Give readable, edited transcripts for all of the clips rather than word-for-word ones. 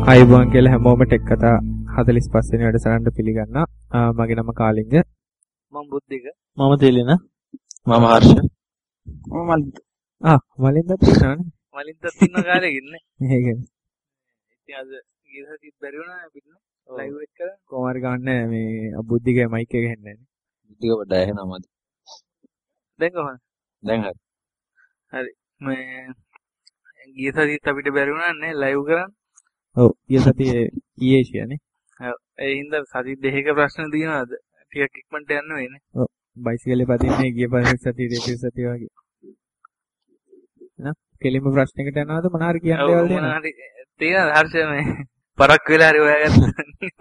අයිබෝන් කියලා හැමෝම ටෙක් කතා 45 වෙනි වැඩසටහනට පිළිගන්නවා. මගේ නම කාලිංග. මම බුද්ධික. මම තෙලින. මම හර්ෂ. මම මලින්ද. මලින්දත් ඉන්නවනේ. මලින්දත් ඉන්න කාලෙක ඉන්නේ. ඒකනේ. ඉතින් අද ගියසතිත් බැරි වුණා අපිට ලයිව් එක කරන්න. කොහොම හරි ගන්න මේ බුද්ධිගේ මයික් එක හෙන්නේ නැහැ. බුද්ධික පොඩ්ඩක් ඇහෙනවා මද. දැන් කොහොමද? දැන් හරි. හරි. මේ ගියසතිත් අපිට බැරි වුණා නේ ලයිව් කරන්න. ඔව් ගිය සතියේ ඊයේ ෂියනේ. ඔව් ඒ හින්දා සති දෙකක ප්‍රශ්න තියෙනවාද? ටිකක් ඉක්මනට යන්න වෙන්නේ. ඔව් බයිසිකලේ පදින්නේ ගිය සතියේ දෙක සතිය වගේ. නේද? කෙලින්ම ප්‍රශ්නයකට යනවාද මොන හරි කියන්න දේවල් තියෙනවද? මොන හරි තියෙනවද හර්ෂ මේ පරක් වෙලා හරි හොයාගත්ත.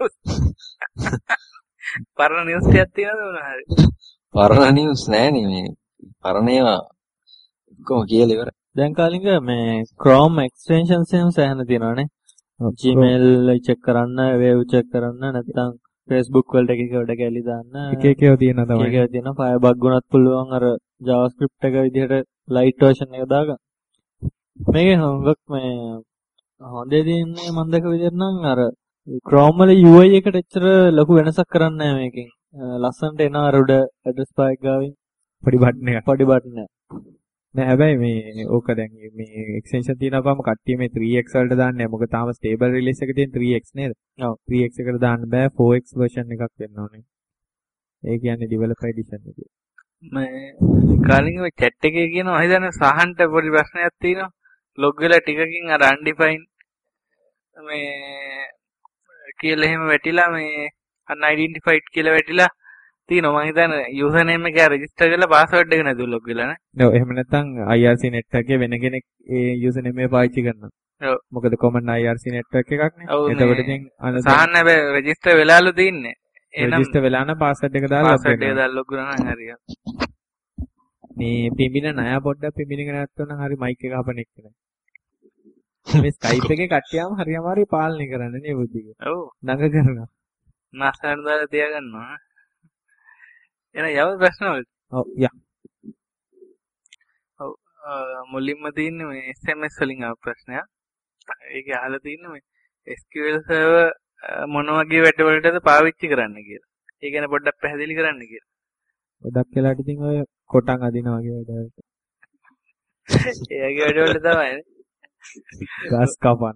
පරණ නිවුස් ටිකක් තියෙනවද මොන හරි? පරණ නිවුස් නෑනේ මේ. පරණ ඒවා කොහොම කියලා ඉවරයි. දැන් කාලින්ග මේ Chrome extensions එහෙම සෑහෙන තියෙනවානේ. Gmail check කරන්න, web check කරන්න, නැත්නම් Facebook වලට එක වැඩ කැලි දාන්න. එක එකව තියෙනවා තමයි. එක එක තියෙනවා. Firebug උනත් පුළුවන් අර JavaScript එක විදිහට light version එක දාගන්න. මේකේ හොඟක් මේ හොඳේ දින්නේ මම දැක විදිහට නම් අර Chrome වල UI එකට එච්චර ලොකු වෙනසක් කරන්නේ නැහැ මේකෙන්. ලස්සනට එන අර උඩ address bar එක ගාවින් පොඩි බටන් එකක්. පොඩි බටන් එක. නෑ හැබැයි මේ ඕක දැන් මේ එක්ස්ටෙන්ෂන් තියෙනවාම කට්ටිය මේ 3x වලට දාන්නේ නැහැ. මොකද තාම ස්ටේබල් රිලීස් එක තියෙන 3x නේද? ඔව් 3x එකට දාන්න බෑ 4x version එකක් වෙන්න ඕනේ. ඒ කියන්නේ developer edition එකේ. මේ කාලින්ග මේ chat එකේ කියනවා හිතන්නේ සහන්ට පොඩි ප්‍රශ්නයක් තියෙනවා. log වෙලා ටිකකින් අර undefined මේ කියලා එහෙම වැටිලා මේ unidentified කියලා වැටිලා තියෙනවා. මම හිතන්නේ user name එක register කරලා password එක නැතුව log වෙලා නේ. ඔව් එහෙම නැත්නම් IRC network එකේ වෙන කෙනෙක් ඒ user name එක පාවිච්චි කරනවා. ඔව්. මොකද common IRC network එකක් නේ. එතකොට ඉතින් සහන් හැබැයි register වෙලාලු තින්නේ. එහෙනම් register වෙලා නම් password එක දාලා password එක දාලා log කරනවා නම් හරියට. මේ පිඹින ණය පොඩ්ඩක් පිඹිනගෙන නැත්තොත් නම් හරි mic එක අපන එක්ක නෑ. මේ Skype එකේ කට්ටියම හරි අමාරුයි පාලනය කරන්න නේ බුද්ධික. ඔව්. නඟ කරනවා. නැසන දාලා තියාගන්නවා. එන යව ප්‍රශ්න වලට. ඔව් යා. ඔව් මුලින්ම තියෙන්නේ මේ SMS වලින් ආව ප්‍රශ්නයක්. ඒකේ අහලා තියෙන්නේ මේ SQL server මොන වගේ වැඩවලටද පාවිච්චි කරන්න කියලා. ඒ ගැන පොඩ්ඩක් පැහැදිලි කරන්න කියලා. ගොඩක් වෙලාට ඉතින් ඔය කොටන් අදිනා වගේ වැඩවලට. ඒගේ වැඩවලට තමයි. ගස් කපන්න.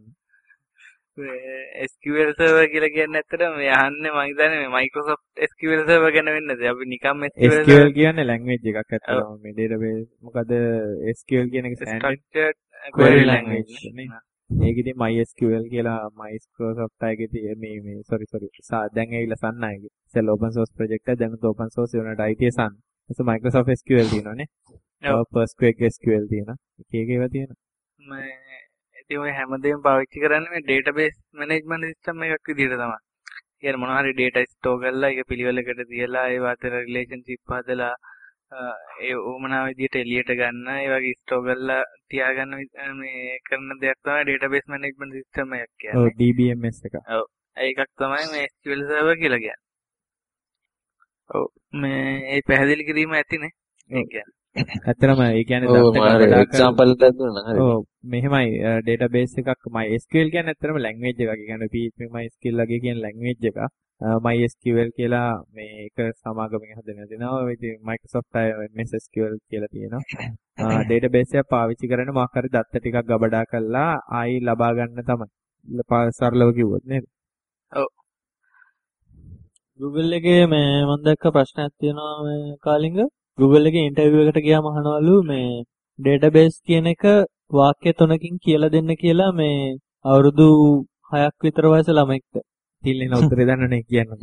SQL server කියලා කියන්නේ ඇත්තටම මේ අහන්නේ මම හිතන්නේ මේ Microsoft SQL server ගැන වෙන්නද අපි නිකම්ම SQL කියන්නේ language එකක් ඇත්තටම මේ database මොකද SQL කියන එක structured query language නේ. ඒක ඉතින් MySQL කියලා Microsoft එකේ තියෙන මේ sorry දැන් ඇවිල්ලා Sun එකේ ඉතින් open source project එක දැන් open source වෙනට IT Sun. ඒක Microsoft SQL තියෙනවානේ. ඔව් Postgres SQL තියෙනවා. එක ඒවා තියෙනවා. මේ ඉතින් ඔය හැමදේම පාවිච්චි කරන්නේ මේ database management system එකක් විදිහට තමයි. කියන්නේ මොනවා හරි data store කරලා ඒක පිළිවෙලකට තියලා ඒව අතර relationship හදලා ඒ ඕමනා විදිහට එළියට ගන්න ඒ වගේ store කරලා තියාගන්න මේ කරන දෙයක් තමයි database management system එකක් කියන්නේ. ඔව් DBMS එක. ඔව් ඒකක් තමයි මේ SQL server කියලා කියන්නේ. ඔව් මේ ඒ පැහැදිලි කිරීම ඇතිනේ. ඒ කියන්නේ ඇත්තටම ඒ කියන්නේ දත්ත එක්සැම්පල් එකක් දුන්නා හරියට. ඔව් මෙහෙමයි database එකක් MySQL කියන්නේ ඇත්තටම language එකක්. ඒ කියන්නේ PHP MySQL වගේ කියන language එකක්. MySQL කියලා මේ එක සමාගමකින් හදලා දෙනවා. ඉතින් Microsoft MS SQL කියලා තියෙනවා. database එක පාවිච්චි කරන මොකක් හරි දත්ත ටිකක් ගබඩා කරලා ආයි ලබා ගන්න තමයි. සරලව කිව්වොත් නේද? ඔව්. Google එකේ මේ මම දැක්ක ප්‍රශ්නයක් තියෙනවා මේ කාලින්ග. Google එකේ ඉන්ටර්විව් එකට ගියාම අහනවලු මේ database කියන එක වාක්‍ය 3කින් කියලා දෙන්න කියලා මේ අවුරුදු 6ක් විතර වයස ළමෙක්ට. තිල්ලෙන උත්තරේ දන්නනේ කියන්නේ.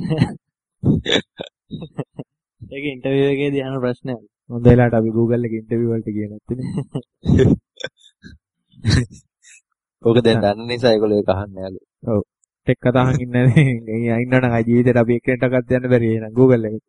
ඒක ඉන්ටර්විව් එකේදී අහන ප්‍රශ්නයක්. හොඳ වෙලාවට අපි Google එකේ ඉන්ටර්විව් වලට ගියේ නැත්තේ. ඕක දැන් දන්න නිසා ඒගොල්ලෝ ඒක අහන්නේ යාළු. ඔව්. ටෙක් කතා අහන් ඉන්නේ නැහැ. ඉන්නවනම් ආ ජීවිතේට අපි එක්කෙනෙක්ටවත් යන්න බැරි එහෙනම් Google එකේ.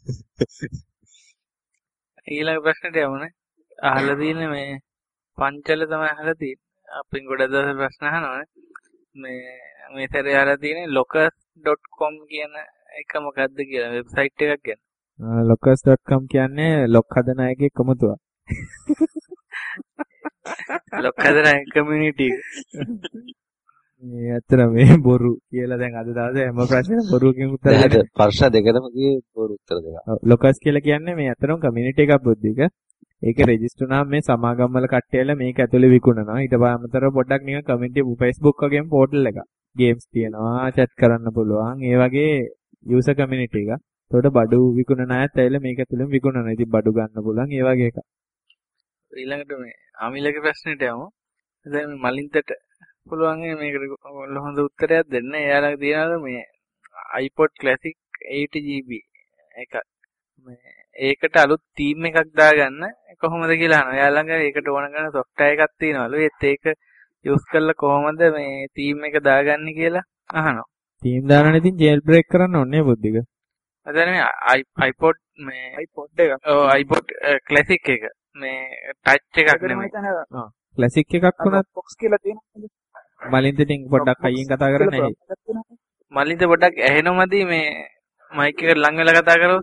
ඊළඟ ප්‍රශ්නට යමුනේ. අහලා තියෙන්නේ මේ පංචල තමයි අහලා තියෙන්නේ. අපින් ගොඩක් දවස් ප්‍රශ්න අහනවානේ. මේ සැරේ අහලා තියෙන්නේ locus.com කියන එක මොකක්ද කියලා වෙබ්සයිට් එකක් ගැන. locus.com කියන්නේ ලොක් හදන අයගේ කමුතුවක්. ලොක් හදන කමියුනිටි එක. මේ ඇත්තට මේ බොරු කියලා දැන් අද දවසේ හැම ප්‍රශ්නෙම බොරුවකින් උත්තර දැන් දෙනවා. ප්‍රශ්න දෙකටම කියේ පොර උත්තර දෙක. ලොකස් කියලා කියන්නේ මේ අතරම කමියුනිටි එකක් බුද්ධික. ඒක රෙජිස්ටර් වුණාම මේ සමාගම් වල කට්ටියලා මේක ඇතුලේ විකුණනවා. ඊට අමතරව පොඩ්ඩක් නිකන් කමියුනිටි Facebook වගේම පෝටල් එකක්. ගේම්ස් තියෙනවා, chat කරන්න පුළුවන්. ඒ වගේ යූසර් කමියුනිටි එකක්. ඒකට බඩු විකුණන අයත් ඇවිල්ලා මේක ඇතුලෙන් විකුණනවා. ඉතින් බඩු ගන්න පුළුවන්. ඒ වගේ එකක්. ඊළඟට මේ අමිලගේ ප්‍රශ්නෙට යමු. දැන් මේ මලින්තට පුළුවන් මේකට හොඳ උත්තරයක් දෙන්න. එයාලා තියනවාද මේ iPod Classic 8GB එකක්. මේ ඒකට අලුත් තීම් එකක් දාගන්න කොහොමද කියලා අහනවා. එයා ළඟ ඒකට ඕන කරන software එකක් තියෙනවලු. ඒත් ඒක යූස් කරලා කොහොමද මේ තීම් එක දාගන්නේ කියලා අහනවා. තීම් දාන්න ඉතින් ජේල් බ්‍රේක් කරන්න ඕනේ බුද්ධික. අද මේ iPod මේ iPod එක. ඔව් iPod Classic එක මේ ටච් එකක් නෙමෙයි. ක්ලාසික් එකක් වුණත් box කියලා තියෙනවා. මලින්තටින් පොඩ්ඩක් අයියෙන් කතා කරන්න ඇහි. මලින්ද පොඩ්ඩක් ඇහෙනවද මේ මයික් එකට ලං වෙලා කතා කරොත්?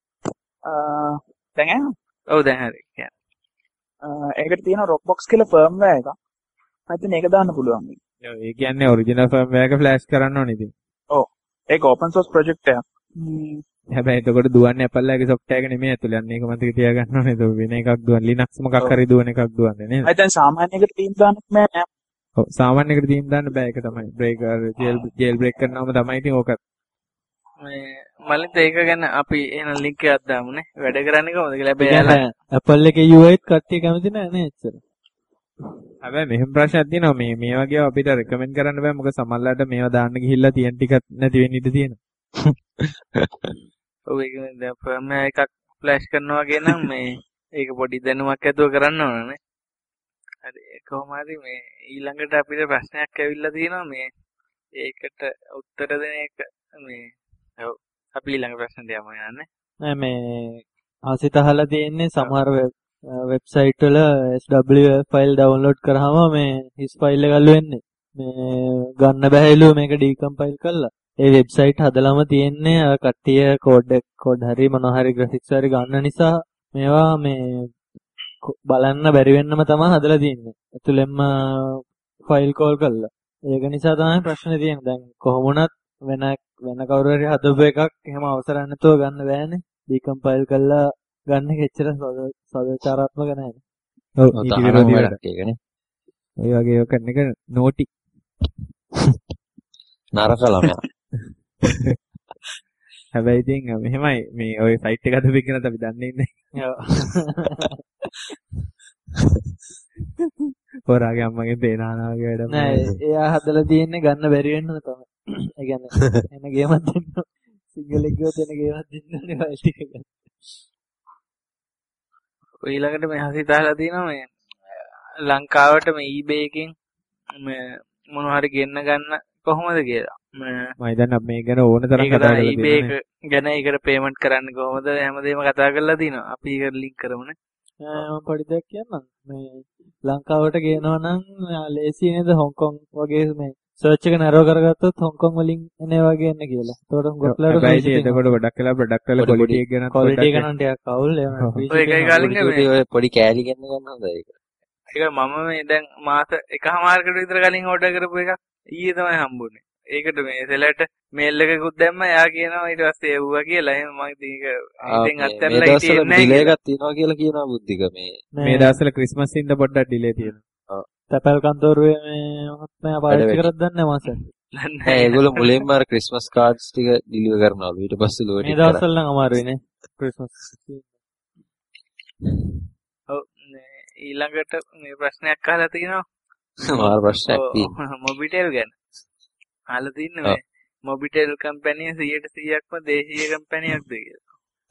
දැන් ඇහෙනවද? ඔව් දැන් හරි. කියන්න. ඒකට තියෙන Rockbox කියලා firmware එකක්. මම ඒක දාන්න පුළුවන්. ඒ කියන්නේ ඔරිජිනල් ෆර්ම්වෙයාර් එක ෆ්ලෑෂ් කරන්න ඕනේ ඉතින්. ඔව්. ඒක open source project එකක්. හැබැයි එතකොට දුවන්නේ Apple එකේ software එක නෙමෙයි ඇතුළේ. අන්න ඒක මතක තියාගන්න ඕනේ. ඒක වෙන එකක් දුවන්නේ. Linux මොකක් හරි දුවන එකක් දුවන්නේ නේද? දැන් සාමාන්‍ය එකට තීම් දාන්නත් බෑ නෑ. ඔව් සාමාන්‍ය එකට තීම් දාන්න බෑ. ඒක තමයි. බ්‍රේකර් ජේල් බ්‍රේක් කරනවම තමයි ඉතින් ඕකත්. මේ මලින්ද ඒක ගැන අපි එහෙනම් ලින්ක් එකක් දාමුනේ. වැඩ කරන්නේ කොහොමද කියලා හැබැයි එයාලා Apple එකේ UI එකත් කට්ටිය කැමති නැහැ නේ එච්චර. හැබැයි මෙහෙම ප්‍රශ්නයක් තියෙනවා. මේ වගේ අපිට රෙකමෙන්ඩ් කරන්න බෑ. මොකද සමහරවිට මේවා දාන්න ගිහිල්ලා තියෙන ටිකක් නැති වෙන්න ඉඩ තියෙනවා. ඔව් ඒක දැන් ෆර්ම්වෙයාර් එකක් ෆ්ලෑෂ් කරනවා වගේ නම් මේ ඒක පොඩි දැනුමක් ඇතුව කරන්න ඕනනේ. හරි කොහොම හරි මේ ඊළඟට අපිට ප්‍රශ්නයක් ඇවිල්ලා තියෙනවා මේ ඒකට උත්තර දෙන එක මේ ඔව් අපි ඊළඟ ප්‍රශ්නට යමු යන්නේ. නෑ මේ ආසිත අහලා තියෙන්නේ සමහර වෙබ්සයිට් වල SWF ෆයිල් ඩවුන්ලෝඩ් කරාම මේ හිස් ෆයිල් එක අල්ල වෙන්නේ. මේ ගන්න බැහැලු මේක ඩිකම්පයිල් කරලා. ඒ වෙබ්සයිට් හදලාම තියෙන්නේ කට්ටිය කෝඩ් හරි මොනවා හරි ග්‍රැෆික්ස් හරි ගන්න නිසා මේවා මේ බලන්න බැරි වෙන්නම තමයි හදලා තියෙන්නේ. ඇතුළෙන්ම ෆයිල් කෝල් කරලා. ඒක නිසා තමයි ප්‍රශ්නේ තියෙන්නේ. දැන් කොහොම වුණත් වෙන කවුරු හරි හදපු එකක් එහෙම අවසර නැතුව ගන්න බෑනේ. ඩිකම්පයිල් කරලා ගන්න එක එච්චර සදාචාරාත්මක නැහැ. ඔව් ඔය ඊට තරම් විරෝධී වැඩ. වැඩක් ඒකනේ. ඔය වගේ ඔය කරන එක නෝටි. නරක ළමයා. හැබැයි ඉතින් මෙහෙමයි මේ ඔය සයිට් එක හදපු එක නැත් අපි දන්නේ නැහැ. හොරාගේ අම්මගේ පේනානා වගේ වැඩ. නෑ එයා හදලා තියෙන්නේ ගන්න බැරි වෙන්න තමයි. ඒ කියන්නේ එන ගේමක් දෙන්න. සිංගල් එක ගියොත් එන ගේමක් දෙන්න ඕනේ ෆයිල් ටික ගන්න. ඔය ඊළඟට මේ හසිතාලා තියෙනවා මේ ලංකාවට මේ eBay එකෙන් මේ මොනවා හරි ගෙන්න ගන්න කොහොමද කියලා. මම හිතන්නේ මේ ගැන ඕන තරම් ඒක කතා කරලා eBay තියෙනවා. එක ගැන ඒකට පේමන්ට් කරන්න කොහොමද හැමදේම කතා කරලා තිනවා. අපි ඒක ලින්ක් කරමුනේ. මම පොඩි දෙයක් කියන්නම්. මේ ලංකාවට ගේනවා නම් ලේසි නේද හොංකොං වගේ මේ සර්ච් එක නරෝ කරගත්තොත් හොංකොං වලින් එනේ වගේ එන්න කියලා. ඒතකොට ගොඩක්ලාට හැබැයි එතකොට ගොඩක් වෙලා ප්‍රොඩක්ට් වල ක්වොලිටි එක ගැන ක්වොලිටි එක නම් ටිකක් අවුල් එහෙම ඔය එකයි කාලින්ග මේ ඔය පොඩි කෑලි ගන්න ගන්න හොඳයි ඒක. ඒක මම මේ දැන් මාස එකමාරකට විතර කලින් ඕඩර් කරපු එකක් ඊයේ තමයි හම්බුනේ. ඒකට මේ සෙලට මේල් එකකුත් දැම්ම එයා කියනවා ඊට පස්සේ එව්වා කියලා. එහෙනම් මම ඉතින් ඒක ඉතින් අත්හැරලා හිටියේ නැහැ. ඩිලේ එකක් තියෙනවා කියලා කියනවා බුද්ධික මේ දවස්වල ක්‍රිස්මස් ඉඳ පොඩ්ඩක් ඩිලේ තියෙනවා. තැපැල් කන්තෝරුවේ මේ මහත්මයා පාවිච්චි කරත් දන්නේ මාස. නෑ ඒගොල්ලෝ මුලින්ම අර ක්‍රිස්මස් කාඩ්ස් ටික ඩිලිවර් කරනවලු. ඊට පස්සේ ලෝඩ් මේ එක කරා. දවස්වල නම් අමාරුයි නේ ක්‍රිස්මස්. ඔව් ඊළඟට මේ ප්‍රශ්නයක් අහලා තිනවා. මාර ප්‍රශ්නයක් තියෙනවා. මොබිටෙල් ගැන. අහලා තින්නේ මේ මොබිටෙල් කම්පැනි 100%ක්ම දේශීය කම්පැනියක්ද කියලා.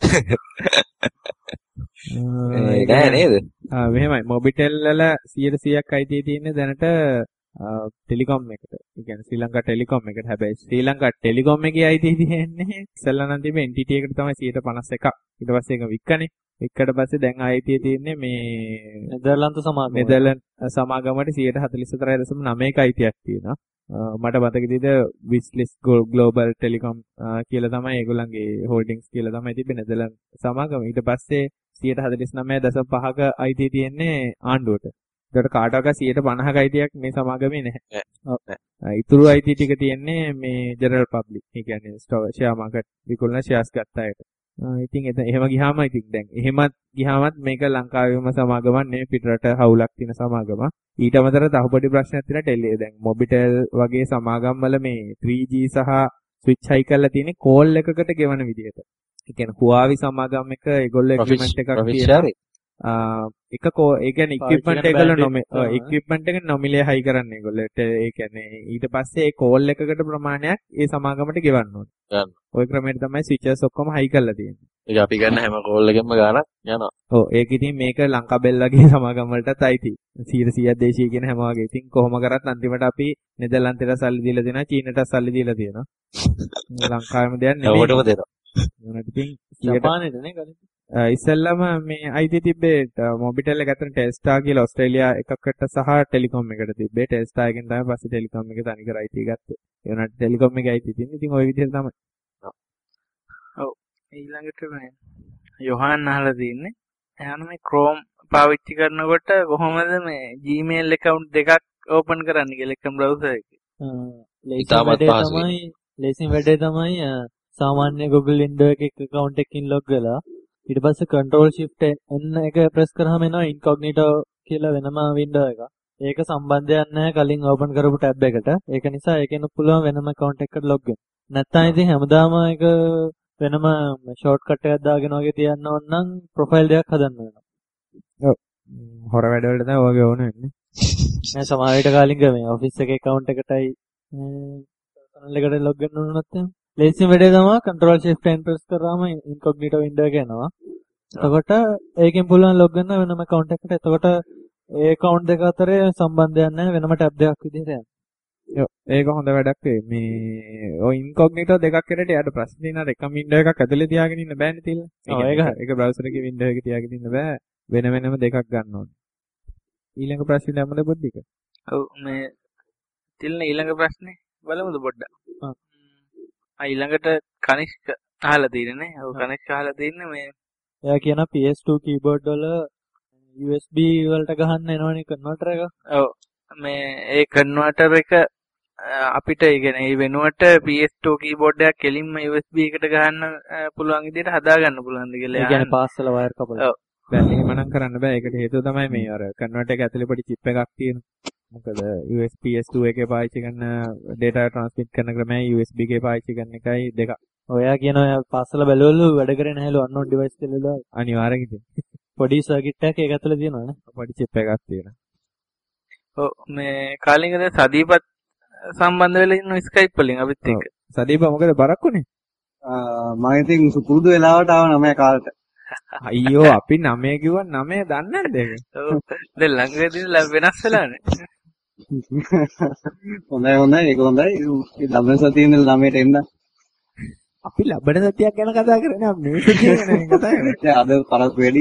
නෑ නේද? මෙහෙමයි මොබිටෙල් වල 100%ක් අයිතිය තියෙන්නේ දැනට ටෙලිකොම් එකට. ඒ කියන්නේ ශ්‍රී ලංකා ටෙලිකොම් එකට. හැබැයි ශ්‍රී ලංකා ටෙලිකොම් එකේ අයිතිය තියෙන්නේ ඉස්සෙල්ලා නම් තිබෙ NTT එකට තමයි 51%. ඊට පස්සේ ඒක වික්කනේ. වික්කට පස්සේ දැන් ආයිතිය තියෙන්නේ මේ නෙදර්ලන්ත සමාගම. නෙදර්ලන්ත සමාගමට 144.9ක අයිතියක් තියෙනවා. මට මතකද විස්ලිස් ග්ලෝබල් ටෙලිකොම් කියලා තමයි ඒගොල්ලන්ගේ හෝල්ඩින්ග්ස් කියලා තමයි තිබෙන්නේ නෙදර්ලන්ත සමාගම. ඊට පස්සේ 149.5ක අයිතිය තියෙන්නේ ආණ්ඩුවට. ඒකට කාටවත් 150ක අයිතියක් මේ සමාගමේ නැහැ. නෑ. ඉතුරු අයිති ටික තියෙන්නේ මේ ජෙනරල් පබ්ලික්. ඒ කියන්නේ ෂෙයා මාකට් විකුණන ෂෙයාර්ස් ගත්ත අයට. ඉතින් එහෙම ගියාම ඉතින් දැන් එහෙමත් ගියාමත් මේක ලංකාවේම සමාගමක් නෙමෙයි පිටරට හවුලක් තියෙන සමාගමක්. ඊට අමතරව තව පොඩි ප්‍රශ්නයක් තියෙනවා දැන් මොබිටෙල් වගේ සමාගම් වල මේ 3G සහ ස්විච් හයි කරලා තියෙන්නේ කෝල් එකකට ගෙවන විදිහට. ඒ කියන්නේ Huawei සමාගම් එක ඒගොල්ලෝ එග්‍රීමන්ට් එකක් තියෙනවා. ඒ කියන්නේ ඉක්විප්මන්ට් එක නොමිලේ හයි කරන්න ඒගොල්ලෝ. ඒ කියන්නේ ඊට පස්සේ ඒ කෝල් එකකට ප්‍රමාණයක් ඒ සමාගමට ගෙවන්න ඕනේ. ওই ක්‍රමයට තමයි ස්විචර්ස් ඔක්කොම හයි කරලා තියෙන්නේ. ඒක අපි ගන්න හැම කෝල් එකෙම ගානක් යනවා. ඔව් ඒක ඉතින් මේක ලංකාබෙල් වගේ සමාගම් වලටත් අයිති. 100% දේශීය කියන හැම වගේ. ඉතින් කොහොම කරත් අන්තිමට අපි නෙදර්ලන්තයට සල්ලි දීලා දෙනවා, චීනට සල්ලි දීලා තියෙනවා. ලංකාවෙම දෙයක් නෙමෙයි. ඔවටම දෙනවා. මොනවද ඉතින් ජපානයේද නේ කලින්? ඉස්සෙල්ලාම මේ අයිති තිබ්බේ මොබිටෙල් එක අතර ටෙල්ස්ටාර් කියලා ඕස්ට්‍රේලියා එකකට සහ ටෙලිකොම් එකට තිබ්බේ. ටෙල්ස්ටාර් එකෙන් තමයි පස්සේ ටෙලිකොම් එක තනිකර අයිති ගත්තේ. ඒ වුණාට ටෙලිකොම් එකේ අයිති තියෙන්නේ. ඉතින් ওই විදිහට තමයි. ඔව් ඊළඟට මේ යොහාන් අහලා තින්නේ එහන මේ Chrome පාවිච්චි කරනකොට කොහොමද මේ Gmail account දෙකක් open කරන්නේ කියලා එකම browser එකේ. ලේසින් වැඩේ තමයි සාමාන්‍ය Google window එකේ account එකකින් log වෙලා ඊට පස්සේ control shift n එක press කරාම එනවා incognito කියලා වෙනම window එකක්. ඒක සම්බන්ධයක් නැහැ කලින් open කරපු tab එකට. ඒක නිසා ඒකෙන් පුළුවන් වෙනම account එකකට log වෙන්න. නැත්නම් ඉතින් හැමදාම ඒක වෙනම shortcut එකක් දාගෙන වගේ තියන්න ඕන නම් profile දෙකක් හදන්න වෙනවා. ඔව්. හොර වැඩ වලට තමයි ඔයගේ ඕන වෙන්නේ. මම සමහර විට කාලින් මේ office එකේ account එකටයි personal එකට log වෙන්න ඕන නැත්නම් ලේසිම වැඩේ තමයි control shift n press කරාම incognito window එක එනවා. එතකොට ඒකෙන් පුළුවන් log වෙන්න වෙනම account එකකට. එතකොට ඒ account දෙක අතරේ සම්බන්ධයක් නැහැ වෙනම tab දෙකක් විදිහට යනවා. ඔව් ඒක හොඳ වැඩක් වේ. මේ ඔය ඉන්කොග්නිටෝ දෙකක් කරේට යාට ප්‍රශ්න තියෙනවා එකම වින්ඩෝ එකක් ඇතුලේ තියාගෙන ඉන්න බෑනේ තිල්ල. ඒක බ්‍රවුසර් එකේ වින්ඩෝ එකේ තියාගෙන ඉන්න බෑ. වෙන වෙනම දෙකක් ගන්න ඕනේ. ඊළඟ ප්‍රශ්නේ යමුද බුද්ධික? ඔව් මේ තිල්න ඊළඟ ප්‍රශ්නේ බලමුද පොඩ්ඩක්. ඊළඟට කනිෂ්ක අහලා තියෙන්නේ. ඔව් කනිෂ්ක අහලා තියෙන්නේ මේ එයා කියන PS2 keyboard වල USB වලට ගහන්න එනවනේ කන්වර්ටර් එක. ඔව් මේ ඒ කන්වර්ටර් එක අපිට ඒ කියන්නේ ඒ වෙනුවට PS2 keyboard එකක් කෙලින්ම USB එකට ගහන්න පුළුවන් විදිහට හදා ගන්න පුළුවන්ද කියලා. ඒ කියන්නේ පාස්සල වයර් කපලා. ඔව්. බෑ එහෙම නම් කරන්න බෑ. ඒකට හේතුව තමයි මේ අර කන්වර්ටර් එක ඇතුලේ පොඩි chip එකක් තියෙනවා. මොකද USB PS2 එකේ පාවිච්චි කරන data transmit කරන ක්‍රමයයි USB එකේ පාවිච්චි කරන එකයි දෙක. ඔයා කියන ඔය පාස්සල බැලුවලු වැඩ කරේ නැහැලු unknown device කියලා. අනිවාර්යෙන් ඉතින්. පොඩි circuit එකක් ඒක ඇතුලේ තියෙනවා නේ. පොඩි chip එකක් තියෙනවා. ඔව් මේ කාලින්ගද සදීපත් සම්බන්ධ වෙලා ඉන්න Skype වලින් අපිත් එක්ක. සදීප මොකද බරක්කුනේ? මම ඉතින් පුරුදු වෙලාවට ආව 9 කාලට. අයියෝ අපි 9 කිව්වා 9 දන්නේ නැද්ද ඒක? ඔව්. දැන් ළඟදී වෙනස් වෙලානේ. හොඳයි ඒක හොඳයි. ඒ ලබන සතියේ ඉඳලා 9ට එන්න. අපි ලබන සතියක් ගැන කතා කරන්නේ අපි මේ සතිය ගැන කතා කරන්නේ. අද තරස් වැඩි.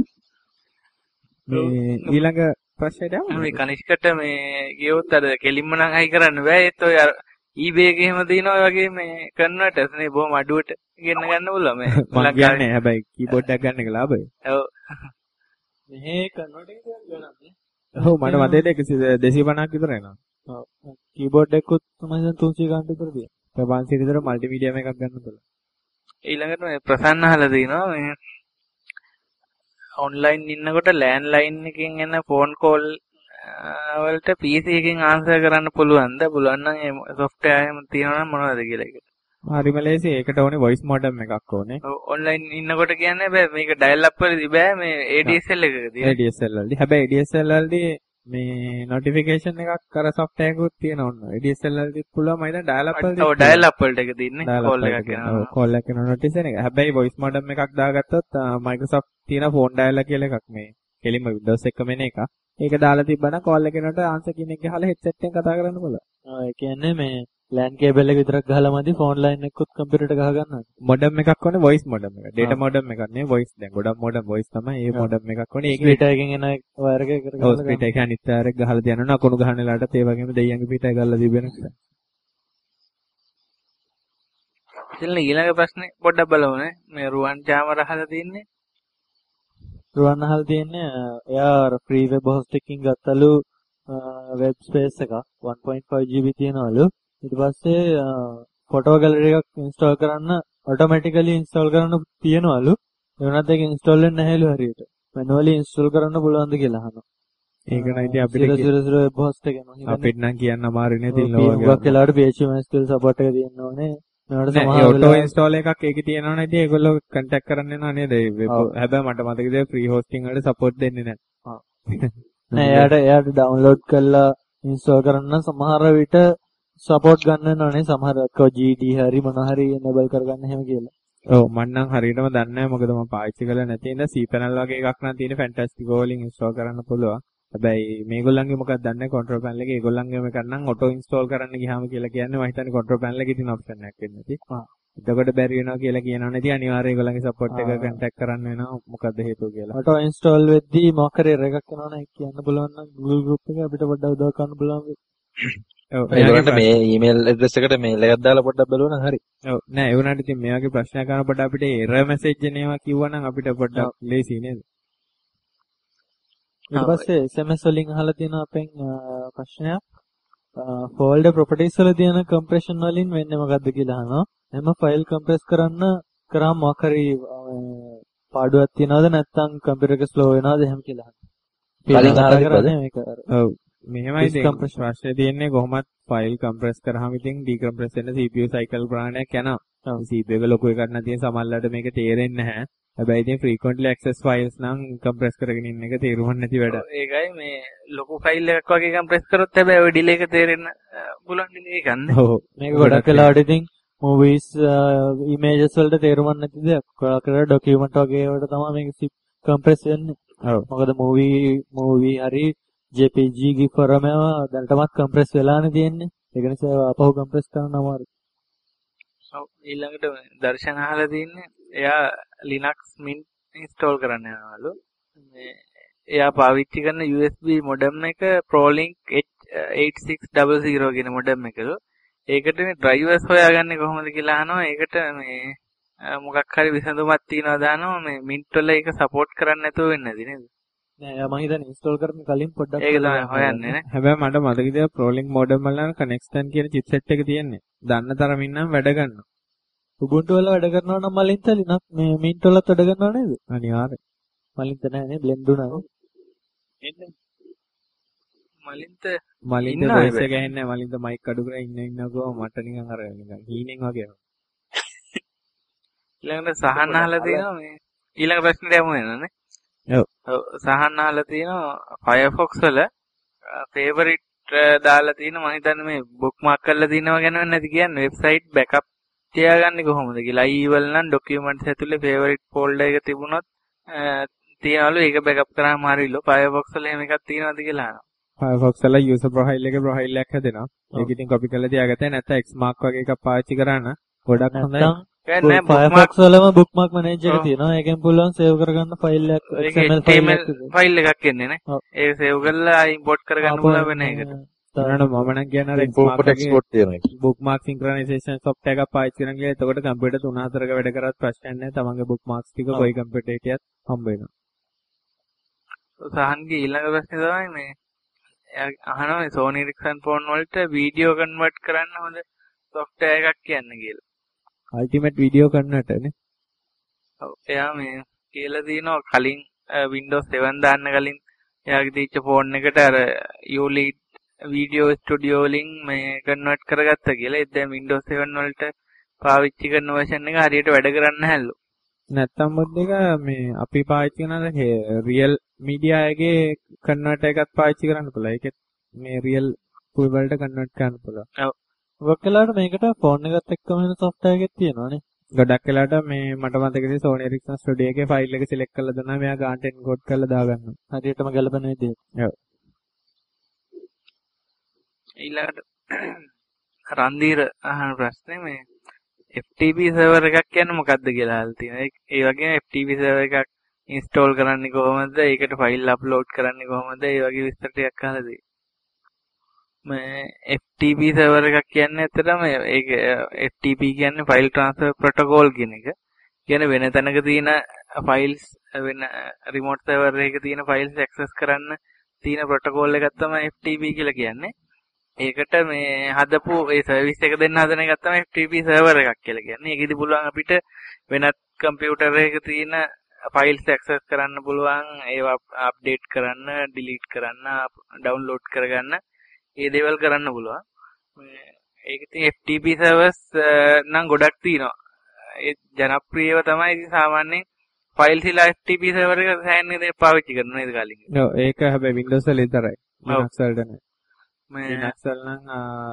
මේ ඊළඟ ප්‍රශ්නයට යමු. මේ කනිෂ්කට මේ ගියොත් අර කෙලින්ම නම් හයි කරන්න බෑ. ඒත් ඔය අර eBay එකේ එහෙම දිනන ඔය වගේ මේ කන්වර්ටර්ස් නේ බොහොම අඩුවට ගෙන්න ගන්න පුළුවන් මේ. මම කියන්නේ හැබැයි කීබෝඩ් එකක් ගන්න එක ලාභයි. ඔව්. මෙහෙ කන්වර්ටර් එකක් ගන්නත්. ඔව් මට මතකයි 250ක් විතර එනවා. ඔව්. කීබෝඩ් එකකුත් තමයි දැන් 300 ගන්න විතර තියෙනවා. 500 විතර මල්ටිමීඩියම් එකක් ගන්න පුළුවන්. ඊළඟට මේ ප්‍රසන්න අහලා තිනවා මේ ඔන්ලයින් ඉන්නකොට ලෑන්ඩ්ලයින් එකකින් එන ෆෝන් කෝල් වලට PC එකකින් ආන්සර් කරන්න පුළුවන්ද? පුළුවන් නම් ඒ software එහෙම තියෙනවා නම් මොනවද කියලා ඒකට. හරිම ලේසි. ඒකට ඕනේ voice modem එකක් ඕනේ. ඔව් ඔන්ලයින් ඉන්නකොට කියන්නේ බෑ මේක dial up වලදී බෑ මේ ADSL එකකදී. ADSL වලදී. හැබැයි ADSL වලදී මේ notification එකක් අර software එකකුත් තියෙනවා ඔන්න. ADSL වලදී පුළුවන් මම හිතන්නේ dial up වලදී. ඔව් dial up වලට එක තියෙන්නේ call එකක් කරනවා. ඔව් call එකක් කරන notification එක. හැබැයි voice modem එකක් දාගත්තොත් Microsoft තියෙන phone dialer කියලා එකක් මේ. කෙලින්ම Windows එකම එන එක. ඒක දාලා තිබ්බනම් call එකේනට answer කියන එක ගහලා headset එකෙන් කතා කරන්න පුළුවන්. ඔව් ඒ කියන්නේ මේ LAN cable එක විතරක් ගහලා මදි phone line එකකුත් computer එකට ගහ ගන්නවා. modem එකක් ඕනේ voice modem එක. data modem එකක් නෙවෙයි voice. දැන් ගොඩක් modem voice තමයි. ඒ modem එකක් ඕනේ. ඒක ස්පීකර් එකෙන් එන වයර් එක කරගෙන ඔව් ස්පීකර් එක අනිත් වයර් එක ගහලා තියනවා. අකුණු ගහන වෙලාවටත් ඒ වගේම දෙයියන්ගේ පිටය ගහලා තිබෙන නිසා. ඉතින් ඊළඟ ප්‍රශ්නේ පොඩ්ඩක් බලමු නේ. මේ රුවන් චාමර අහලා තින්නේ රුවන් අහලා තියෙන්නේ එයා ෆ්‍රී වෙබ් හොස්ට් එකකින් ගත්තලු වෙබ් ස්පේස් එකක් 1.5 GB තියෙනවලු. ඊට පස්සේ ෆොටෝ ගැලරි එකක් ඉන්ස්ටෝල් කරන්න ඔටෝමැටිකලි ඉන්ස්ටෝල් කරන්න තියෙනවලු. ඒ වුණත් ඒක ඉන්ස්ටෝල් වෙන්නේ නැහැලු හරියට. මැනුවලි ඉන්ස්ටෝල් කරන්න පුළුවන්ද කියලා අහනවා. ඒක නම් ඉතින් අපිට 000 වෙබ් හොස්ට් එක නෝ. අපිට නම් කියන්න අමාරුනේ ඉතින් ලෝක වෙලාවට PHP MySQL support එක තියෙන්න ඕනේ. මේවට සමහර ඔටෝ ඉන්ස්ටෝල් එකක් ඒකේ තියෙනවනේ ඉතින් ඒගොල්ලෝ කන්ටැක්ට් කරන්න එනවා නේද? හැබැයි මට මතකද ෆ්‍රී හොස්ටිං වලට සපෝට් දෙන්නේ නැහැ. නෑ එයාට ඩවුන්ලෝඩ් කරලා ඉන්ස්ටෝල් කරන්න සමහර විට සපෝට් ගන්න වෙනවනේ. සමහර GD හරි මොන හරි enable කරගන්න එහෙම කියලා. ඔව් මම නම් හරියටම දන්නේ නැහැ මොකද මම පාවිච්චි කරලා නැති ඉඳ cPanel වගේ එකක් නම් තියෙන Fantastico වලින් ඉන්ස්ටෝල් කරන්න පුළුවන්. හැබැයි මේගොල්ලන්ගේ මොකක්ද දන්නේ control panel එකේ ඒගොල්ලන්ගේම එකක් නම් auto install කරන්න ගියාම කියලා කියන්නේ මම හිතන්නේ control panel එකේ තියෙන option එකක් වෙන්නේ නැති. එතකොට බැරි වෙනවා කියලා කියනවනේ ඉතින් අනිවාර්යයෙන් ඒගොල්ලන්ගේ support එක contact කරන්න වෙනවා මොකද්ද හේතුව කියලා. auto install වෙද්දී මොකක් හරි error එකක් එනවනේ කියන්න පුළුවන් නම් Google group එක අපිට පොඩ්ඩක් උදව් කරන්න පුළුවන් වෙයි. ඔව් ඒකට මේ email address එකට mail එකක් දාලා පොඩ්ඩක් බලුවා නම් හරි. ඔව් නෑ ඒ වුණාට ඉතින් මේ වගේ ප්‍රශ්නයක් කරනකොට අපිට error message එනවා කිව්වනම් අපිට පොඩ්ඩක් ලේසි නේද? ඊට පස්සේ SMS වලින් අහලා තියෙන අපෙන් ප්‍රශ්නයක් folder properties වල තියෙන compression වලින් වෙන්නේ මොකද්ද කියලා අහනවා. එහම ෆයිල් කම්ප්‍රෙස් කරාම මොකක් හරි පාඩුවක් තියනවද නැත්නම් කම්පියුටර් එක ස්ලෝ වෙනවද එහෙම කියලා අහනවා. කලින් අහලා තිබ්බද මේක? ඔව් මෙහෙමයි දැන් ප්‍රශ්නේ තියෙන්නේ කොහොමද ෆයිල් කම්ප්‍රෙස් කරාම ඉතින් ඩිකම්ප්‍රෙස් වෙන CPU cycle ප්‍රමාණයක් යනවා. CPU එක ලොකු එකක් නැතිව සමහරවිට මේක තේරෙන්නේ නැහැ. හැබැයි ඉතින් frequently access files නම් කම්ප්‍රෙස් කරගෙන ඉන්න එක තේරුම් නැති වැඩ. ඒකයි මේ ලොකු ෆයිල් එකක් වගේ කම්ප්‍රෙස් කරොත් හැබැයි ඔය ඩිලේ එක තේරෙන්න පුළුවන් නේ ඒකන්නේ. ඔව් මේක ගොඩක් වෙලාවට ඉතින් movies images වලට තේරුම් නැති දෙයක්. ගොඩක් වෙලාවට document වගේ වලට තමයි මේක කම්ප්‍රෙස් වෙන්නේ. ඔව් මොකද movie හරි JPG GIF format දැනටමත් කම්ප්‍රෙස් වෙලානේ තියෙන්නේ. ඒක නිසා අපහු කම්ප්‍රෙස් කරන්න අමාරුයි. ඔව් ඊළඟට දර්ශන අහලා තින්නේ එයා Linux Mint install කරන්න යනවලු. මේ එයා පාවිච්චි කරන USB modem එක ProLink H8600 කියන modem එකලු. ඒකට මේ drivers හොයාගන්නේ කොහොමද කියලා අහනවා. ඒකට මේ මොකක් හරි විසඳුමක් තියනවද අහනවා. මේ Mint වල ඒක support කරන්නේ නැතුව වෙන්නේ නැති නේද? නෑ මම හිතන්නේ install කරන්න කලින් පොඩ්ඩක් ඒක තමයි හොයන්නේ නේ. හැබැයි මට මතකද ProLink modem වල නම් Connection කියන chipset එක තියෙන්නේ. දන්න තරමින් නම් වැඩ ගන්නවා. Ubuntu වල වැඩ කරනවා නම් මලින්ත Linux මේ Mint වලත් වැඩ කරනවා නේද? අනිවාර්යයෙන්. මලින්ත නෑ නේ blend උනා. එන්නේ මලින්ද voice එක ඇහෙන්නේ මලින්ද mic අඩු කරලා ඉන්නකෝ මට නිකන් අර නිකන් හීනෙන් වගේ. ඊළඟට සහන් අහලා තියෙනවා මේ ඊළඟ ප්‍රශ්නෙට යමු වෙනනේ. ඔව්. සහන් අහලා තියෙනවා Firefox වල favorite දාලා තියෙනවා මම හිතන්නේ මේ bookmark කරලා තියෙනවා ගැන නැති කියන්නේ website backup තියාගන්නේ කොහොමද කියලා. ඊවල නම් documents ඇතුලේ favorite folder එක තිබුණොත් තියනවලු ඒක backup කරාම හරියලු. Firefox වල එහෙම එකක් තියෙනවද කියලා අහනවා. Firefox වල user profile එකේ profile එකක් හැදෙනවා. ඒක ඉතින් copy කරලා තියාගත්තා නැත්නම් Xmark වගේ එකක් පාවිච්චි කරා නම් ගොඩක් හොඳයි. නෑ Firefox වලම bookmark manager එක තියෙනවා. ඒකෙන් පුළුවන් save කරගන්න file එකක් XML file එකක් එන්නේ නේ. ඒක save කරලා import කරගන්න පුළුවන් වෙන එකට. තනන මම නම් කියන්නේ අර import export තියෙන එක. bookmark synchronization software එකක් පාවිච්චි කරන කියලා එතකොට කම්පියුටර් 3-4ක වැඩ කරත් ප්‍රශ්නයක් නැහැ. තමන්ගේ bookmarks ටික කොයි කම්පියුටර් එකකියත් හම්බ වෙනවා. සහන්ගේ ඊළඟ ප්‍රශ්නේ තමයි මේ අහනවා මේ Sony Ericsson phone වලට වීඩියෝ කන්වර්ට් කරන්න හොඳ software එකක් කියන්න කියලා. ultimate video converter නේ. ඔව් එයා මේ කියලා දිනවා කලින් Windows 7 දාන්න කලින් එයාගේ තීච්ච ෆෝන් එකට අර ULED video studio වලින් මේ කන්වර්ට් කරගත්තා කියලා. ඒත් දැන් Windows 7 වලට පාවිච්චි කරන version එක හරියට වැඩ කරන්නේ නැහැලු. නැත්තම් මොකද එක මේ අපි පාවිච්චි කරන real media එකේ converter එකත් පාවිච්චි කරන්න පුළුවන්. ඒකෙත් මේ real full වලට convert කරන්න පුළුවන්. ඔව්. ඔක්කොලාට මේකට ෆෝන් එකත් එක්කම වෙන software එකක් තියෙනවානේ. ගොඩක් වෙලාට මේ මට මතකයි Sony Ericsson Studio එකේ file එක select කරලා දුන්නා මෙයා ගානට encode කරලා දාගන්නවා. හරියටම ගැලපෙන විදිහට. ඔව්. ඊළඟට රන්දීර අහන ප්‍රශ්නේ මේ FTP server එකක් කියන්නේ මොකක්ද කියලා අහලා තියෙනවා. ඒ වගේම FTP server එකක් install කරන්නේ කොහොමද? ඒකට file upload කරන්නේ කොහොමද? ඒ වගේ විස්තර ටිකක් අහලා තියෙනවා. මේ FTP server එකක් කියන්නේ ඇත්තටම ඒක FTP කියන්නේ file transfer protocol කියන එක. කියන්නේ වෙන තැනක තියෙන files වෙන රිමෝට් සර්වර් එකක තියෙන ෆයිල්ස් ඇක්සස් කරන්න තියෙන ප්‍රොටෝකෝල් එකක් තමයි FTP කියලා කියන්නේ. ඒකට මේ හදපු ඒ සර්විස් එක දෙන්න හදන එකක් තමයි FTP සර්වර් එකක් කියලා කියන්නේ. ඒකෙදි පුළුවන් අපිට වෙනත් කම්පියුටර් එකක තියෙන ෆයිල්ස් ඇක්සස් කරන්න පුළුවන්, ඒවා අප්ඩේට් කරන්න, ඩිලීට් කරන්න, ඩවුන්ලෝඩ් කරගන්න, ඒ දේවල් කරන්න පුළුවන්. ඒක ඉතින් FTP සර්වර්ස් නම් ගොඩක් තියෙනවා. ඒ ජනප්‍රියව තමයි ඉතින් සාමාන්‍යයෙන් ෆයිල්ස් ඉලා FTP සර්වර් එක සෑහෙන පාවිච්චි කරනවා නේද කලින්. ඔව් ඒක හැබැයි Windows වල විතරයි. Linux වලට නෑ. මේ Linux වල නම්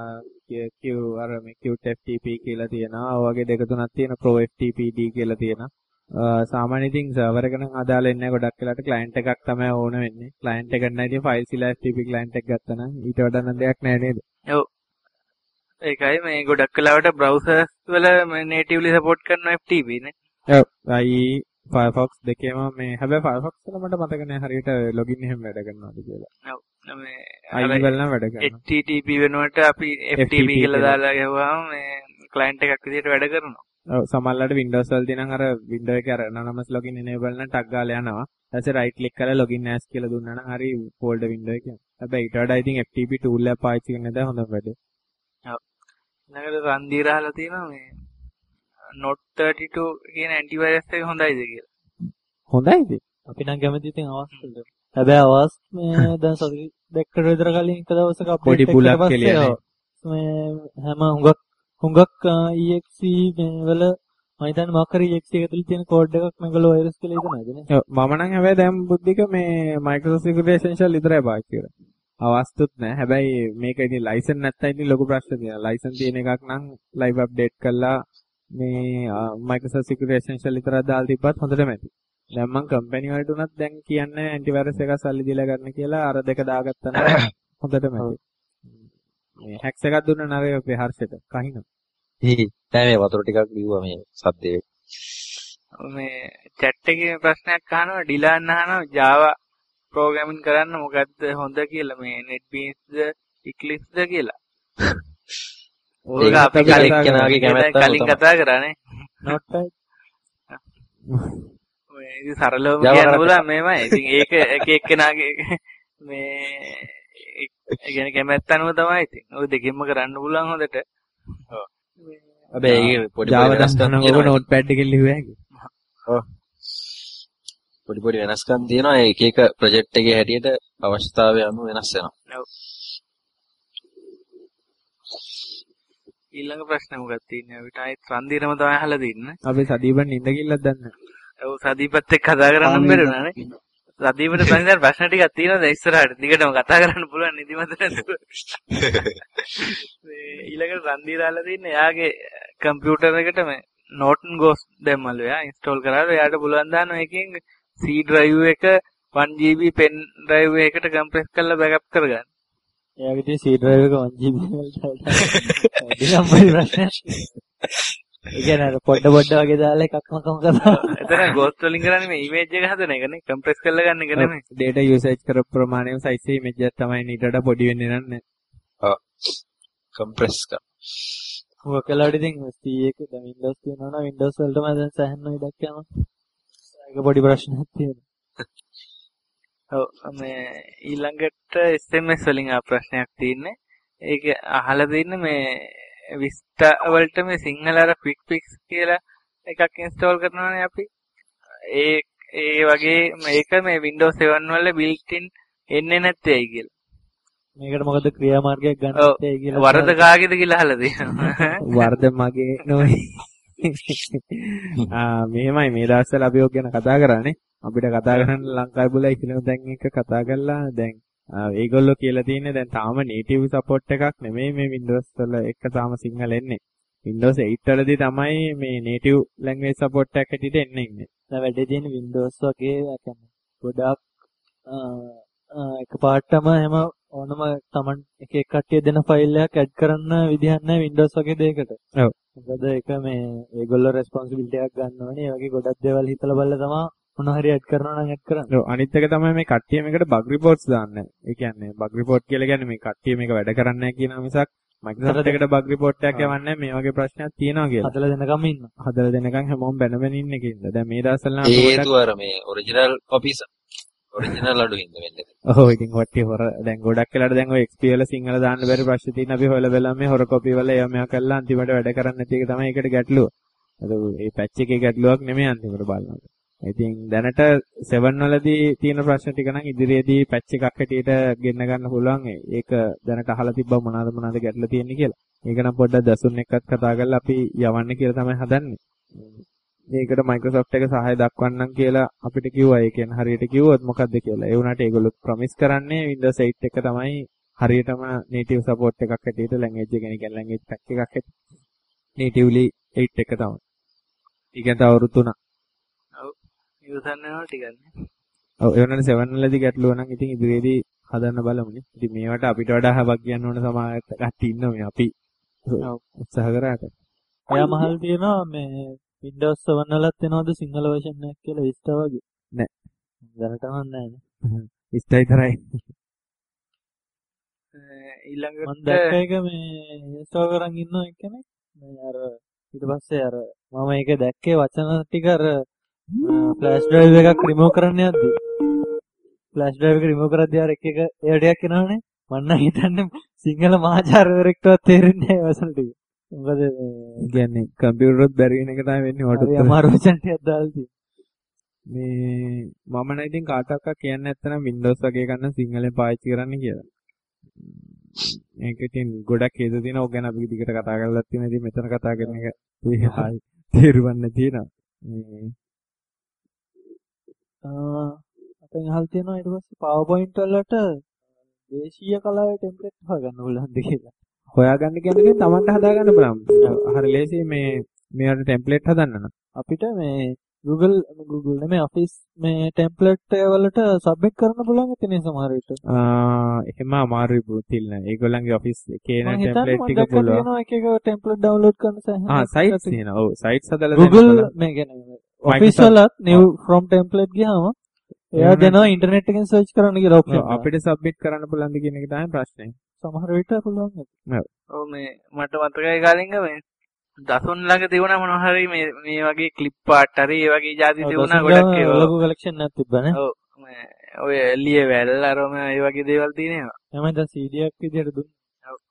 අර මේ Qt FTP කියලා තියෙනවා. ඔය වගේ දෙක තුනක් තියෙන Pro FTPD කියලා තියෙනවා. සාමාන්‍ය ඉතින් සර්වර් එක නම් අදාළ වෙන්නේ ගොඩක් වෙලාට ක්ලයන්ට් එකක් තමයි ඕන වෙන්නේ. ක්ලයන්ට් එක නම් ඉතින් ෆයිල්ස් ඉලා FTP ක්ලයන්ට් එක ගත්තා නම් ඊට වඩා නම් දෙයක් නෑ නේද? ඔව් ඒකයි මේ ගොඩක් වෙලාවට බ්‍රවුසර්ස් වල natively support කරන FTP නේ. ඔව්. Firefox දෙකේම මේ හැබැයි Firefox වල මට මතක නෑ හරියට login එහෙම වැඩ කරනවද කියලා. ඔව්. මේ IE වල නම් වැඩ කරනවා. HTTP වෙනුවට අපි FTP කියලා දාලා ගහුවාම මේ ක්ලයන්ට් එකක් විදිහට වැඩ කරනවා. ඔව් සමහරවිට Windows වල තියෙනම් අර window එකේ අර anonymous login enable නම් ටක් ගාලා යනවා. ඊට පස්සේ right click කරලා login as කියලා දුන්නා නම් හරි folder window එකේ. හැබැයි ඊට වඩා ඉතින් FTP tool එක පාවිච්චි කරන එක හොඳම වැඩේ. ඔව්. ඊළඟට රන්දීරහලා තියෙනවා මේ Note32 කියන ඇන්ටිවයිරස් එක හොඳයිද කියලා. හොඳයිද? අපි නම් කැමති ඉතින් අවස් වලට. හැබැයි අවස් මේ දැන් සති දෙකකට විතර කලින් එක දවසක අප්ඩේට් එකකට පස්සේ මේ හැම හුඟක් exe මේ වල මම හිතන්නේ මොකක් හරි exe එක ඇතුළේ තියෙන කෝඩ් එකක් මේගොල්ලෝ වෛරස් කියලා හිතනවාද නේ? ඔව් මම නම් හැබැයි දැන් බුද්ධික මේ Microsoft Security Essential විතරයි පාවිච්චි කරන්නේ. අවස්තුත් නැහැ. හැබැයි මේක ඉතින් ලයිසන් නැත්නම් ඉතින් ලොකු ප්‍රශ්න තියෙනවා. ලයිසන් තියෙන එකක් නම් live update කරලා මේ Microsoft Security Essential විතරක් දාලා තිබ්බත් හොඳටම ඇති. දැන් මම කම්පැනි වලට උනත් දැන් කියන්නේ ඇන්ටිවයිරස් එකක් සල්ලි දීලා ගන්න කියලා අර දෙක දාගත්තා නම් හොඳටම ඇති. මේ හැක්ස් එකක් දුන්න නරේ අපේ හර්ෂයට කහිනවා. දැන් මේ වතුර ටිකක් බිව්වා මේ සද්දේ. මේ chat එකේ ප්‍රශ්නයක් අහනවා ඩිලාන් අහනවා Java programming කරන්න මොකද්ද හොඳ කියලා මේ NetBeansද Eclipseද කියලා. ඕක අපි කලින් කතා කරානේ. Notepad. මේ ඉතින් සරලවම කියන්න පුළුවන් මේමයි. ඉතින් ඒක එක එක්කෙනාගේ මේ ඒ කියන්නේ කැමැත්ත අනුව තමයි ඉතින්. ඔය දෙකෙන්ම කරන්න පුළුවන් හොඳට. ඔව්. හැබැයි ඒක පොඩි වෙනස්කම් තියෙනවා notepad එකෙන් ලිව්ව හැකි. ඔව්. පොඩි වෙනස්කම් තියෙනවා. ඒක එක ප්‍රොජෙක්ට් එකේ හැටියට අවශ්‍යතාවය අනුව වෙනස් වෙනවා. ඔව්. ඊළඟ ප්‍රශ්න මොකක්ද තියෙන්නේ අපිට ආයෙත් රන්දිරම තමයි අහලා තින්නේ. අපි සදීපන් නින්ද කිල්ලක් දන්නේ. ඔව් සදීපත් එක්ක කතා කරන්න බැරිුණානේ. සදීපට සංසාර ප්‍රශ්න ටිකක් තියෙනවා දැන් ඉස්සරහට. දිගටම කතා කරන්න පුළුවන් නිදිමත නැතුව. මේ ඊළඟට රන්දිරාලා තින්නේ එයාගේ කම්පියුටර් එකට මේ Norton Ghost දැම්මලු එයා ඉන්ස්ටෝල් කරාලු. එයාට පුළුවන් දානවා එකකින් C drive එක 1GB pen drive එකකට කම්ප්‍රෙස් කරලා බෑකප් කරගන්න. එයාගේ තියෙන C drive එක 1GB වලට ඩිලම් වල ප්‍රශ්නයක්. ඒ කියන්නේ පොඩ වගේ දාලා එකක්ම කරනවා. එතන ghost වලින් කරන්නේ මේ image එක හදන එකනේ කම්ප්‍රෙස් කරලා ගන්න එක නෙමෙයි. data usage කරපු ප්‍රමාණයම size image එක තමයි ඊට වඩා පොඩි වෙන්නේ නැහැ. ඔව්. කම්ප්‍රෙස් කර. මොකක් කළාට ඉතින් C එක දැන් Windows තියෙනවා නම් Windows වලටම දැන් සෑහෙන ඉඩක් යනවා. ඒක පොඩි ප්‍රශ්නයක් තියෙනවා. ඔව් මේ ඊළඟට SMS වලින් ආ ප්‍රශ්නයක් තියෙන්නේ. ඒක අහලා තින්නේ මේ Vista වලට මේ සිංහල අර quick fix කියලා එකක් ඉන්ස්ටෝල් කරනවානේ අපි. ඒ වගේ මේක මේ Windows 7 වල built in එන්නේ නැත්තේ ඇයි කියලා. මේකට මොකද ක්‍රියාමාර්ගයක් ගන්න නැත්තේ ඇයි කියලා. වරද කාගේද කියලා අහලා තියෙනවා. වරද මගේ නෙවෙයි. මෙහෙමයි මේ දවස්වල අපි ඔක් ගැන කතා කරානේ. අපිට කතා කරන්න ලංකාවේ බුලයි කියලා දැන් එක කතා කරලා දැන් ඒගොල්ලෝ කියලා තියෙන්නේ දැන් තාම native support එකක් නෙමෙයි මේ Windows වල එක තාම සිංහල එන්නේ. Windows 8 වලදී තමයි මේ native language support එකක් ඇටියට එන්නේ ඉන්නේ. දැන් වැඩේ තියෙන Windows වගේ කියන්නේ ගොඩක් එකපාරටම හැම ඕනම Taman එක කට්ටිය දෙන ෆයිල් එකක් ඇඩ් කරන්න විදිහක් නැහැ Windows වගේ දෙයකට. ඔව්. මොකද ඒක මේ ඒගොල්ලෝ responsibility එකක් ගන්න ඕනේ. ඒ වගේ ගොඩක් දේවල් හිතලා බලලා තමයි මොන හරි ඇඩ් කරනවා නම් ඇඩ් කරන්න. ඔව් අනිත් එක තමයි මේ කට්ටිය මේකට bug reports දාන්නේ. ඒ කියන්නේ bug report කියලා කියන්නේ මේ කට්ටිය මේක වැඩ කරන්නේ නැහැ කියන මිසක් Microsoft එකට බග් රිපෝට් එකක් යවන්නේ මේ වගේ ප්‍රශ්නයක් තියෙනවා කියලා. හදලා දෙනකම් ඉන්න. හදලා දෙනකන් හැමෝම බැන ඉන්න කින්ද. දැන් මේ දවස්වල නම් ඒ හේතුව අර මේ ඔරිජිනල් කොපීස් ඔරිජිනල් අඩු හින්දා වෙන්නේ. ඔව් ඉතින් වටේ හොර දැන් ගොඩක් වෙලාට දැන් ඔය XP වල සිංහල දාන්න බැරි ප්‍රශ්න තියෙන අපි හොයලා බලලා මේ හොර කොපි වල ඒවා මේවා කරලා අන්තිමට වැඩ කරන්නේ නැති එක තමයි ඒකට ගැටලුව. ඒක මේ පැච් එකේ ගැටලුවක් නෙමෙයි අන්තිමට බලනකොට. ඉතින් දැනට 7 වලදී තියෙන ප්‍රශ්න ටික නම් ඉදිරියේදී පැච් එකක් හැටියට ගෙන්න ගන්න පුළුවන්. ඒක දැනට අහලා තිබ්බා මොනවාද ගැටලුව තියෙන්නේ කියලා. ඒක නම් පොඩ්ඩක් දසුන් එක්කත් කතා කරලා අපි යවන්න කියලා තමයි හදන්නේ. ඒකට Microsoft එක සහාය දක්වන්නම් කියලා අපිට කිව්වා. ඒ කියන්නේ හරියට කිව්වොත් මොකද්ද කියලා. ඒ වුණාට ඒගොල්ලෝ ප්‍රොමිස් කරන්නේ Windows 8 එක තමයි හරියටම native support එකක් හැටියට language එක කියන්නේ language pack එකක් හැටියට natively 8 එක තමයි. ඊකට අවුරුදු 3ක්. ඔව්. user නේනවා ටිකන්නේ. ඔව් ඒ වුණාට 7 වලදී ගැටලුව නම් ඉතින් ඉදිරියේදී හදන්න බලමුනේ. ඉතින් මේවට අපිට වඩා හවක් කියන්න ඕන සමාජයක් කට්ටිය ඉන්නවා මේ අපි උත්සාහ කරාට. එයා මහල් තියෙනවා මේ Windows 7 වලත් එනවද සිංහල version එකක් කියලා Vista වගේ? නෑ. දැනටම නෑ නේ. Vista විතරයි. ඊළඟට මම දැක්ක එක මේ install කරන් ඉන්න කෙනෙක් මේ අර ඊට පස්සේ අර මම ඒක දැක්කේ වචන ටික අර flash drive එකක් remove කරන්න යද්දි flash drive එක remove කරද්දී අර එක ඒ ටිකක් එනවනේ මම නම් හිතන්නේ සිංහල මහාචාර්යවරයෙක්ටවත් තේරෙන්නේ නැහැ වචන ටික. මොකද මේ කියන්නේ කම්පියුටරත් බැරි වෙන එක තමයි වෙන්නේ ඔටත්. හරි අමාරු වචන ටිකක් දාලා තියෙනවා. මේ මම නම් ඉතින් කාටවත් කියන්නේ නැත්තනම් Windows වගේ ගන්න සිංහලෙන් පාවිච්චි කරන්න කියලා. ඒක ඉතින් ගොඩක් හේතු තියෙනවා. ඕක ගැන අපි දිගට කතා කරලා තියෙනවා. ඉතින් මෙතන කතා කරන එක තේරුවන්නේ තියෙනවා. අපෙන් අහල් තියෙනවා ඊට පස්සේ PowerPoint වලට දේශීය කලාවේ ටෙම්ප්ලේට් හොයාගන්න පුළුවන්ද කියලා. හොයාගන්න කියන්නේ තමන්ට හදාගන්න බලන්න. හරි ලේසියි මේවට ටෙම්ප්ලේට් හදන්න නම්. අපිට මේ Google නෙමෙයි Office මේ ටෙම්ප්ලේට් වලට සබ්මිට් කරන්න පුළුවන් ඉතින් සමහර විට. එහෙම අමාරුයි පුතිල් නෑ. ඒගොල්ලන්ගේ Office එකේ න ටෙම්ප්ලේට් ටික පුළුවන්. තියෙනවා එක ටෙම්ප්ලේට් ඩවුන්ලෝඩ් කරන්න සහ. sites තියෙනවා. ඔව් sites හදලා Google මේ කියන්නේ Office වලත් new from template ගියාම එයා දෙනවා ඉන්ටර්නෙට් එකෙන් සර්ච් කරන්න කියලා ඔප්ෂන්. අපිට සබ්මිට් කරන්න පුළුවන්ද කියන එක තමයි ප්‍රශ්නේ. සමහර විට පුළුවන්. ඔව් මේ මට මතකයි කාලින්ග මේ දසුන් ළඟ තිබුණා මොනවා හරි මේ වගේ ක්ලිප් ආට් හරි ඒ වගේ જાති තිබුණා ගොඩක් ඒවා. ලොකු කලෙක්ෂන් එකක් තිබ්බනේ. ඔව් මේ ඔය එළිය වැල් අරම ඒ වගේ දේවල් තියෙනවා. එහමයි දැන් CD එකක් විදියට දුන්නා. ඔව්.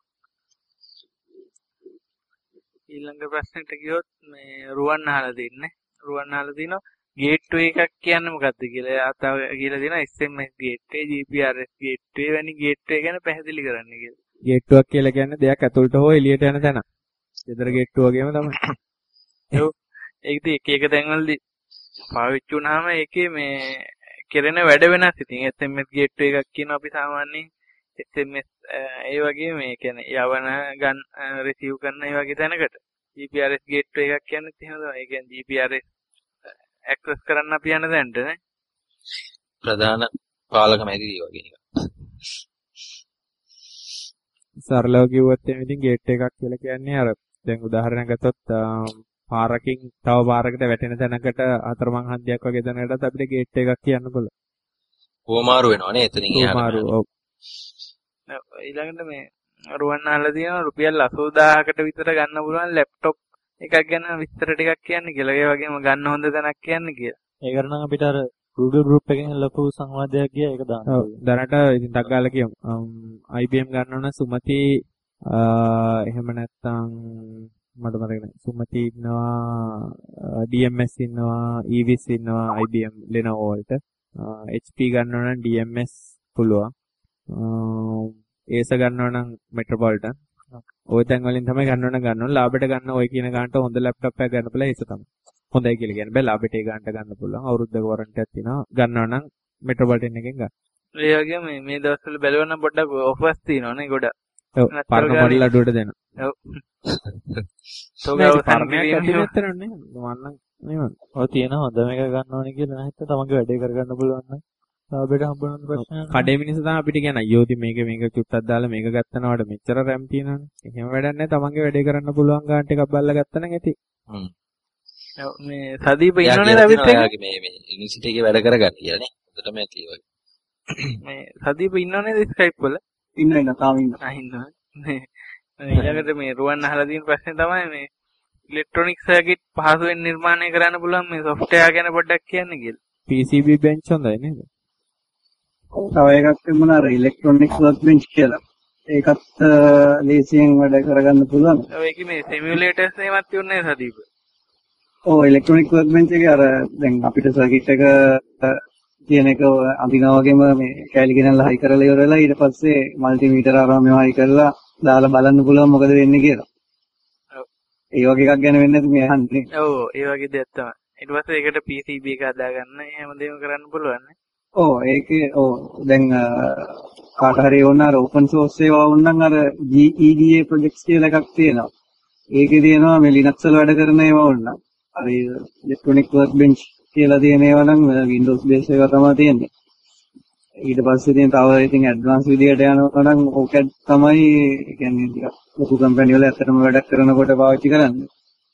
ඊළඟ ප්‍රශ්නෙට ගියොත් මේ රුවන් අහලා තින්නේ. රුවන් අහලා තිනවා ගේට්වේ එකක් කියන්නේ මොකක්ද කියලා. එයා තව කියලා දෙනවා SMS ගේට්වේ, GPRS ගේට්වේ වැනි ගේට්වේ ගැන පැහැදිලි කරන්න කියලා. ගේට්ටුවක් කියලා කියන්නේ දෙයක් ඇතුළට හෝ එළියට යන තැන. ගෙදර ගේට්ටුව වගේම තමයි. ඔව්. ඒක එක තැන්වලදී පාවිච්චි වුණාම ඒකේ මේ කෙරෙන වැඩ වෙනස්. ඉතින් SMS ගේට්වේ එකක් කියන අපි සාමාන්‍යයෙන් SMS ඒ වගේ මේ කියන්නේ යවන ගන්න රිසීව් කරන ඒ වගේ තැනකට. GPRS ගේට්වේ එකක් කියන්නේ එහෙම තමයි. ඒ කියන්නේ GPRS ඇක්සස් කරන්න අපි යන තැනට නේ. ප්‍රධාන පාලක මැදිරිය වගේ නිකන්. සරලව කිව්වොත් එහෙනම් ඉතින් ගේට් එකක් කියලා කියන්නේ අර දැන් උදාහරණයක් ගත්තොත් පාරකින් තව පාරකට වැටෙන තැනකට අතරමං හන්දියක් වගේ තැනකටත් අපිට ගේට් එකක් කියන්න පුළුවන්. කොමාරු වෙනවනේ එතනින් එහාට. කොමාරු. ඔව්. ඊළඟට මේ රුවන් අහලා තියෙනවා රුපියල් 80000කට විතර ගන්න පුළුවන් ලැප්ටොප් එකක් ගැන විස්තර ටිකක් කියන්න කියලා. ඒ වගේම ගන්න හොඳ තැනක් කියන්න කියලා. ඒකට නම් අපිට අර Google group එකෙන් ලොකු සංවාදයක් ගියා ඒක දාන්න. ඔව්. දැනට ඉතින් ටක් ගාලා කියමු. IBM ගන්නව නම් සුමති එහෙම නැත්නම් මට මතක නැහැ. සුමති ඉන්නවා, DMS ඉන්නවා, EVIS ඉන්නවා, IBM Lenovo වලට. HP ගන්නව නම් DMS පුළුවන්. Acer ගන්නව නම් Metropolitan. ওই තැන් වලින් තමයි ගන්නව නම් ගන්න ඕන. ලාභයට ගන්න ඔය කියන ගන්නට හොඳ ලැප්ටොප් එකක් ගන්න පුළුවන් Acer තමයි. හොඳයි කියලා කියන්නේ බෑ ලාභයට ඒ ගන්නට ගන්න පුළුවන්. අවුරුද්දක වොරන්ටි එකක් තියෙනවා. ගන්නව නම් Metropolitan එකෙන් ගන්න. ඒ වගේම මේ දවස්වල බැලුවා නම් පොඩ්ඩක් ඔෆර්ස් තියෙනවානේ ගොඩක්. ඔව් පරණ මොඩල් අඩුවට දෙනවා. ඔව්. තෝගාව පරණයක් ඇතුළේ නැතරනේ. මන්නම් නෙමෙයි. ඔය තියෙන හොඳම එක ගන්න ඕනේ කියලා නැත්නම් තමන්ගේ වැඩේ කරගන්න පුළුවන් නම් ලාභයට හම්බ වෙන ප්‍රශ්න නෑ. කඩේ මිනිස්සු තමයි අපිට කියන අයියෝදි මේක චුට්ටක් දාලා මේක ගත්තනවාට මෙච්චර RAM තියෙනවනේ. එහෙම වැඩක් නැහැ. තමන්ගේ වැඩේ කරන්න පුළුවන් ගාන්ට් එකක් බල්ලා ගත්තා නම් ඇති. ඔව් මේ සදීප ඉන්නෝනේ අපිත් එක්ක. එයාගේ මේ යුනිවර්සිටි එකේ වැඩ කරගන්න කියලා නේ. හොඳටම ඇති ඒ වගේ. මේ සදීප ඉන්නෝනේ Skype වල. ඉන්න තාම ඉන්න. ඉන්නවා. මේ ඊළඟට මේ රුවන් අහලා තියෙන ප්‍රශ්නේ තමයි මේ ඉලෙක්ට්‍රොනික සර්කිට් පහසුවෙන් නිර්මාණය කරන්න පුළුවන් මේ software ගැන පොඩ්ඩක් කියන්න කියලා. PCB bench හොඳයි නේද? තව එකක් තිබුණා අර ඉලෙක්ට්‍රොනික්ස් වර්ක්බෙන්ච් කියලා. ඒකත් ලේසියෙන් වැඩ කරගන්න පුළුවන්. ඔය ඒකේ මේ සිමියුලේටර්ස් එහෙමත් තියුනේ සදීප. ඔව් ඉලෙක්ට්‍රොනික් වර්ක්බෙන්ච් එකේ අර දැන් අපිට සර්කිට් එක කියන එක අඳිනා වගේම මේ කැලි ගෙනල්ලා හයි කරලා ඉවරලා ඊට පස්සේ මල්ටිමීටර් අරන් මේවා හයි කරලා දාලා බලන්න පුළුවන් මොකද වෙන්නේ කියලා. ඔව්. ඒ වගේ එකක් ගැන වෙන්නේ නැති මේ අහන්නේ. ඔව් ඒ වගේ දෙයක් තමයි. ඊට පස්සේ ඒකට PCB එක හදාගන්න හැමදේම කරන්න පුළුවන් නේ. ඔව් ඒකේ දැන් කාට හරි ඕන අර ඕපන් සෝස් ඒවා වුණනම් අර GEDA ප්‍රොජෙක්ට්ස් කියලා එකක් තියෙනවා. ඒකේ තියෙනවා මේ Linux වල වැඩ කරන ඒවා වුණනම්. අර ඉලෙක්ට්‍රොනික් වර්ක්බෙන්ච් කියලා තියෙන ඒවා නම් Windows base ඒවා තමයි තියෙන්නේ. ඊට පස්සේ තියෙන තව ඉතින් ඇඩ්වාන්ස් විදියට යනවා නම් OCAD තමයි කියන්නේ ටිකක් ලොකු කම්පැනි වල ඇත්තටම වැඩ කරනකොට පාවිච්චි කරන්නේ.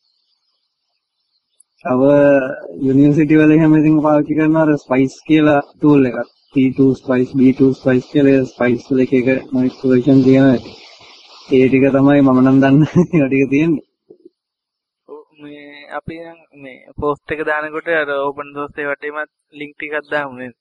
තව යුනිවර්සිටි වල එහෙම ඉතින් පාවිච්චි කරන අර ස්පයිස් කියලා ටූල් එකක්. T2 ස්පයිස් B2 ස්පයිස් කියලා ස්පයිස් වල එක මොනික් සොලියුෂන් තියෙනවා. ඒ ටික තමයි මම නම් දන්නේ ඒ ටික තියෙන්නේ. මේ අපි මේ පෝස්ට් එක දානකොට අර ඕපන් සෝස් ඒවට එමත් ලින්ක් ටිකක් දාමු නේද?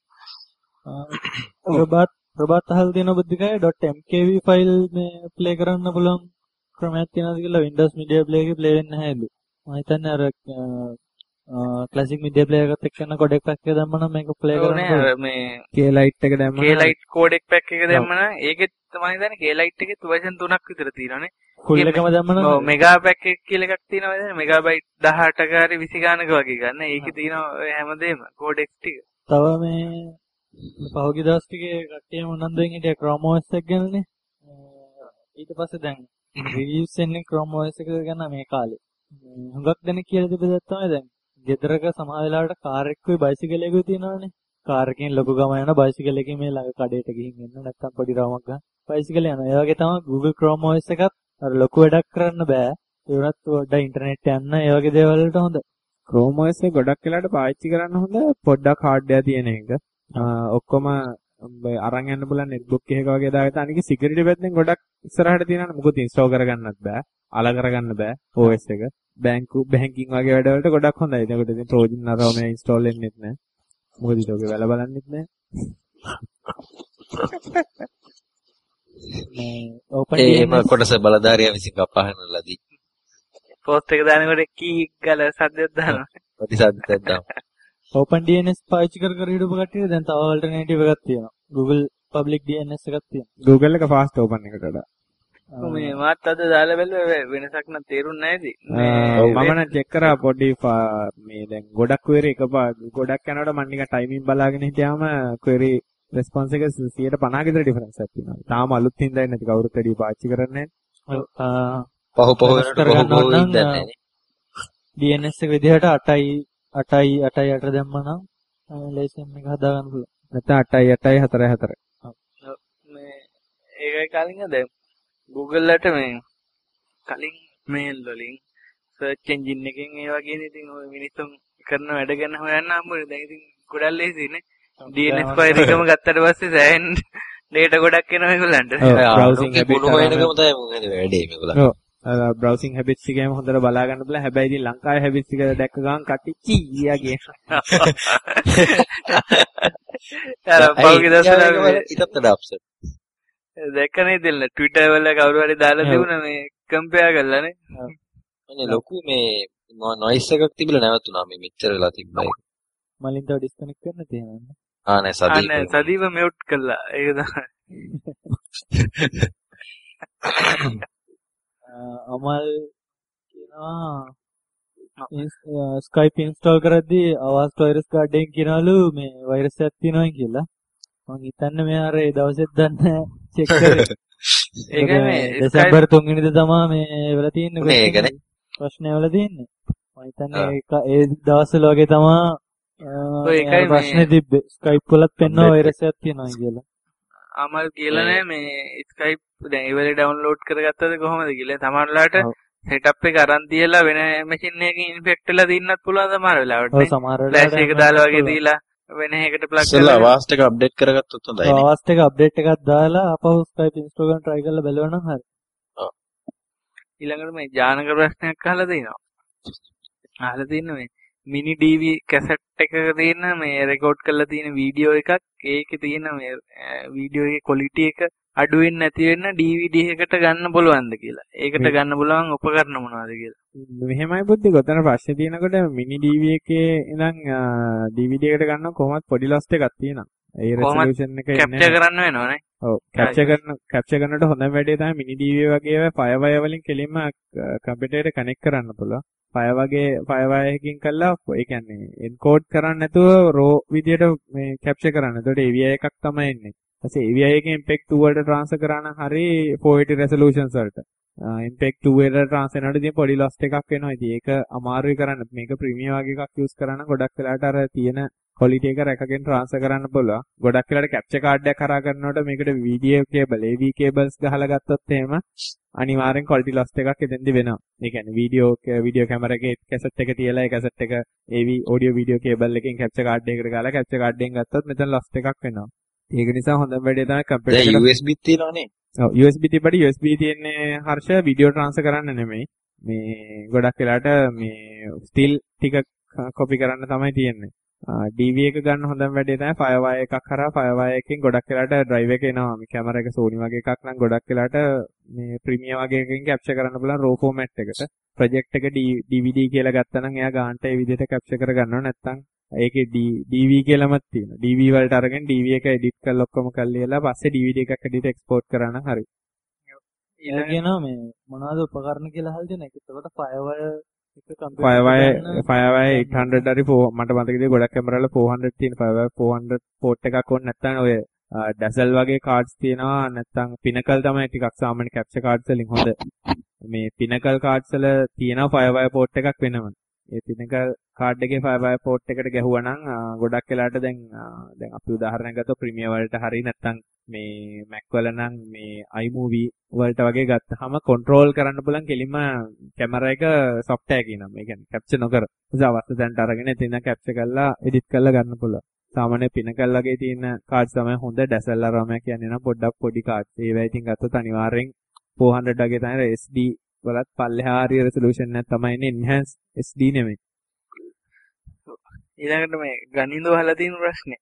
ප්‍රබාත් අහලා තියෙන බුද්ධිකයි .mkv ෆයිල් මේ ප්ලේ කරන්න පුළුවන් ක්‍රමයක් තියෙනවද කියලා Windows Media Player එකේ ප්ලේ වෙන්නේ නැහැලු. මම හිතන්නේ අර ක්ලාසික් මීඩියා ප්ලේයර් එකත් එක්ක යන කොඩෙක් පැක් එක දැම්මම මේක ප්ලේ කරන්න ඕනේ. මේ K-Lite එක දැම්මම K-Lite කෝඩෙක් පැක් එක දැම්මම ඒකෙත් තමයි දැන් K-Lite එකේ version 3ක් විතර තියෙනවානේ. ෆුල් එකම දැම්මම ඔව් මෙගා පැක් එක කියලා එකක් තියෙනවා නේද? මෙගාබයිට් 18ක හරි 20 ගානක වගේ ගන්න. ඒකේ තියෙනවා ඔය හැමදේම කෝඩෙක්ස් ටික. තව මේ පහුගිය දවස් ටිකේ කට්ටියම උනන්දුවෙන් හිටිය Chrome OS එක ගැනනේ. ඊට පස්සේ දැන් රිවිව්ස් එන්නේ Chrome OS එක ගැන මේ කාලේ. හුඟක් දෙනෙක් කියලා තිබෙද්දත් තමයි දැන් ගෙදරක සමහර වෙලාවට කාර් එකකුයි බයිසිකලයකුයි තියෙනවානේ. කාර් එකකින් ලොකු ගම යන බයිසිකල් එකකින් මේ ළඟ කඩේට ගිහින් එන්න නැත්නම් පොඩි රවුමක් ගන්න. බයිසිකල් යනවා. ඒ වගේ තමයි Google Chrome OS එකත් අර ලොකු වැඩක් කරන්න බෑ. ඒ වුණත් පොඩ්ඩක් ඉන්ටර්නෙට් යන්න ඒ වගේ දේවල් වලට හොඳ. Chrome OS එක ගොඩක් වෙලාට පාවිච්චි කරන්න හොඳ පොඩ්ඩක් hardware තියෙන එක. ඔක්කොම අරන් යන්න පුළුවන් netbook එකක වගේ දාගෙන අනික security පැත්තෙන් ගොඩක් ඉස්සරහට තියෙනවා. මොකද install කරගන්නත් බෑ. අල කරගන්න බෑ OS එක. බැංකින් වගේ වැඩවලට ගොඩක් හොඳයි. එතකොට ඉතින් Trojan අරව මේ install වෙන්නෙත් නෑ. මොකද ඒක ඔගේ වැල බලන්නෙත් නෑ. ඒම කොටස බලධාරියා විසින් කපහන ලදී. පෝස්ට් එක දානකොට කී ගල සද්දයක් දානවා. පොඩි සද්දයක් දානවා. OpenDNS පාවිච්චි කර හිටපු කට්ටිය දැන් තව alternative එකක් තියෙනවා. Google public DNS එකක් තියෙනවා. Google එක fast open එකට වඩා. මේ මාත් අද දාලා බැලුවා වෙනසක් නම් තේරුන්නේ නැහැදී. මම නම් චෙක් කරා පොඩි මේ දැන් ගොඩක් query ගොඩක් යනකොට මම නිකන් ටයිමින් බලාගෙන හිටියාම query response එක 150 කට ඩිෆරන්ස් එකක් තියෙනවා. තාම අලුත් හින්දා නැති කවුරුත් වැඩි පාවිච්චි කරන්නේ නැහැ. පහු වෙනකොට DNS එක විදිහට 8 දැම්මනම් ලේසියෙන් මේක හදා ගන්න පුළුවන්. නැත්නම් 8.8.4.4. මේ ඒකයි කලින් දැන් Google වලට මේ කලින් මේල් වලින් search engine එකෙන් ඒ වගේ ඉතින් ඔය මිනිස්සුන් කරන වැඩ ගැන හොයන්න හම්බුනේ. දැන් ඉතින් ගොඩක් ලේසියිනේ. DNS ෆයිල් එකම ගත්තට පස්සේ සෑහෙන data ගොඩක් එනවා ඒගොල්ලන්ට. browsing habit තමයි වැඩේ මේගොල්ලෝ. browsing habits එකේම හොඳට බලා ගන්න බලා. හැබැයි ඉතින් ලංකාවේ habits එක දැක්ක ගමන් කට්ටි චීයා කියනවා. අර පෞගේ දවස්වල ඊටත් වඩා අප්සෙට්. දැක්කනේ දෙන්න Twitter වල කවුරු හරි දාලා තිබුණා මේ කම්පෙයාර් කරලානේ. අනේ ලොකු මේ noise එකක් තිබිලා නැවතුණා මේ මෙච්චර වෙලා තිබ්බයි. මලින් තව disconnect කරන්න තියෙනවා. නෑ සදීව මියුට් කළා. ඒක තමයි. අමල් කියනවා Skype install කරද්දී avast virus guard එකෙන් කියනවලු මේ virus එකක් තියෙනවා කියලා. මම හිතන්නේ මෙයා අර ඒ දවසෙත් දන්නේ චෙක් කරේ. ඒකයි මේ දෙසැම්බර් 3 වෙනිදා තමයි මේ වෙලා තියෙන්නේ. මේකනේ. ප්‍රශ්නේ වෙලා තියෙන්නේ. මම හිතන්නේ ඒ දවස්වල වගේ තමයි ඔය එකයි ප්‍රශ්නේ තිබ්බේ. Skype වලත් පෙන්නවා virus එකක් තියෙනවා කියලා. අමල් කියලා නෑ මේ Skype දැන් ඒ වෙලේ ඩවුන්ලෝඩ් කරගත්තද කොහොමද කියලා. සමහරලාට setup එක අරන් තියලා වෙන මැෂින් එකකින් ඉන්ෆෙක්ට් වෙලා තින්නත් පුළුවන් සමහර වෙලාවට. ඔව් සමහර වෙලාවට ෆ්ලෑෂ් එක දාලා වගේ දීලා වෙන එකකට ප්ලග් කරලා avast එක අප්ඩේට් කරගත්තොත් හොඳයි නේ. avast එක අප්ඩේට් එකක් දාලා ආපහු Skype install කරන්න try කරලා බලුවා නම් හරි. ඊළඟට මේ ජානක ප්‍රශ්නයක් අහලා තිනවා. අහලා තියෙන මේ මිනි DV කැසට් එකක තියෙන මේ රෙකෝඩ් කරලා තියෙන වීඩියෝ එකක් ඒකේ තියෙන මේ වීඩියෝ එකේ ක්වොලිටි එක අඩු වෙන්නේ නැති වෙන්න DVD එකකට ගන්න පුළුවන්ද කියලා. ඒකට ගන්න පුළුවන් උපකරණ මොනවද කියලා. මෙහෙමයි බුද්ධි ගොතන ප්‍රශ්නේ තියෙනකොට මිනි DV එකේ ඉඳන් DVD එකට ගන්න කොහොමත් පොඩි ලොස්ට් එකක් තියෙනවා. ඒ රෙසලූෂන් එක කැප්චර් කරන්න වෙනවනේ. ඔව් කැප්චර් කරනකොට හොඳම වැඩේ තමයි මිනි DV වගේ ෆයර්වයර් වලින් කෙලින්ම කම්පියුටර් එකට කනෙක්ට් කරන්න පුළුවන්. ෆයර්වයර් එකකින් කළා ඒ කියන්නේ එන්කෝඩ් කරන්න නැතුව රෝ විදියට මේ කැප්චර් කරන්න. එතකොට AVI එකක් තමයි එන්නේ. ඊපස්සේ AVI එකෙන් MPEG 2 වලට ට්‍රාන්ස්ෆර් කරන හරි 480 රෙසලූෂන්ස් වලට. MPEG 2 වලට ට්‍රාන්ස්ෆර් කරනකොට ඉතින් පොඩි ලොස්ට් එකක් වෙනවා. ඉතින් ඒක අමාරුයි කරන්න. මේක ප්‍රීමියම් වගේ එකක් යූස් කරන ගොඩක් වෙලාට අර තියෙන ක්වොලිටි එක රැකගෙන ට්‍රාන්ස්ෆර් කරන්න පුළුවන්. ගොඩක් වෙලාට කැප්චර් කාඩ් එකක් කරා කරනකොට මේකට VDA කේබල් AV කේබල්ස් ගහලා ගත්තොත් එහෙම අනිවාර්යෙන් ක්වොලිටි ලොස් එකක් එතෙන්දි වෙනවා. ඒ කියන්නේ වීඩියෝ කැමරා එකේ කැසට් එක තියලා ඒ කැසට් එක AV ඔඩියෝ වීඩියෝ කේබල් එකෙන් කැප්චර් කාඩ් එකකට ගාලා කැප්චර් කාඩ් එකෙන් ගත්තොත් මෙතන ලොස් එකක් වෙනවා. ඒක නිසා හොඳම වැඩේ තමයි කම්පියුටර් එකට USB තියෙනවනේ. ඔව් USB තිබ්බට USB තියෙන්නේ හර්ෂ වීඩියෝ ට්‍රාන්ස්ෆර් කරන්න නෙමෙයි. මේ ගොඩක් වෙලාට මේ ස්ටිල් ටික කොපි කරන්න තමයි තියෙන්නේ. DV එක ගන්න හොඳම වැඩේ තමයි ෆයර්වයර් එකක් කරා ෆයර්වයර් එකකින් ගොඩක් වෙලාට ඩ්‍රයිව් එක එනවා. මේ කැමරා එක Sony වගේ එකක් නම් ගොඩක් වෙලාට මේ ප්‍රීමියම් වගේ එකකින් කැප්චර් කරන්න පුළුවන් රෝ ෆෝමැට් එකට. ප්‍රොජෙක්ට් එක DVD කියලා ගත්තා නම් එයා ගානට ඒ විදිහට කැප්චර් කර ගන්නවා. නැත්නම් ඒකේ DV කියලාමත් තියෙනවා. DV වලට අරගෙන DV එක එඩිට් කරලා ඔක්කොම කරලා පස්සේ DVD එකක් ඇඩිට එක්ස්පෝර්ට් කරා නම් හරි. ඊළඟ කියනවා මේ මොනවද උපකරණ කියලා අහලා තියෙන එක. ඒකට ෆයර්වයර් ෆයර්වයර් 800 හරි මට මතකද ගොඩක් කැමරාවල 400 තියෙන ෆයර්වයර් 400 පෝට් එකක් ඕන නැත්නම් ඔය ඩැසල් වගේ කාඩ්ස් තියෙනවා නැත්නම් පිනකල් තමයි ටිකක් සාමාන්‍ය කැප්චර් කාඩ්ස් වලින් හොඳ මේ පිනකල් කාඩ්ස් වල තියෙනවා ෆයර්වයර් පෝට් එකක් වෙනම ඒ පිනකල් කාඩ් එකේ ෆයර්වයර් පෝට් එකට ගැහුවා නම් ගොඩක් වෙලාට දැන් අපි උදාහරණයක් ගත්තොත් ප්‍රීමියර් වලට හරි නැත්නම් මේ Mac වල නම් මේ iMovie වලට වගේ ගත්තාම කන්ට්‍රෝල් කරන්න පුළුවන් කෙලින්ම කැමරා එක software එකේ නම් ඒ කියන්නේ කැප්චර් නොකර අවස්ථ දැන්ට අරගෙන එතන කැප්චර් කරලා එඩිට් කරලා ගන්න පුළුවන්. සාමාන්‍ය පිනකල් වගේ තියෙන කාඩ්ස් තමයි හොඳ ඩැසල් අරම කියන්නේ නම් පොඩ්ඩක් පොඩි කාඩ්ස්. ඒවා ඉතින් ගත්තොත් අනිවාර්යෙන් 400 වගේ තමයි SD වලත් පල්ලෙහා හරිය රෙසලූෂන් එකක් තමයි ඉන්නේ enhanced SD නෙමෙයි. ඊළඟට මේ ගණින්දෝ අහලා තියෙන ප්‍රශ්නේ.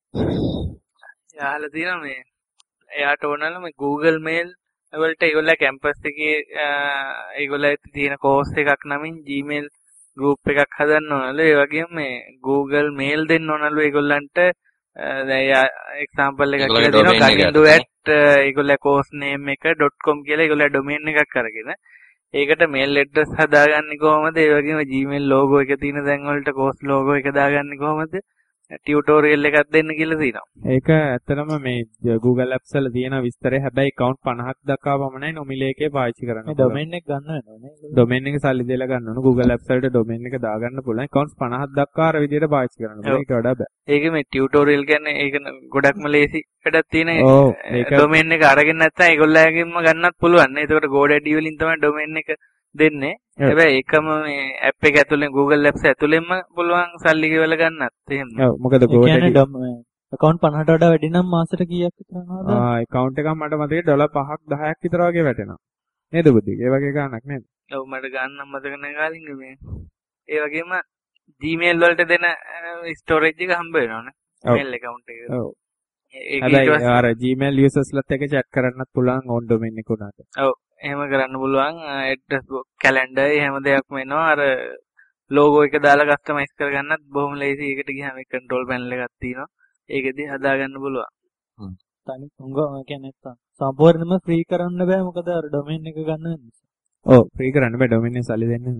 අහලා තියෙනවා මේ එයාට ඕනනම් මේ Google Mail වලට ඒගොල්ලෝ කැම්පස් එකේ ඒගොල්ලෝ තියෙන කෝස් එකක් නමින් Gmail group එකක් හදන්න ඕනලු. ඒ වගේම මේ Google Mail දෙන්න ඕනලු ඒගොල්ලන්ට. දැන් එක්සැම්පල් එකක් කියලා දෙනවා ගණින්දෝ@ ඒගොල්ලෝ course name එක .com කියලා ඒගොල්ලෝ domain එකක් අරගෙන ඒකට mail address හදාගන්නේ කොහොමද? ඒ වගේම Gmail logo එක තියෙන දැන් වලට course logo එක දාගන්නේ කොහොමද? ටියුටෝරියල් එකක් දෙන්න කියලා තියෙනවා. ඒක ඇත්තටම මේ Google Apps වල තියෙන විස්තරය හැබැයි account 50ක් දක්වා පමණයි නොමිලේ එකේ පාවිච්චි කරන්න. මේ domain එක ගන්න වෙනවා නේ. domain එක සල්ලි දීලා ගන්න ඕන. Google Apps වලට domain එක දාගන්න පුළුවන්. accounts 50ක් දක්වා අර විදිහට පාවිච්චි කරන්න පුළුවන්. ඊට වඩා බෑ. ඒක මේ ටියුටෝරියල් කියන්නේ ඒක ගොඩක්ම ලේසි වැඩක් තියෙන domain එක අරගෙන නැත්නම් ඒගොල්ලෝගෙන්ම ගන්නත් පුළුවන් නේ. ඒකට GoDaddy වලින් තමයි domain එක දෙන්නේ. හැබැයි ඒකම මේ app එක ඇතුලෙන් Google Apps ඇතුලෙන්ම පුළුවන් සල්ලි ගෙවලා ගන්නත් එහෙම. ඔව් මොකද GoDaddy account 50ට වඩා වැඩි නම් මාසෙට කීයක් විතර යනවද? account එකක් මට මතකයි $5ක් 10ක් විතර වගේ වැටෙනවා. නේද බුද්ධි? ඒ වගේ ගාණක් නේද? ඔව් මට ගන්න මතක නැහැ කාලින්ග මේ. ඒ වගේම Gmail වලට දෙන storage එක හම්බ වෙනවනේ. mail account එක. ඔව්. හැබැයි අර Gmail usersලත් එක්ක chat කරන්නත් පුළුවන් on domain එක උනාට. ඔව්. එහෙම කරන්න පුළුවන්. address book calendar එහෙම දෙයක්ම එනවා. අර logo එක දාලා customize කරගන්නත් බොහොම ලේසි. ඒකට ගියාම control panel එකක් තියෙනවා. ඒකෙදි හදාගන්න පුළුවන්. තනි උංග කියන්නේ නැත්තම් සම්පූර්ණයෙන්ම ෆ්‍රී කරන්න බෑ මොකද අර domain එක ගන්න වෙන්නේ. ඔව් ෆ්‍රී කරන්න බෑ domain එක සල්ලි දෙන්න.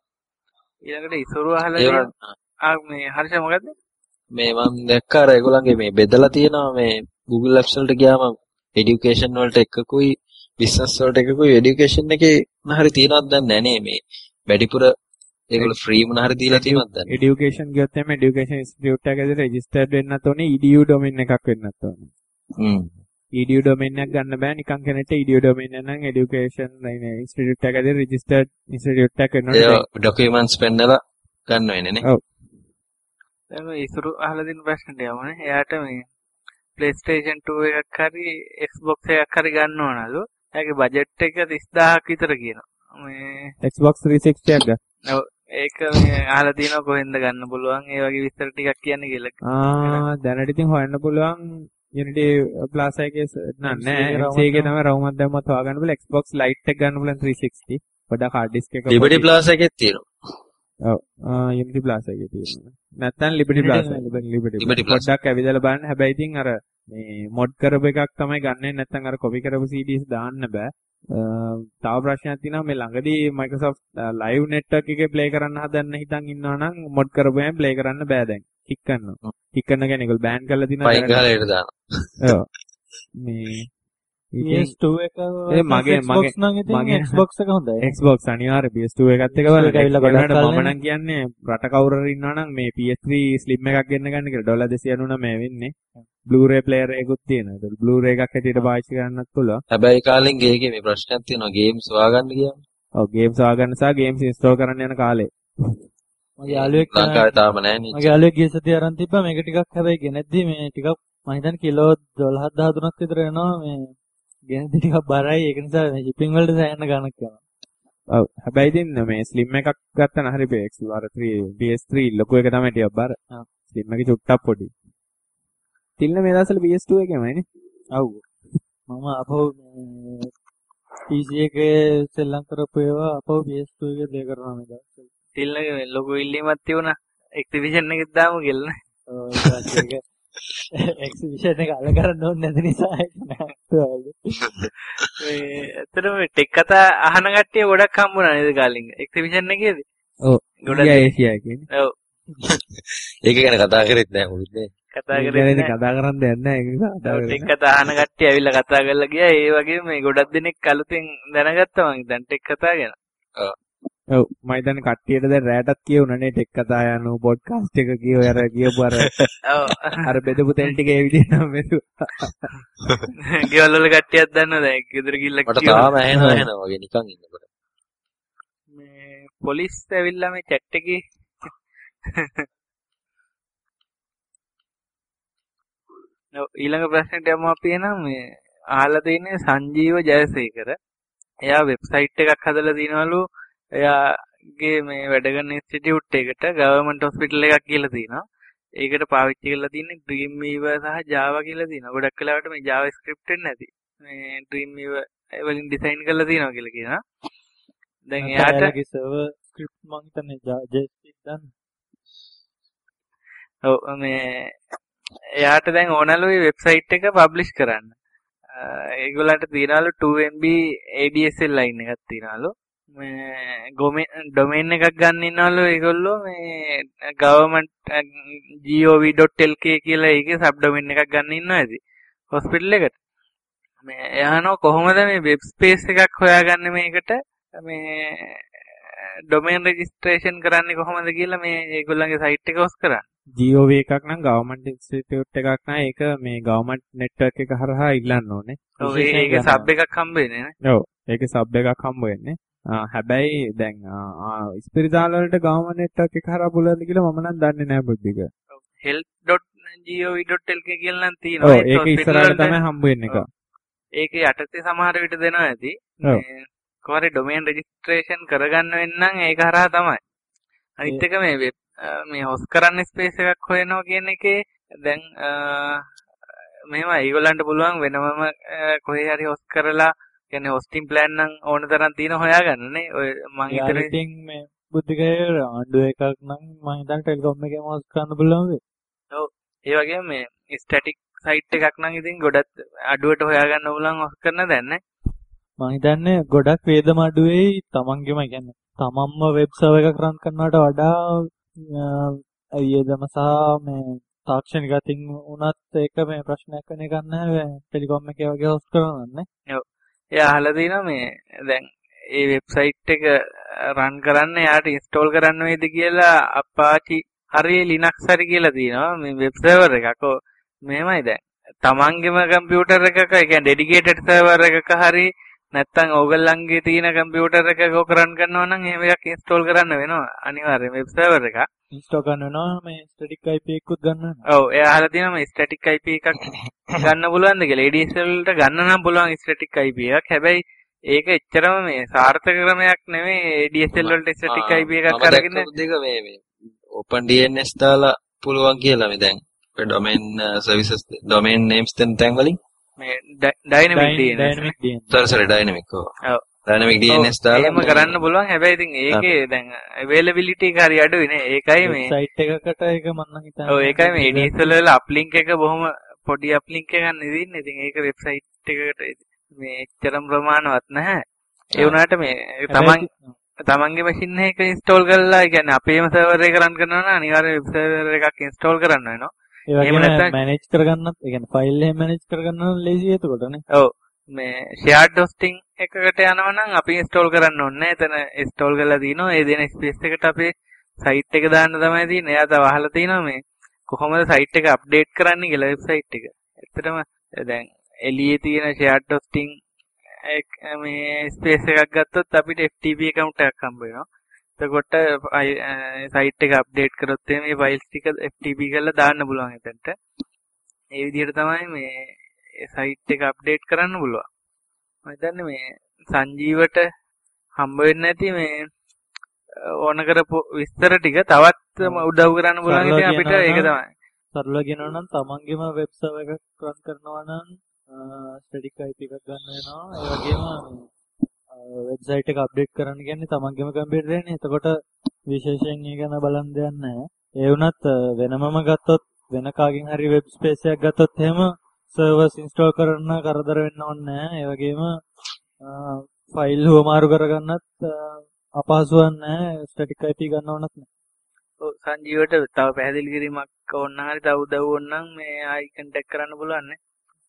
ඊළඟට ඉසුරු අහලා මේ හර්ෂ මොකද්ද? මේ මම දැක්ක අර ඒගොල්ලන්ගේ මේ බෙදලා තියෙනවා මේ Google Apps වලට ගියාම education වලට එකකුයි business වලට එකකුයි education එකේ මොනහරි තියෙනවද දැන් නැහැ මේ වැඩිපුර ඒගොල්ලෝ free මොනහරි දීලා තියෙනවද දැන් education ගියොත් එමේ education institute එකක registered වෙන්නත් ඕනේ edu domain එකක් වෙන්නත් ඕනේ edu domain එකක් ගන්න බෑ නිකන් කෙනෙක්ට edu domain එක නම් education institute එකකදී registered institute එකක් වෙන්න ඕනේ ඒ documents පෙන්නලා ගන්න වෙන්නේ නේ ඔව් දැන් ඉසුරු අහලා දෙන ප්‍රශ්නට යමුනේ එයාට මේ PlayStation 2 එකක් හරි Xbox එකක් හරි ගන්න ඕනලු. එයාගේ බජට් එක 30000ක් විතර කියනවා. මේ Xbox 360 එක ගන්න. ඔව් ඒක මේ අහලා තියෙනවා කොහෙන්ද ගන්න පුළුවන් ඒ වගේ විස්තර ටිකක් කියන්න කියලා. දැනට ඉතින් හොයන්න පුළුවන් Unity Plaza එකේ නෑ MC එකේ තමයි රවුමක් දැම්මත් හොයාගන්න පුළුවන්. Xbox Lite එක ගන්න පුළුවන් 360. පොඩක් hard disk එක Liberty Plaza එකෙත් තියෙනවා. ඔව් Unity Plaza එකේ තියෙනවා. නැත්තම් Liberty Plaza Liberty Plaza. පොඩ්ඩක් ඇවිදලා බලන්න. හැබැයි ඉතින් අර මේ මොඩ් කරපු එකක් තමයි ගන්නෙ නැත්තම් අර කොපි කරපු CDs දාන්න බෑ. තව ප්‍රශ්නයක් තියෙනවා මේ ළඟදී Microsoft Live Network එකේ play කරන්න හදන්න හිතන් ඉන්නවා නම් මොඩ් කරපු එකෙන් play කරන්න බෑ දැන්. කික් කරනවා. කික් කරන කියන්නේ ඒගොල්ලෝ බෑන් කරලා තිනවා. පයින් ගහලා එකට දානවා. ඔව්. මේ PS2 එක මගේ නම් ඉතින් Xbox එක හොඳයි. Xbox අනිවාර්ය PS2 එකත් එක බලන්න. මම නම් කියන්නේ රට කවුරු හරි ඉන්නවා නම් මේ PS3 Slim එකක් ගෙන්න ගන්න කියලා $299 වෙන්නේ. Blu-ray player එකකුත් තියෙනවා. ඒක Blu-ray එකක් හැටියට පාවිච්චි කරන්නත් පුළුවන්. හැබැයි කාලෙන් ගේකේ මේ ප්‍රශ්නයක් තියෙනවා ගේම්ස් හොයාගන්න ගියාම. ඔව් games හොයාගන්න සහ games install කරන්න යන කාලේ. මගේ යාළුවෙක් ලංකාවේ තාම නැහැ නේ. මගේ යාළුවෙක් ගිය සතිය අරන් තිබ්බා මේක ටිකක් හැබැයි ගෙනද්දි මේ ටිකක් මම හිතන්නේ කිලෝ 12-13ක් විතර එනවා මේ ගෙනද්දි ටිකක් බරයි ඒක නිසා shipping වලට සෑහෙන ගණක් යනවා. ඔව් හැබැයි ඉතින් මේ slim එකක් ගත්තා නම් හරි PS3 ලොකු එක තමයි ටිකක් බර. slim එකේ චුට්ටක් පොඩි. තිල්න මේ දවස්වල PS2 එකමයිනේ. ඔව්. මම අපෝ PC එකේ සෙල්ලම් කරපු ඒවා අපෝ PS2 එකේ ප්ලේ කරනවා මේ දවස්වල. තිල්නගේ ලොකු ඉල්ලීමක් තියුණා එක්සිබිෂන් එකෙත් දාමු කියලා. ඔව් ඒක එක්සිබිෂන් එක අල කරන්න ඕනේ නැති නිසා ඒක නෑ. මේ ඇත්තටම ටෙක් කතා අහන කට්ටිය ගොඩක් හම්බුණා නේද කාලින් එක්සිබිෂන් එකේදී. ඔව්. ගොඩක් ඒසියා කියන්නේ. ඔව්. ඒක ගැන කතා කරෙත් නැහැ මුළුත් නේ. කතා කරේ කතා කරන්න දෙයක් නැහැ ඒක නිසා කතා කරන්නේ. ටෙක් කතා අහන කට්ටිය ඇවිල්ලා කතා කරලා ගියා. ඒ වගේම මේ ගොඩක් දෙනෙක් අලුතෙන් දැනගත්තා මං දැන් ටෙක් කතා ගැන. ඔව්. ඔව් මම හිතන්නේ කට්ටියට දැන් රැටත් කියවුණානේ ටෙක් කතා යන පොඩ්කාස්ට් එක කියව අර කියපු ඔව් අර බෙදපු තෙල් ටික ඒ විදිහටම බෙදුවා. ගෙවල් වල කට්ටියක් දන්නවද? ඒක ගෙදර ගිහිල්ලා මට තාම ඇහෙනවා වගේ නිකන් ඉන්නකොට. මේ පොලිස් ඇවිල්ලා මේ chat එකේ ඊළඟ ප්‍රශ්නෙට යමු අපි එනම් මේ අහලා තියෙන්නේ සංජීව ජයසේකර. එයා වෙබ්සයිට් එකක් හදලා තිනවලු. එයාගේ මේ වැඩ කරන ඉන්ස්ටිටියුට් එකට ගවර්න්මන්ට් හොස්පිටල් එකක් කියලා තියෙනවා. ඒකට පාවිච්චි කරලා තියෙන්නේ Dreamweaver සහ Java කියලා තියෙනවා. ගොඩක් වෙලාවට මේ JavaScript එක නැති. මේ Dreamweaver වලින් ඩිසයින් කරලා තියෙනවා කියලා කියනවා. දැන් එයාට සර්වර් ස්ක්‍රිප්ට් මම හිතන්නේ JavaScript දන්න. ඔව් මේ එයාට දැන් ඕනලු මේ වෙබ්සයිට් එක පබ්ලිෂ් කරන්න. ඒගොල්ලන්ට තියනලු 2MB ADSL line එකක් තියනලු. මේ ඩොමේන් එකක් ගන්න ඉන්නවලු ඒගොල්ලෝ මේ government.gov.lk කියලා ඒකේ සබ් ඩොමේන් එකක් ගන්න ඉන්නවා ඇති. හොස්පිටල් එකට. මේ එයානෝ කොහොමද මේ වෙබ් ස්පේස් එකක් හොයාගන්නේ මේකට මේ ඩොමේන් රෙජිස්ට්‍රේෂන් කරන්නේ කොහොමද කියලා මේ ඒගොල්ලන්ගේ සයිට් එක හොස් කරන්නේ. GOV එකක් නම් ගවර්න්මන්ට් ඉන්ස්ටිටියුට් එකක් නම් ඒක මේ ගවර්න්මන්ට් නෙට්වර්ක් එක හරහා ඉල්ලන්න ඕනේ. ඔව් ඒකේ සබ් එකක් හම්බ වෙන්නේ නේ. ඔව් ඒකේ සබ් එකක් හම්බ වෙන්නේ. හැබැයි දැන් ස්පිරිතාල වලට ගවර්න්මන්ට් නෙට්වර්ක් එක හරහා පුළුවන්ද කියලා මම නම් දන්නේ නැහැ බුද්ධික. health.gov.lk කියලා නම් තියෙනවා. ඔව් ඒක ඉස්සරහට තමයි හම්බ වෙන්නේ එක. ඒකේ යටතේ සමහර විට දෙනවා ඇති. කොහරි ඩොමේන් රෙජිස්ට්‍රේෂන් කරගන්න වෙන්න නම් ඒක හරහා තමයි. අනිත් එක මේ හොස් කරන්න ස්පේස් එකක් හොයනවා කියන එකේ දැන් මෙහෙම ඒගොල්ලන්ට පුළුවන් වෙනමම කොහේ හරි හොස් කරලා කියන්නේ හොස්ටින් ප්ලෑන් නම් ඕන තරම් තියෙන හොයාගන්න නේ. ඔය මං හිතන්නේ ඉතින් මේ බුද්ධිකේ ආණ්ඩුව එකක් නම් මම හිතන්නේ ටෙලිකොම් එකේම හොස් කරන්න පුළුවන් වෙයි. ඔව් ඒ වගේම මේ ස්ටැටික් සයිට් එකක් නම් ඉතින් ගොඩක් අඩුවට හොයාගන්න පුළුවන් හොස් කරන දැන් නේ. මම හිතන්නේ ගොඩක් වේදම අඩුවේ තමන්ගේම කියන්නේ තමන්ම වෙබ් සර්වර් එකක් රන් කරනවට වඩා වියදම සහ මේ තාක්ෂණික අතින් උනත් ඒක මේ ප්‍රශ්නයක් වෙන එකක් නැහැ ටෙලිකොම් එකේ වගේ හොස්ට් කරනවන්නේ. ඔව්. එයා අහලා තිනවා මේ දැන් ඒ වෙබ්සයිට් එක රන් කරන්න එයාට ඉන්ස්ටෝල් කරන්න වේද කියලා Apache හරි Linux හරි කියලා තියෙනවා මේ වෙබ් සර්වර් එකක්. ඔව් මෙහෙමයි දැන්. තමන්ගේම කම්පියුටර් එකක ඒ කියන්නේ ඩෙඩිකේටඩ් සර්වර් එකක හරි නැත්තම් ඕගොල්ලන්ගේ තියෙන කම්පියුටර් එකක ඕක රන් කරනවා නම් එහෙම එකක් ඉන්ස්ටෝල් කරන්න වෙනවා අනිවාර්යයෙන් වෙබ් සර්වර් එකක්. ඉන්ස්ටෝල් කරන්න වෙනවා මේ ස්ටැටික් IP එකකුත් ගන්න වෙනවා. ඔව් එයා අහලා තියෙනවා මේ ස්ටැටික් IP එකක් ගන්න පුළුවන්ද කියලා. ADSL වලට ගන්න නම් පුළුවන් ස්ටැටික් IP එකක්. හැබැයි ඒක එච්චරම මේ සාර්ථක ක්‍රමයක් නෙමෙයි DSL වලට static IP එකක් අරගෙන දෙක මේ open DNS දාලා පුළුවන් කියලා මේ දැන් domain services domain names තැන් වලින් මේ dynamic DNS sorry dynamic ඔව් dynamic DNS දාලා එහෙම කරන්න පුළුවන්. හැබැයි ඉතින් ඒකේ දැන් availability එක හරි අඩුයි නේ. ඒකයි මේ සයිට් එකකට ඒක මම නම් හිතන්නේ. ඔව් ඒකයි මේ DSL වල uplink එක බොහොම පොඩි uplink එකක් නෙදින්නේ. ඉතින් ඒක වෙබ්සයිට් එකකට මේ එච්චරම ප්‍රමාණවත් නැහැ. ඒ වුණාට මේ තමන්ගේ මැෂින් එක ඉන්ස්ටෝල් කරලා, ඒ කියන්නේ අපේම සර්වර් එක රන් කරනවා නම් අනිවාර්යයෙන් වෙබ් සර්වර් එකක් ඉන්ස්ටෝල් කරන්න වෙනවා. ඒ වගේම මැනේජ් කරගන්නත්, ඒ කියන්නේ ෆයිල් එක මැනේජ් කරගන්න නම් ලේසි ඒකකොටනේ. ඔව් මේ shared hosting එකකට යනවා නම් අපි ඉන්ස්ටෝල් කරන්න ඕනේ. එතන ඉන්ස්ටෝල් කරලා දිනවා. ඒ දෙන ස්පේස් එකට අපේ සයිට් එක දාන්න තමයි තියෙන්නේ. එයා තව අහලා තිනවා මේ කොහොමද සයිට් එක අප්ඩේට් කරන්නේ කියලා වෙබ්සයිට් එක. ඇත්තටම දැන් එළියේ තියෙන shared hosting මේ ස්පේස් එකක් ගත්තොත් අපිට FTP account එකක් හම්බ වෙනවා. එතකොට සයිට් එක අප්ඩේට් කරොත් මේ ෆයිල්ස් ටික FTP කරලා දාන්න පුළුවන් එතනට. ඒ විදිහට තමයි මේ සයිට් එක අප්ඩේට් කරන්න පුළුවන්. මම හිතන්නේ මේ සංජීවට හම්බ වෙන්නේ නැති මේ ඕන කරපු විස්තර ටික තවත් උදව් කරන්න පුළුවන් ඉතින් අපිට ඒක තමයි. සරලව කියනවා නම් තමන්ගේම වෙබ් සර්වර් එකක් රන් කරනවා නම් ස්ටැටික් IP එකක් ගන්න වෙනවා. ඒ වගේම වෙබ්සයිට් එක අප්ඩේට් කරන්න කියන්නේ තමන්ගේම කම්පියුටරේනේ. එතකොට විශේෂයෙන් ඒක ගැන බලන් දෙයක් නැහැ. ඒ වුණත් වෙනමම ගත්තොත් වෙන කාගෙන් හරි වෙබ් ස්පේස් එකක් ගත්තොත් එහෙම සර්වර්ස් ඉන්ස්ටෝල් කරන්න කරදර වෙන්න ඕනේ නැහැ. ඒ වගේම ෆයිල් හුවමාරු කරගන්නත් අපහසුවක් නැහැ. ස්ටැටික් IP ගන්න ඕනත් නැහැ. ඔව් සංජීවට තව පැහැදිලි කිරීමක් ඕන නම් හරි තව උදව් ඕන නම් මේ ආයි කන්ටැක්ට් කරන්න පුළුවන් නේ.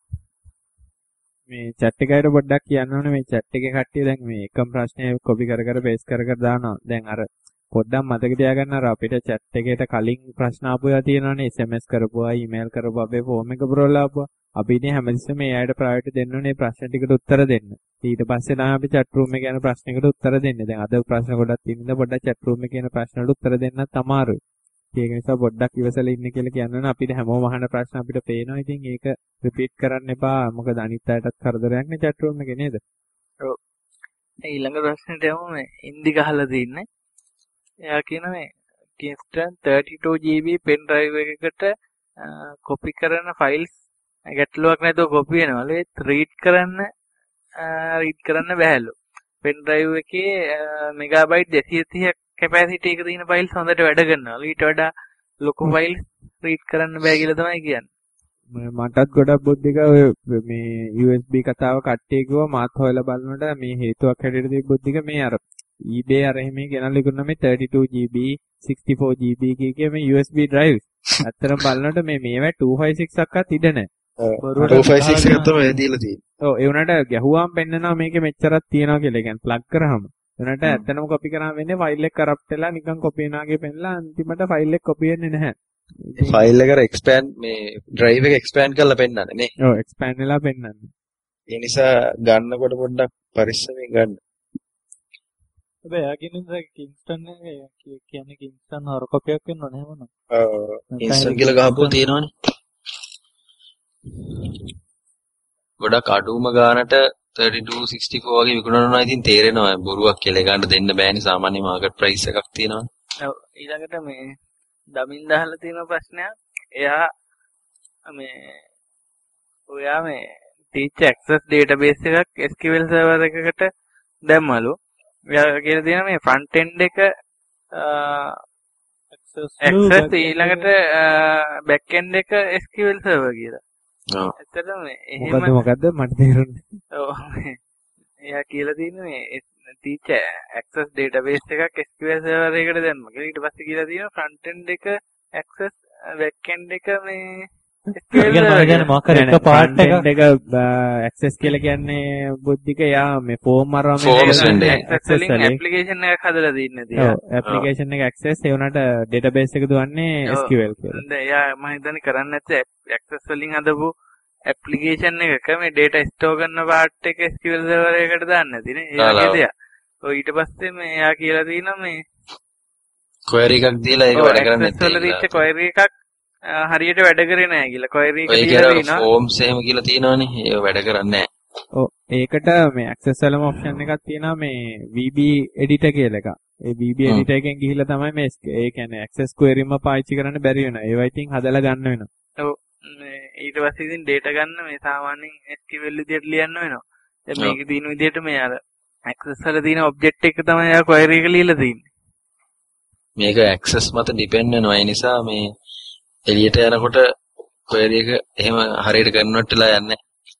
මේ chat එකකට පොඩ්ඩක් කියන්න ඕනේ. මේ chat එකේ කට්ටිය දැන් මේ එකම ප්‍රශ්නය කොපි කර කර පේස්ට් කර කර දානවා. දැන් අර පොඩ්ඩක් මතක තියාගන්න අර අපිට chat එකේට කලින් ප්‍රශ්න ආපු ඒවා තියෙනවානේ. SMS කරපුවා, email කරපුවා, අපේ ෆෝම් එක පුරවලා ආපුවා. අපි ඉතින් හැමතිස්සෙම මේ අයට ප්‍රයොරිටි දෙන්න ඕනේ ප්‍රශ්න ටිකට උත්තර දෙන්න. ඊට පස්සේ තමයි අපි chat room එකේ යන ප්‍රශ්නයකට උත්තර දෙන්නේ. දැන් අද ප්‍රශ්න ගොඩක් තියෙනවා. පොඩ්ඩක් chat room එකේ යන ප්‍රශ්නවලට උත්තර දෙන්නත් අමාරුයි. ඒක නිසා පොඩ්ඩක් ඉවසලා ඉන්න කියලා කියනවනේ අපිට හැමෝම අහන ප්‍රශ්න අපිට පේනවා. ඉතින් ඒක රිපීට් කරන්න එපා. මොකද අනිත් අයටත් කරදරයක් නේ chat room එකේ නේද? ඔව්. ඊළඟ ප්‍රශ්නෙට යමු මේ ඉන්දි ගහලා තින්නේ. එයා කියන මේ Kingston 32 GB pen drive එකකට කොපි කරන ෆයිල්ස් ගැටලුවක් නැතුව කොපි වෙනවලු. ඒත් රීඩ් කරන්න බැහැලු. pen drive එකේ මෙගාබයිට් 230ක් කැපැසිටි එක තියෙන ෆයිල්ස් හොඳට වැඩ කරනවලු. ඊට වඩා ලොකු ෆයිල්ස් රීඩ් කරන්න බෑ කියලා තමයි කියන්නේ. මටත් ගොඩක් බුද්ධික ඔය මේ USB කතාව කට්ටිය කිව්වා මාත් හොයලා බලනකොට මේ හේතුවක් හැටියට තිබ්බ බුද්ධික මේ අර eBay අර එහෙම ගෙනල්ලා ඉක්ුණා මේ 32 GB 64 GB කිය මේ USB drives. අත්‍තරම බලනකොට මේවා 256 ක්වත් ඉඩ නැහැ. 256 එකක් තමයි දීලා තියෙන්නේ. ඔව් ඒ උනට ගැහුවාම පෙන්නනවා මේකේ මෙච්චරක් තියනවා කියලා. ඒ කියන්නේ ප්ලග් කරාම. ඒ උනට ඇත්තටම කොපි කරාම වෙන්නේ ෆයිල් එක කරප්ට් වෙලා නිකන් කොපි වෙනාගේ පෙන්නලා අන්තිමට ෆයිල් එක කොපි වෙන්නේ නැහැ. ෆයිල් එකට expand මේ drive එක expand කරලා පෙන්නන්නේ නේ. ඔව් expand වෙලා පෙන්නන්නේ. ඒ නිසා ගන්නකොට පොඩ්ඩක් පරිස්සමෙන් ගන්න. හැබැයි ආගිනින්ද කින්ස්ටන් කියන්නේ කින්ස්ටන් හොර කොපියක් වෙන්න ඕනේ එහෙමනම්. කින්ස්ටන් කියලා ගහපුවා තියෙනවනේ. ගොඩක් අඩුම ගානට 3264 වගේ විකුණනවා. ඉතින් තේරෙනවා බොරුවක් කියලා ගන්න දෙන්න බෑනේ. සාමාන්‍ය මාකට් ප්‍රයිස් එකක් තියෙනවා. ඔව් ඊළඟට මේ දමින් දහලා තියෙන ප්‍රශ්නයක්. එයා මේ teach access database එකක් SQL server එකකට දැම්මලු. එයා කියලා තියෙන මේ front end එක access ඊළඟට back end එක SQL server කියලා. ඔව්. ඇත්තටම එහෙම මොකද්ද මට තේරුන්නේ. ඔව්. එයා කියලා තියෙන්නේ මේ teach access database එකක් SQL server එකකට දැම්ම කියලා. ඊට පස්සේ කියලා තියෙනවා front end එක access back end එක මේ SQL server එක පාර්ට් එක access කියලා කියන්නේ බුද්ධික යා මේ form අරම access වලින් application එකක් හදලා දින්නේ තියා. ඔව් application එක access ඒ උනට database එක දුවන්නේ SQL කියලා. දැන් එයා මම හිතන්නේ කරන්නේ නැත්te access වලින් හදපු application එකක මේ data store කරන part එක SQL server එකකට දාන්න නැති නේ. ඒ වගේ දෙයක්. ඔය ඊට පස්සේ මේ එයා කියලා තියෙනවා මේ query එකක් දීලා ඒක වැඩ කරන්නේ නැති. access වල දීච්ච query එකක් හරියට වැඩ කරේ නැහැ කියලා. query එක දීලා තියෙනවා. forms එහෙම කියලා තියෙනවනේ. ඒක වැඩ කරන්නේ නැහැ. ඔව් ඒකට මේ access වලම option එකක් තියෙනවා මේ VB editor කියලා එකක්. ඒ VB editor එකෙන් ගිහිල්ලා තමයි මේ ඒ කියන්නේ access query එකම පාවිච්චි කරන්න බැරි වෙනවා. ඒවා ඉතින් හදලා ගන්න වෙනවා. ඔව් ඊට පස්සේ ඉතින් data ගන්න මේ සාමාන්‍යයෙන් SQL විදියට ලියන්න වෙනවා. දැන් මේකේ තියෙන විදියට මේ අර access වල තියෙන object එක තමයි ආ query එක ලියලා තියෙන්නේ. මේක access මත depend වෙනවා. ඒ නිසා මේ එළියට යනකොට query එක එහෙම හරියට කරනවට වෙලා යන්නේ.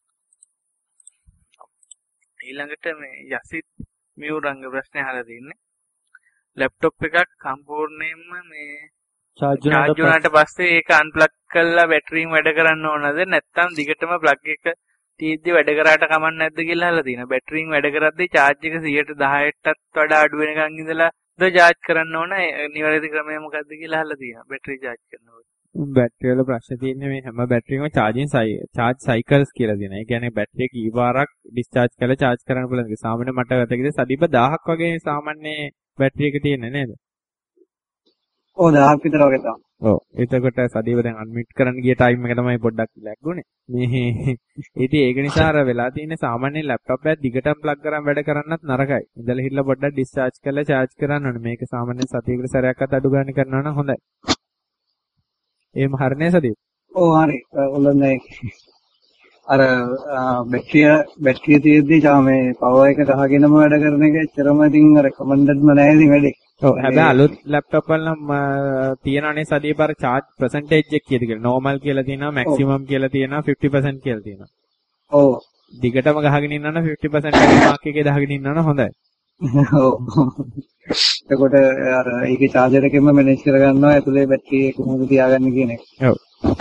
ඊළඟට මේ යසිත් මියුරංග ප්‍රශ්නේ අහලා තින්නේ. ලැප්ටොප් එකක් සම්පූර්ණයෙන්ම මේ charge වුණාට පස්සේ ඒක අන්ප්ලග් කරලා බැටරියෙන් වැඩ කරන්න ඕනද නැත්නම් දිගටම ප්ලග් එක තියෙද්දි වැඩ කරාට කමක් නැද්ද කියලා අහලා තිනවා. බැටරියෙන් වැඩ කරද්දී charge එක 110%ටත් වඩා අඩු වෙනකන් ඉඳලා charge කරන්න ඕන. නිවැරදි ක්‍රමය මොකක්ද කියලා අහලා තිනවා. බැටරි charge කරනකොට. බැටරි වල ප්‍රශ්නේ තියෙන්නේ මේ හැම බැටරි එකම charge cycles කියලා දෙනවා. ඒ කියන්නේ බැටරි එක ඊවාරක් discharge කරලා charge කරන්න පුළුවන්. සාමාන්‍ය මට ගතකද සදීප 1000ක් වගේ සාමාන්‍ය බැටරි එක තියෙන්නේ නේද? ඔව් 1000ක් විතර වගේ තමයි. ඔව් එතකොට සදීප දැන් අන්මියුට් කරන්න ගිය ටයිම් එක තමයි පොඩ්ඩක් ලැග්ගුනේ. මේ ඉතින් ඒක නිසා අර වෙලා තියෙන්නේ සාමාන්‍ය ලැප්ටොප් එකක් දිගටම ප්ලග් කරන් වැඩ කරන්නත් නරකයි. ඉඳලා හිටලා පොඩ්ඩක් discharge කරලා charge කරන්න ඕනේ. මේක සාමාන්‍ය සතියකට සැරයක්වත් අඩු ගන්න කරනවා නම් හොඳයි. එහෙම හරිනේ සදීප්? ඔව් හරි. ඔයගොල්ලෝ අර බැටරිය තියෙද්දි මේ පවර් එක ගහගෙනම වැඩ කරන එක එච්චරම ඉතින් රෙකමන්ඩඩ්ම නැහැ ඉතින් වැඩේ. ඔව් හැබැයි අලුත් ලැප්ටොප් වල නම් තියෙනනේ සතියේ පාර charge percentage එක කීයද කියලා. normal කියලා තියෙනවා, maximum කියලා තියෙනවා, 50% කියලා තියෙනවා. ඔව්. දිගටම ගහගෙන ඉන්නා නම් 50% වගේ මාක් එකේ දාගෙන ඉන්නා නම් හොඳයි. ඔව්. එතකොට අර ඒකේ charger එකෙන්ම manage කරගන්නවා ඇතුලේ බැටරි එක කොහොමද තියාගන්න කියන එක. ඔව්.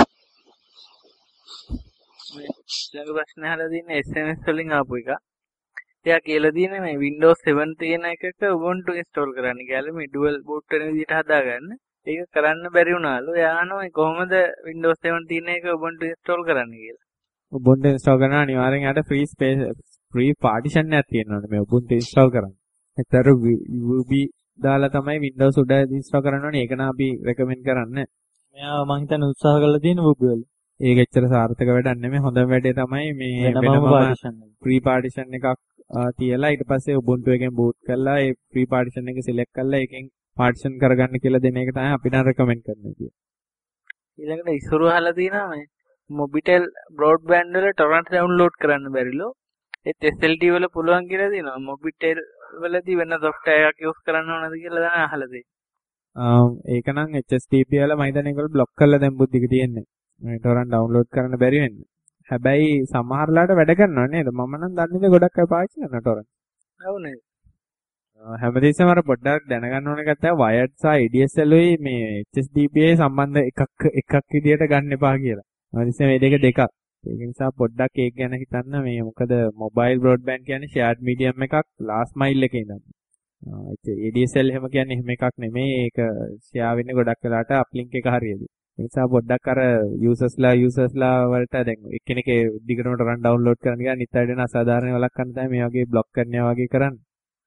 ඊළඟ ප්‍රශ්නේ අහලා තියෙන්නේ SMS වලින් ආපු එක. එයා කියලා තියෙන්නේ මේ Windows 7 තියෙන එකක Ubuntu install කරන්න කියලා මේ dual boot වෙන විදිහට හදාගන්න. ඒක කරන්න බැරි වුණාලු. එයා අහනවා කොහොමද Windows 7 තියෙන එක Ubuntu install කරන්න කියලා. Ubuntu install කරන අනිවාර්යෙන් යට free partition එකක් තියෙනවා මේ Ubuntu install කරන්න. ඒතර UB දාලා තමයි Windows උඩ install කරන්න ඕනේ. ඒක නම් අපි recommend කරන්නේ. මෙයා මං හිතන්නේ උත්සාහ කරලා තියෙන Ubuntu වල. ඒක එච්චර සාර්ථක වැඩක් නෙමෙයි. හොඳම වැඩේ තමයි මේ වෙනම free partition එකක් තියලා ඊට පස්සේ Ubuntu එකෙන් boot කරලා ඒ free partition එක select කරලා ඒකෙන් partition කරගන්න කියලා දෙන එක තමයි අපි නම් recommend කරන්නේ. ඊළඟට ඉස්සුරු අහලා තියෙනවා මේ Mobitel broadband වල torrent download කරන්න බැරිලු. ඒත් SLT වල පුළුවන් කියලා තියෙනවා. Mobitel වලදී වෙන software එකක් use කරන්න ඕනද කියලා තමයි අහලා තියෙන්නේ. ඒක නම් HTTP වල මම හිතන්නේ ඒගොල්ලෝ block කරලා දැන් බුද්ධික තියෙන්නේ. මේ torrent download කරන්න බැරි වෙන්නේ. හැබැයි සමහරලාට වැඩ කරනවා නේද? මම නම් දන්නේ ගොඩක් අය පාවිච්චි කරනවා torrent. ඔව් නේද? හැමදේසම අර පොඩ්ඩක් දැනගන්න ඕන එකක් තමයි wired සහ ADSL උයි මේ HSDP සම්බන්ධ එකක් විදියට ගන්න එපා කියලා. මොකද මේ දෙක. ඒක නිසා පොඩ්ඩක් ඒක ගැන හිතන්න මේ මොකද mobile broadband කියන්නේ shared medium එකක් last mile එකේ ඉඳන්. ADSL එහෙම කියන්නේ එහෙම එකක් නෙමෙයි. ඒක share වෙන්නේ ගොඩක් වෙලාට uplink එක හරියදී. ඒ නිසා පොඩ්ඩක් අර users ලා වලට දැන් එක්කෙනෙක් දිගටම run download කරන්න ගියා අනිත් අයට වෙන අසාධාරණ වලක් කරන තමයි මේ වගේ block කරනවා වගේ කරන්නේ.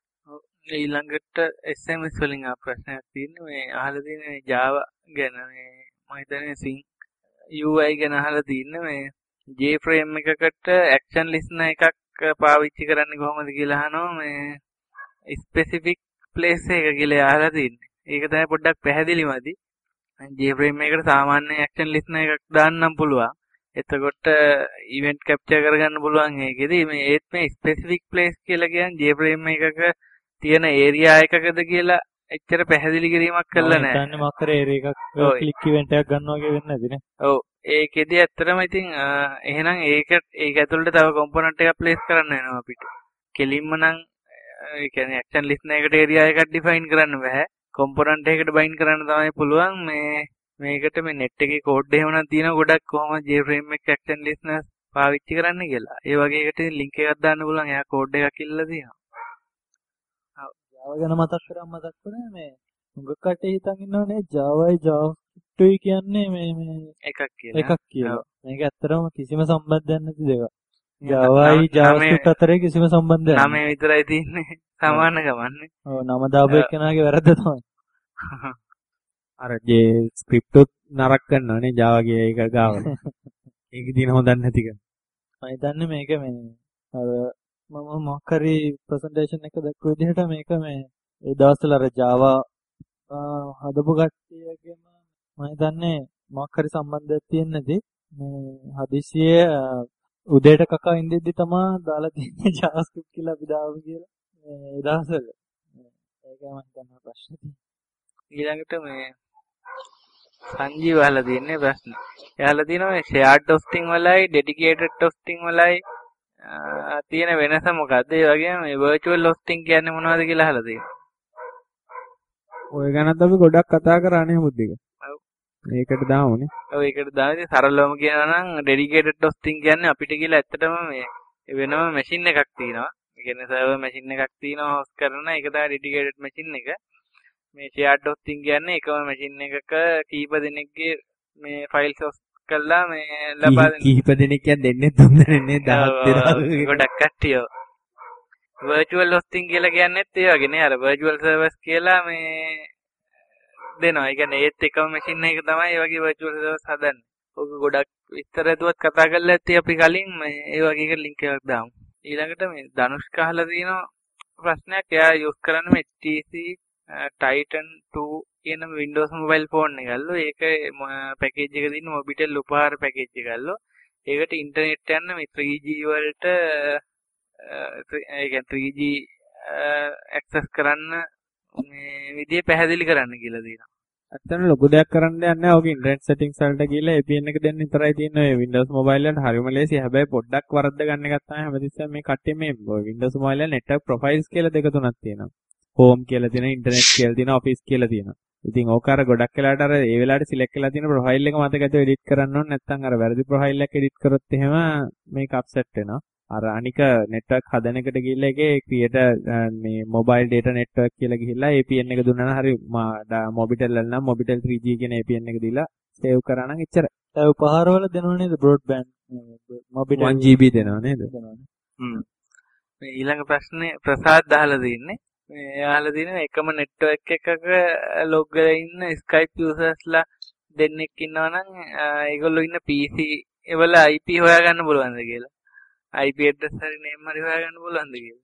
ඊළඟට SMS වලින් ආ ප්‍රශ්නයක් තියෙනවා. මේ අහලා තියෙන මේ Java ගැන මේ මම හිතන්නේ Swing UI ගැන අහලා තියෙන්නේ මේ JFrame එකකට action listener එකක් පාවිච්චි කරන්නේ කොහොමද කියලා අහනවා. මේ specific place එක කියලා අහලා තියෙන්නේ. ඒක තමයි පොඩ්ඩක් පැහැදිලිමදි. JFrame එකකට සාමාන්‍ය action listener එකක් දාන්නම් පුළුවන්. එතකොට event capture කරගන්න පුළුවන් ඒකෙදි මේ ඒත් මේ specific place කියලා කියන්නේ JFrame එකක තියෙන area එකකද කියලා එච්චර පැහැදිලි කිරීමක් කරලා නැහැ. හිතන්නේ මක්කර area එකක් click event එකක් ගන්නවා වගේ වෙන්නේ නැති නේ. ඔව් ඒකෙදි ඇත්තටම ඉතින් එහෙනම් ඒක ඇතුළට තව component එකක් place කරන්න වෙනවා අපිට. කෙලින්ම නම් ඒ කියන්නේ action listener එකට area එකක් define කරන්න බෑ. component එකකට bind කරන්න තමයි පුළුවන්. මේකට මේ net එකේ code එහෙම නම් තියෙනවා ගොඩක් කොහොමද JFrame එක action listener පාවිච්චි කරන්න කියලා. ඒ වගේ එකට link එකක් දාන්න පුළුවන්. එයා code එකක් ඉල්ලලා තියෙනවා. Java ගැන මතක් කරා මේ උඟ කටේ හිතන් ඉන්නවනේ Javaයි JavaScriptයි කියන්නේ මේ එකක් කියලා. මේක ඇත්තටම කිසිම සම්බන්ධයක් නැති දෙකක්. Javaයි JavaScript අතරේ කිසිම සම්බන්ධයක් නැහැ. නම විතරයි තියෙන්නේ. සමාන ගමන්නේ. ඔව් නම දාපු එක්කෙනාගේ වැරද්ද තමයි. අර JavaScript උත් නරක කරනවානේ Java ගේ එක ගාවල. ඒක දින හොදක් නැති කරන. මම හිතන්නේ මේක මේ අර මම මොකක් හරි ප්‍රසන්ටේෂන් එක දැක්ක විදිහට මේක මේ ඒ දවස්වල අර Java හදපු කට්ටියගෙම මම හිතන්නේ මොකක් හරි සම්බන්ධයක් තියෙන නැති මේ හදිසියේ උදේට කකා ඉඳිද්දි තමයි දාලා තියෙන්නේ JavaScript කියලා අපි දාමු කියලා මේ දවස්වල. ඒකයි මම හිතන්නේ ප්‍රශ්නේ තියෙන්නේ. ඊළඟට මේ සංජීව අහලා තියෙන්නේ ප්‍රශ්න. එයාලා තියෙනවා මේ shared hosting වලයි dedicated hosting වලයි තියෙන වෙනස මොකද්ද? ඒ වගේම මේ virtual hosting කියන්නේ මොනවද කියලා අහලා තියෙනවා. ඔය ගැනත් අපි ගොඩක් කතා කරානේ මුද්දික. ඔව්. මේකට දාමුනේ. ඔව් ඒකට දාන්නේ සරලවම කියනවා නම් dedicated hosting කියන්නේ අපිට කියලා ඇත්තටම මේ වෙනම machine එකක් තියෙනවා. ඒ කියන්නේ server machine එකක් තියෙනවා host කරන එක තමයි dedicated machine එක. මේ shared hosting කියන්නේ එකම machine එකක කීප දෙනෙක්ගේ මේ files host කරලා මේ ලබා දෙන. කීප දෙනෙක් දෙන්නේ තුන් දෙනෙක් 10 ගොඩක් කට්ටිය. virtual hosting කියලා කියන්නේත් ඒ වගේ නේ. අර virtual servers කියලා මේ දෙනවා. ඒ කියන්නේ ඒත් එකම machine එක තමයි ඒ වගේ virtual servers හදන්නේ. ඕක ගොඩක් විස්තර දුවත් කතා කරලා ඇත්තේ අපි කලින් මේ ඒ වගේ එක link එකක් දාමු. ඊළඟට මේ ධනුෂ්ක අහලා තියෙනවා ප්‍රශ්නයක්. එයා use කරන්නේ මේ HTC Titan 2 කියන Windows mobile phone එකල්ලු. ඒක පැකේජ් එක තියෙන Mobitel උපහාර පැකේජ් එකල්ලු. ඒකට ඉන්ටර්නෙට් යන මේ 3G වලට ඒ කියන්නේ 3G access කරන්න මේ විදිය පැහැදිලි කරන්න කියලා තියෙනවා. ඇත්තටම ලොකු දෙයක් කරන්න දෙයක් නැහැ. ඔක ඉන්ටර්නෙට් සෙටින්ග්ස් වලට ගිහලා APN එක දෙන්න විතරයි තියෙන්නේ. ඔය Windows mobile වලට හරියම ලේසි. හැබැයි පොඩ්ඩක් වරද්ද ගන්න එකක් තමයි හැමතිස්සෙම මේ කට්ටිය මේ Windows mobile වල network profiles කියලා දෙක තුනක් තියෙනවා. home කියලා තියෙනවා, internet කියලා තියෙනවා, office කියලා තියෙනවා. ඉතින් ඕක අර ගොඩක් වෙලාවට අර ඒ වෙලාවට select කරලා තියෙන profile එක මතක ඇතුව edit කරන්න ඕනේ. නැත්නම් අර වැරදි profile එකක් edit කරොත් එහෙම මේක upset වෙනවා. අර අනික network හදන එකට ගිහිල්ලා ඒකේ create මේ mobile data network කියලා ගිහිල්ලා APN එක දුන්නා නම් හරි Mobitel වල නම් Mobitel 3G කියන APN එක දීලා save කරා නම් එච්චරයි. ඒ උපහාර වල දෙනව නේද broadband Mobitel 1GB දෙනවා නේද? මේ ඊළඟ ප්‍රශ්නේ ප්‍රසාද් අහලා තින්නේ. මේ අහලා තියෙන එකම network එකක log වෙලා ඉන්න Skype usersලා දෙන්නෙක් ඉන්නවා නම් ඒගොල්ලෝ ඉන්න PC වල IP හොයාගන්න පුළුවන්ද කියලා. IP address හරි name හරි හොයාගන්න පුළුවන්ද කියලා.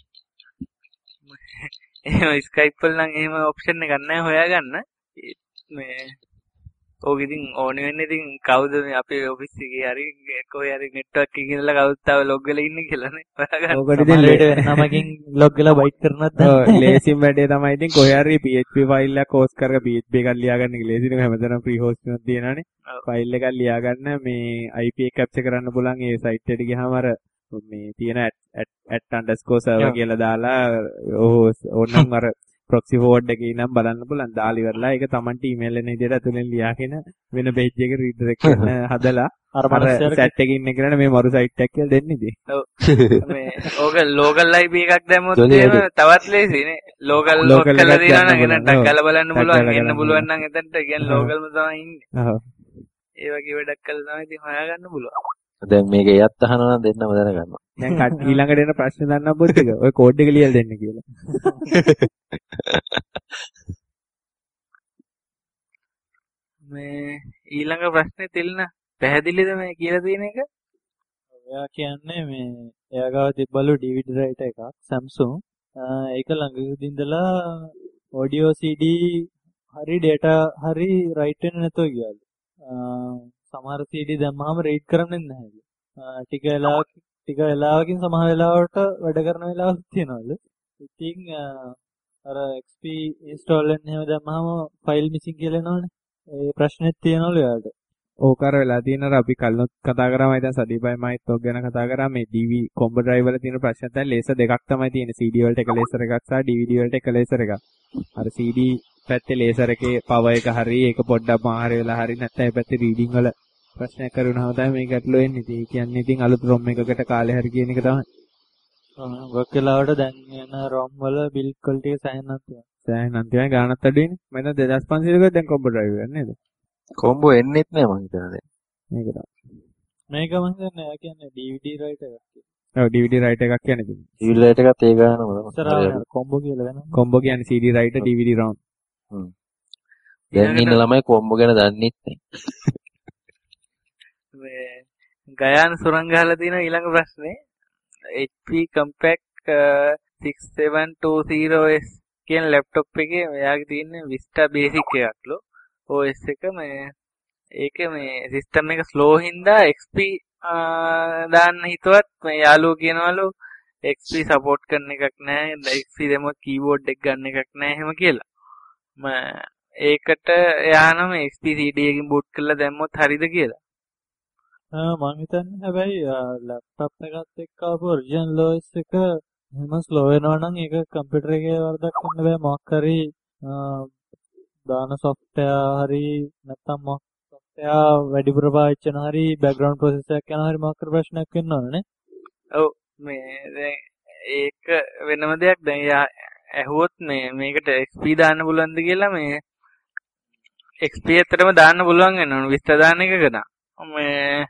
එහෙම Skype වල නම් එහෙම option එකක් නැහැ හොයාගන්න. මේ ඕක ඉතින් ඕනේ වෙන්නේ ඉතින් කවුද මේ අපේ ඔෆිස් එකේ හරි කොහේ හරි network එකකින් ඉඳලා කවුද තව log වෙලා ඉන්නේ කියලා නේ හොයාගන්න. ඕකට ඉතින් නමකින් log වෙලා byte කරනත් ඔව් ලේසිම වැඩේ තමයි ඉතින් කොහේ හරි PHP file එකක් host කරලා PHP එකක් ලියාගන්න එක ලේසි නේ. හැමදාම free hosting එකක් තියෙනවානේ. file එකක් ලියාගන්න මේ IP එක capture කරන්න පුළුවන්. ඒ site එකට ගියාම අර මේ තියෙන @_server කියලා දාලා ඕනනම් අර proxy forward එකේ නම් බලන්න පුළුවන්. දාලා ඉවරලා ඒක Tamanට email එන විදිහට අතුලෙන් ලියාගෙන වෙන page එකකට redirect කරන හදලා අර chat එකේ ඉන්න කෙනාට මේ මරු site එකක් කියලා දෙන්න ඉතින්. ඔව්. මේ ඕක local IP එකක් දැම්මොත් එහෙම තවත් ලේසි නේ. local කරලා දිනා නම් එනට ගල බලන්න පුළුවන්. එන්න පුළුවන් නම් එතනට කියන්නේ localම තමයි ඉන්නේ. ඔව්. ඒ වගේ වැඩක් කළා තමයි ඉතින් හොයාගන්න පුළුවන්. දැන් මේක එයත් අහනවා නම් දෙන්නම දැනගන්නවා. දැන් ඊළඟට එන ප්‍රශ්න දන්නා පොත් එක. ඔය කෝඩ් එක ලියලා දෙන්න කියලා. මේ ඊළඟ ප්‍රශ්නේ තිල්න පැහැදිලිද මේ කියලා තියෙන එක? එයා කියන්නේ මේ එයා ගාව තිබ්බලු DVD writer එකක් Samsung. ඒක ළඟදී ඉඳලා audio CD හරි data හරි write වෙන්නේ නැතුව ගියාලු. සමහර CD දැම්මම read කරන්නේ නැහැ. ටික වෙලාවකින් සමහර වෙලාවට වැඩ කරන වෙලාවක් තියෙනවලු. ඉතින් අර XP install වෙන්න එහෙම දැම්මම file missing කියලා එනවනේ. ඒ ප්‍රශ්නෙත් තියෙනවලු එයාට. ඕක අර වෙලා තියෙන අර අපි කලින් කතා කරාම දැන් සදීපයි මයිත් ඔක් ගැන කතා කරා මේ DV combo drive වල තියෙන ප්‍රශ්නත් දැන් laser දෙකක් තමයි තියෙන්නේ. CD වලට එක laser එකක් සහ DVD වලට එක laser එකක්. අර CD පැත්තේ laser එකේ power එක හරි ඒක පොඩ්ඩක් මාහර වෙලා හරි නැත්නම් ඒ පැත්තේ reading වල ප්‍රශ්නයක් කරුණාම තමයි මේ ගැටලුව එන්නේ. ඉතින් ඒ කියන්නේ ඉතින් අලුත් ROM එකකට කාලේ හරි කියන එක තමයි. ගොක් වෙලාවට දැන් එන ROM වල build quality එක සෑහෙනක් තියෙනවා. සෑහෙනක් තියෙනවා ගානක් අඩුයිනේ. මම දැන් 2500 කට දැන් combo drive එක නේද? කොම්බෝ එන්නෙත් නෑ මං හිතන්නේ දැන්. මේක තමයි. මේක මම හිතන්නේ එයා කියන්නේ DVD writer එකක් කියලා. ඔව් DVD writer එකක් කියන්නේ ඉතින්. DVD writer එකත් ඒ ගානම තමයි. ඉස්සරහට කොම්බෝ කියලා වෙනවා. combo කියන්නේ CD writer DVD ROM. දැන් ඉන්න ළමයි කොම්බෝ ගැන දන්නෙත් නෑ. මේ ගයාන සුරංග අහලා තියෙන ඊළඟ ප්‍රශ්නේ HP Compact 6720S කියන ලැප්ටොප් එකේ එයාගේ තියෙන Vista Basic එකක්ලු. OS එක මේ ඒකේ මේ සිස්ටම් එක ස්ලෝ හින්දා XP දාන්න හිතුවත් මේ යාළුවෝ කියනවලු XP සපෝට් කරන එකක් නැහැ. XP දැම්මොත් කීබෝඩ් එක ගන්න එකක් නැහැ එහෙම කියලා. ඒකට එයානම XP CD එකකින් බූට් කරලා දැම්මොත් හරිද කියලා. මම හිතන්නේ හැබැයි ලැප්ටොප් එකත් එක්ක ආපු ඔරිජිනල් OS එක එහෙම ස්ලෝ වෙනවා නම් ඒක කම්පියුටර් එකේ වරදක් වෙන්න බෑ. මොකක් හරි දාන software හරි නැත්නම් මොකක් software වැඩිපුර පාවිච්චි කරන හරි background process එකක් යන හරි මොකක් හරි ප්‍රශ්නයක් වෙන්න ඕනනේ. ඔව් මේ දැන් ඒක වෙනම දෙයක්. දැන් යා ඇහුවොත් මේකට XP දාන්න පුළුවන්ද කියලා මේ XP ඇත්තටම දාන්න පුළුවන් වෙනවා. Vista දාන්න එකක නා. මේ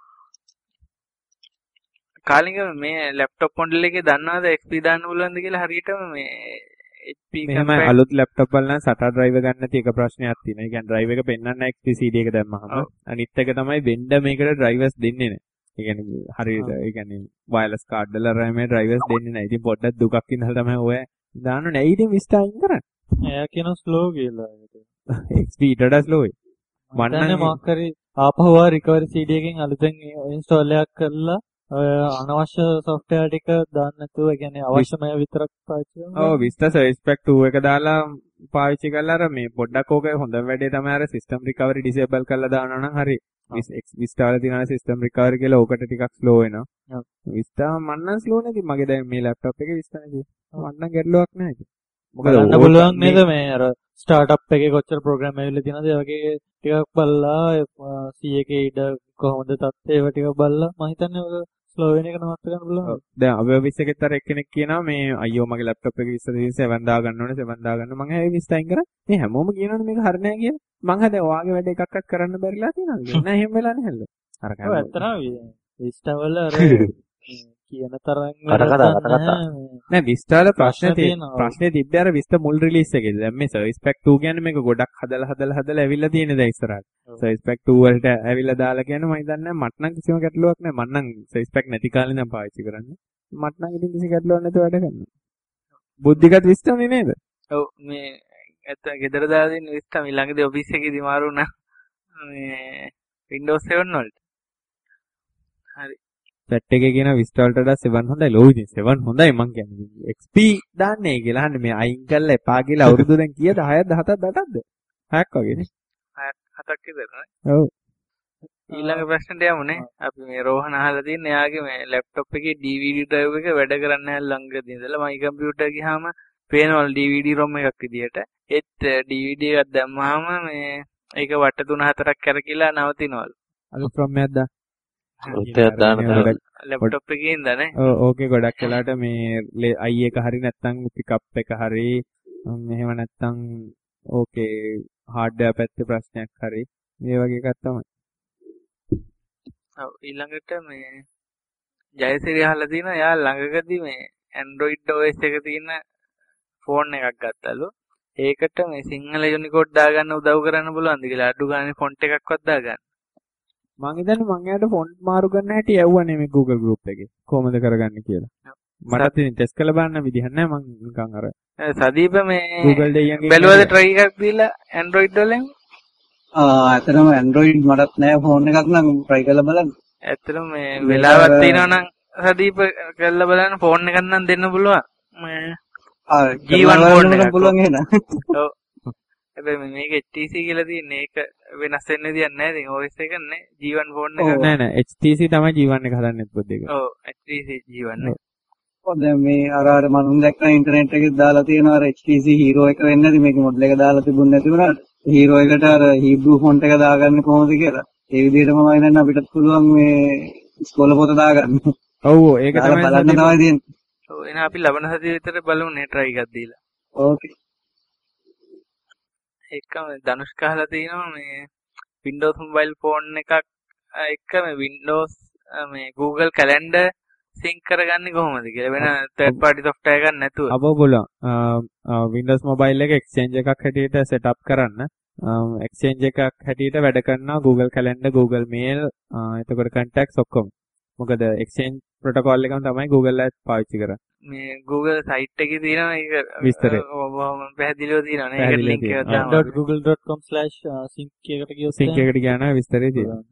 කාලින්ග මේ ලැප්ටොප් මොඩල් එකේ දන්නවද XP දාන්න පුළුවන්ද කියලා හරියටම මේ HP මෙහෙම අලුත් ලැප්ටොප් වල නම් SATA drive ගන්න නැති එක ප්‍රශ්නයක් තියෙනවා. ඒ කියන්නේ drive එක පෙන්වන්න XP CD එක දැම්මහම අනිත් එක තමයි වෙන්ඩර් මේකට drivers දෙන්නේ නැහැ. ඒ කියන්නේ හරියට ඒ කියන්නේ wireless card වල RAM drivers දෙන්නේ නැහැ. ඉතින් පොඩ්ඩක් දුකක් ඉඳලා තමයි ඔය දාන්න නැහැ. ඉතින් Vista අයින් කරන්න. එයා කියන ස්ලෝ කියලා. XP ඊට වඩා slow යි. මන්නේ මොකක් හරි ආපහු recovery CD එකෙන් අලුතෙන් install එකක් කරලා අනවශ්‍ය software ටික දාන්න නැතුව ඒ කියන්නේ අවශ්‍යම විතරක් පාවිච්චි කරනවා. ඔව් Vista Service Pack 2 එක දාලා පාවිච්චි කරලා අර මේ පොඩ්ඩක් ඕක හොඳම වැඩේ තමයි අර system recovery disable කරලා දානවා නම් හරි. Vista වල තියෙන system recovery කියලා ඕකට ටිකක් slow වෙනවා. Vista මන්නම් slow නැති. මගේ දැන් මේ laptop එකේ Vista නැති. මන්නම් ගැටලුවක් නැහැ ඒක. මොකද ගන්න පුළුවන් නේද මේ අර ස්ටාර්ට්අප් එකේ කොච්චර ප්‍රෝග්‍රෑම් ඇවිල්ලා තියෙනවද ඒ වගේ ටිකක් බලලා C එකේ ඉඩ කොහොමද තත්ත්වය ඒව ටිකක් බලලා මම හිතන්නේ ඔය ස්ලෝ වෙන එක නවත්ත ගන්න පුළුවන්. දැන් අපි ඔෆිස් එකෙත් අර එක්කෙනෙක් කියනවා මේ අයියෝ මගේ ලැප්ටොප් එකේ Vista 7 දා ගන්න ඕනේ 7 දා ගන්න. මම හැබැයි Vista අයින් කරා. මේ හැමෝම කියනවනේ මේක හරිය නෑ කියලා. මං හදේ ඔයාගේ වැඩ එකක්වත් කරන්න බැරිලා තියෙනවද? නෑ එහෙම වෙලා නැහැලු. අර ඔව් ඇත්තටම Vista වල අර කියන තරම් නෑ Vista වල ප්‍රශ්නේ තිබ්බේ අර Vista මුල් රිලීස් එකේද. දැන් මේ Service Pack 2 කියන්නේ මේක ගොඩක් හදලා ඇවිල්ලා තියෙන දැන් ඉස්සරහට. Service Pack 2 වලට ඇවිල්ලා දාලා කියන්නේ මම හිතන්නේ මට නම් කිසිම ගැටලුවක් නෑ. මම නම් Service Pack නැති කාලේ නම් පාවිච්චි කරන්නේ. මට නම් ඉතින් කිසි ගැටලුවක් නැතුව වැඩ කරනවා. බුද්ධිගත Vista නේ නේද? ඔව් මේ ඇත්ත ගෙදර දාලා තියෙන Vista ඊළඟදී ඔෆිස් එකේදී මාරු වුණා. මේ Windows 7 වලට. හරි. සෙට් එකේ කියන Vista වලට වඩා 7 හොඳයි. ලෝ ඉතින් 7 හොඳයි මං කියන්නේ. XP දාන්නේ කියලා අහන්නේ මේ අයින් කරලා එපා කියලා අවුරුදු දැන් කීයද? 6ක්ද 7ක්ද 8ක්ද? 6ක් වගේනේ. 7ක් විතර නේ. ඔව්. ඊළඟ ප්‍රශ්නට යමුනේ. අපි මේ රෝහණ අහලා තියෙන එයාගේ මේ ලැප්ටොප් එකේ DVD drive එක වැඩ කරන්නේ නැහැ ළඟදී ඉඳලා. මයි කම්පියුටර් ගියාම පේනවලු DVD ROM එකක් විදියට. ඒත් DVD එකක් දැම්මහම මේ ඒක වට 3-4ක් කරකිලා නවතිනවලු. අලුත් ROM එකක් දාන්න. උත්තර දාන්න තමයි ලැප්ටොප් එකේ ඉඳලානේ. ඔව් ඕකේ ගොඩක් වෙලාට මේ i එක හරි නැත්නම් පිකප් එක හරි එහෙම නැත්නම් ඕකේ හાર્ඩ්වෙයාර් පැත්තේ ප්‍රශ්නයක් හරි මේ වගේ එකක් තමයි. ඔව් ඊළඟට මේ ජයසිරි අහලා තියෙනවා යා ළඟකදී මේ Android OS එක තියෙන ෆෝන් එකක් ගත්තලු. ඒකට මේ සිංහල යුනිකෝඩ් දාගන්න උදව් කරන්න පුළුවන්ද කියලා අඩු ගානේ ෆොන්ට් එකක්වත් දාගන්න. මං හිතන්නේ මං එයාට ෆොන්ට් මාරු කරන්න හැටි යවුවනේ මේ Google group එකේ. කොහොමද කරගන්නේ කියලා. මටත් ඉතින් ටෙස්ට් කරලා බලන්න විදිහක් නැහැ මං නිකන් අර සදීප මේ Google දෙයියන්ගේ බැලුවද try එකක් දීලා Android වලින්? ඇත්තටම Android මටත් නෑ ෆෝන් එකක් නම් try කරලා බලන්න. ඇත්තටම මේ වෙලාවක් තියෙනවා නම් සදීප කරලා බලන්න ෆෝන් එකක් නම් දෙන්න පුළුවන්. මේ G1 ෆෝන් එකක් පුළුවන් එහෙනම්. ඔව්. හැබැයි මේක HTC කියලා තියෙන්නේ ඒක වෙනස් වෙන්න දෙයක් නැහැ. ඉතින් OS එක නේ G1 ෆෝන් එක. නෑ නෑ HTC තමයි G1 එක හදන්නේ පොත් එක. ඔව් HTC G1 නේ. ඔව් දැන් මේ අර මම දැක්කා ඉන්ටර්නෙට් එකේ දාලා තියෙනවා අර HTC Hero එක වෙන්නේ නැති මේක මොඩල් එක දාලා තිබුණ නැති වුණාට Hero එකට අර Hebrew font එක දාගන්නේ කොහොමද කියලා. ඒ විදිහටම මම හිතන්නේ අපිටත් පුළුවන් මේ ඉස්කෝල පොත දාගන්න. ඔව් ඒක තමයි බලන්න තමයි තියෙන්නේ. ඔව් එහෙනම් අපි ලබන සතියේ විතර බලමු නේ try එකක් දීලා. ඕකේ. එකම ධනුෂ් කහලා තියෙනවා මේ Windows mobile phone එකක් එක්ක මේ Windows මේ Google Calendar sync කරගන්නේ කොහොමද කියලා වෙන third party software එකක් නැතුව. අපෝ බලන්න. Windows mobile එක exchange එකක් හැටියට set up කරන්න. exchange එකක් හැටියට වැඩ කරනවා Google Calendar, Google Mail, එතකොට contacts ඔක්කොම. මොකද exchange ප්‍රොටෝකෝල් එකම තමයි Google එකත් පාවිච්චි කරන්නේ. මේ Google site එකේ තියෙනවා ඒක විස්තරේ. බොහොම පැහැදිලිව තියෙනවා නේ. ඒකට පැහැදිලිව link එකක් තියෙනවා. දාන්න. .google.com/sync එකට ගියොත් සිංක් එකට ගියාම විස්තරේ තියෙනවා.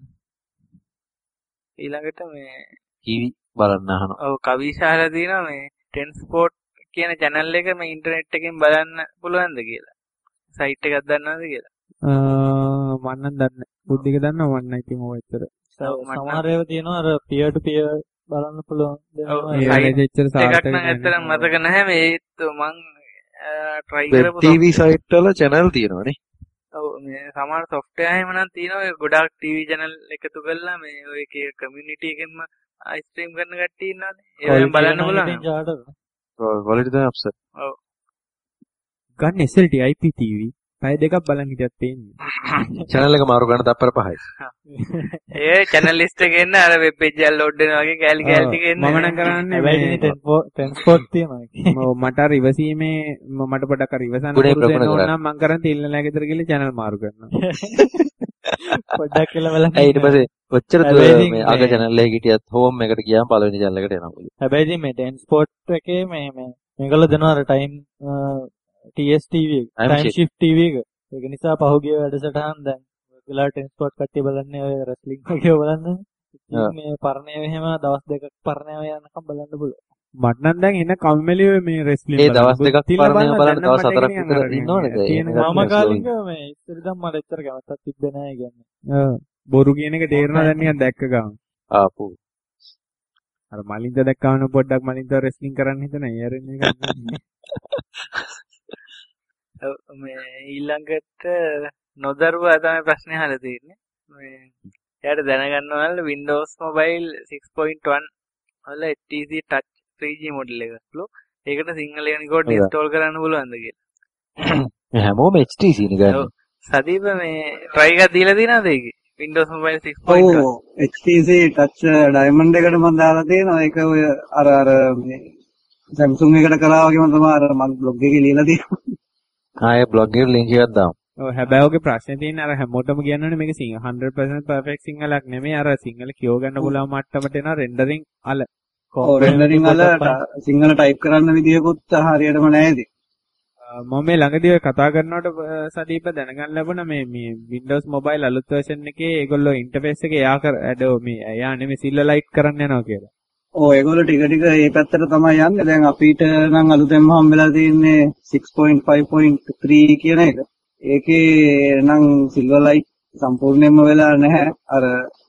ඊළඟට මේ ටීවී බලන්න අහනවා. ඔව් කවිශාලා තියෙනවා මේ TenSport කියන channel එක මේ ඉන්ටර්නෙට් එකෙන් බලන්න පුළුවන්ද කියලා. site එකක් දන්නවද කියලා. මම නම් දන්නේ බුද්ධික දන්නවා මම නම් ඉතින් ඔය ඇත්තට. සමහර ඒවා තියෙනවා අර peer to peer බලන්න පුළුවන් ඔව් දේවල්. ඒ site වෙලේදී එච්චර එකක් සාර්ථක නම් නැහැ. ඇත්තටම මතක නැහැ මේත් මං try වෙබ් කරපු ටීවී සයිට් වල channel තියෙනවානේ. ඔව් මේ සමහර software එහෙම නම් තියෙනවා ඒ ගොඩාක් TV channel එකතු කරලා මේ ඔය එකේ community එකෙන්ම stream කරන කට්ටිය ඉන්නවානේ. ඒවෙන් බලන්න පුළුවන්. quality තමයි අප්සෙට්. ඔව්. ගන්න SLT IPTV පැය දෙකක් බලන් හිටියත් පේන්නේ. channel එක මාරු කරන්න තත්පර 5යි. ඒ channel list එකේ එන්න අර web page එක load වෙනවා වගේ කැලි ටික එන්න. මම නම් කරන්නේ හැබැයි TenSport තියෙනවා. මට අර ඉවසීමේ මට පොඩක් අර ඉවසන්න ගුණේ පුරුදු වෙන්න ප්‍රගුණ ඕන නම් මම කරන්නේ තිල්නලා ගෙදර ගිහලා channel මාරු කරනවා. පොඩ්ඩක් කියලා බලන්න. ඊට පස්සේ ඔච්චර හැබැයි ඉතින් මේ අග channel එකේ හිටියත් home එකට ගියාම පළවෙනි channel එකට එනවා. හැබැයි ඉතින් මේ TenSport එකේ මේගොල්ලෝ දෙනවා අර TSTV එක. Time time shift TV එක. ඒක නිසා පහුගිය වැඩසටහන් දැන් ඔයගොල්ලෝ TenSport කට්ටිය බලන්නේ ඔය රෙස්ලිං වගේ බලන්න. ඉතින් මේ පරණය එහෙම දවස් දෙකක් පරණය යනකම් බලන්න පුළුවන්. මට නම් දැන් එන කම්මැලි මේ රෙස්ලින් ඒ දවස් දෙකක් පරණය බලන්න දවස් 4ක් විතර ඉන්නවනේ. මම කාලික මේ ඉස්සර ඉඳන් මට එච්චර කැමැත්තක් තිබ්බේ නැහැ කියන්නේ. බොරු කියන එක තේරෙනවා දැන් නිකන් දැක්ක ගමන්. ආපු. අර මලින්ද දැක්කම පොඩ්ඩක් මලින්ද රෙස්ලිං කරන්න හිතන අයරෙන්නේ එක. මේ ඊළඟට නොදරුවා තමයි ප්‍රශ්නේ අහලා තියෙන්නේ. මේ එයාට දැනගන්න ඕනල Windows Mobile 6.1 වල HTC Touch 3G මොඩල් එකක්ලු. ඒකට සිංහල Unicode install කරන්න පුළුවන්ද කියලා. හැමෝම HTC නේ ගන්න. ඔව්. සදීප මේ try එකක් දීලා තියෙනවද ඒකේ? Windows Mobile 6.1. ඔව් HTC Touch Diamond එකට මම දාලා තියෙනවා. ඒක ඔය අර මේ Samsung එකට කරා වගේම තමයි අර මම blog එකේ ලියලා තියෙනවා. ආයේ blog එකට link එකක් දාමු. ඔව් හැබැයි ඔගේ ප්‍රශ්නේ තියෙන්නේ අර හැමෝටම කියන්නනේ මේක 100% perfect සිංහලක් නෙමෙයි අර සිංහල කියව ගන්න පුළුවන් මට්ටමට එන rendering අල. ඔව් rendering අල සිංහල type කරන්න විදියකුත් හරියටම නැහැ ඉතින්. මම මේ ළඟදී ඔය කතා කරනකොට සදීප දැනගන්න ලැබුණා මේ Windows Mobile අලුත් version එකේ ඒගොල්ලෝ interface එක එයා නෙමෙයි Silverlight කරන්න යනවා කියලා. ඔව් ඒගොල්ලෝ ටික ටික මේ පැත්තට තමයි යන්නේ. දැන් අපිට නම් අලුතෙන්ම හම්බෙලා තියෙන්නේ 6.5.3 කියන එක. ඒකේ නම් Silverlight සම්පූර්ණයෙන්ම වෙලා නැහැ. අර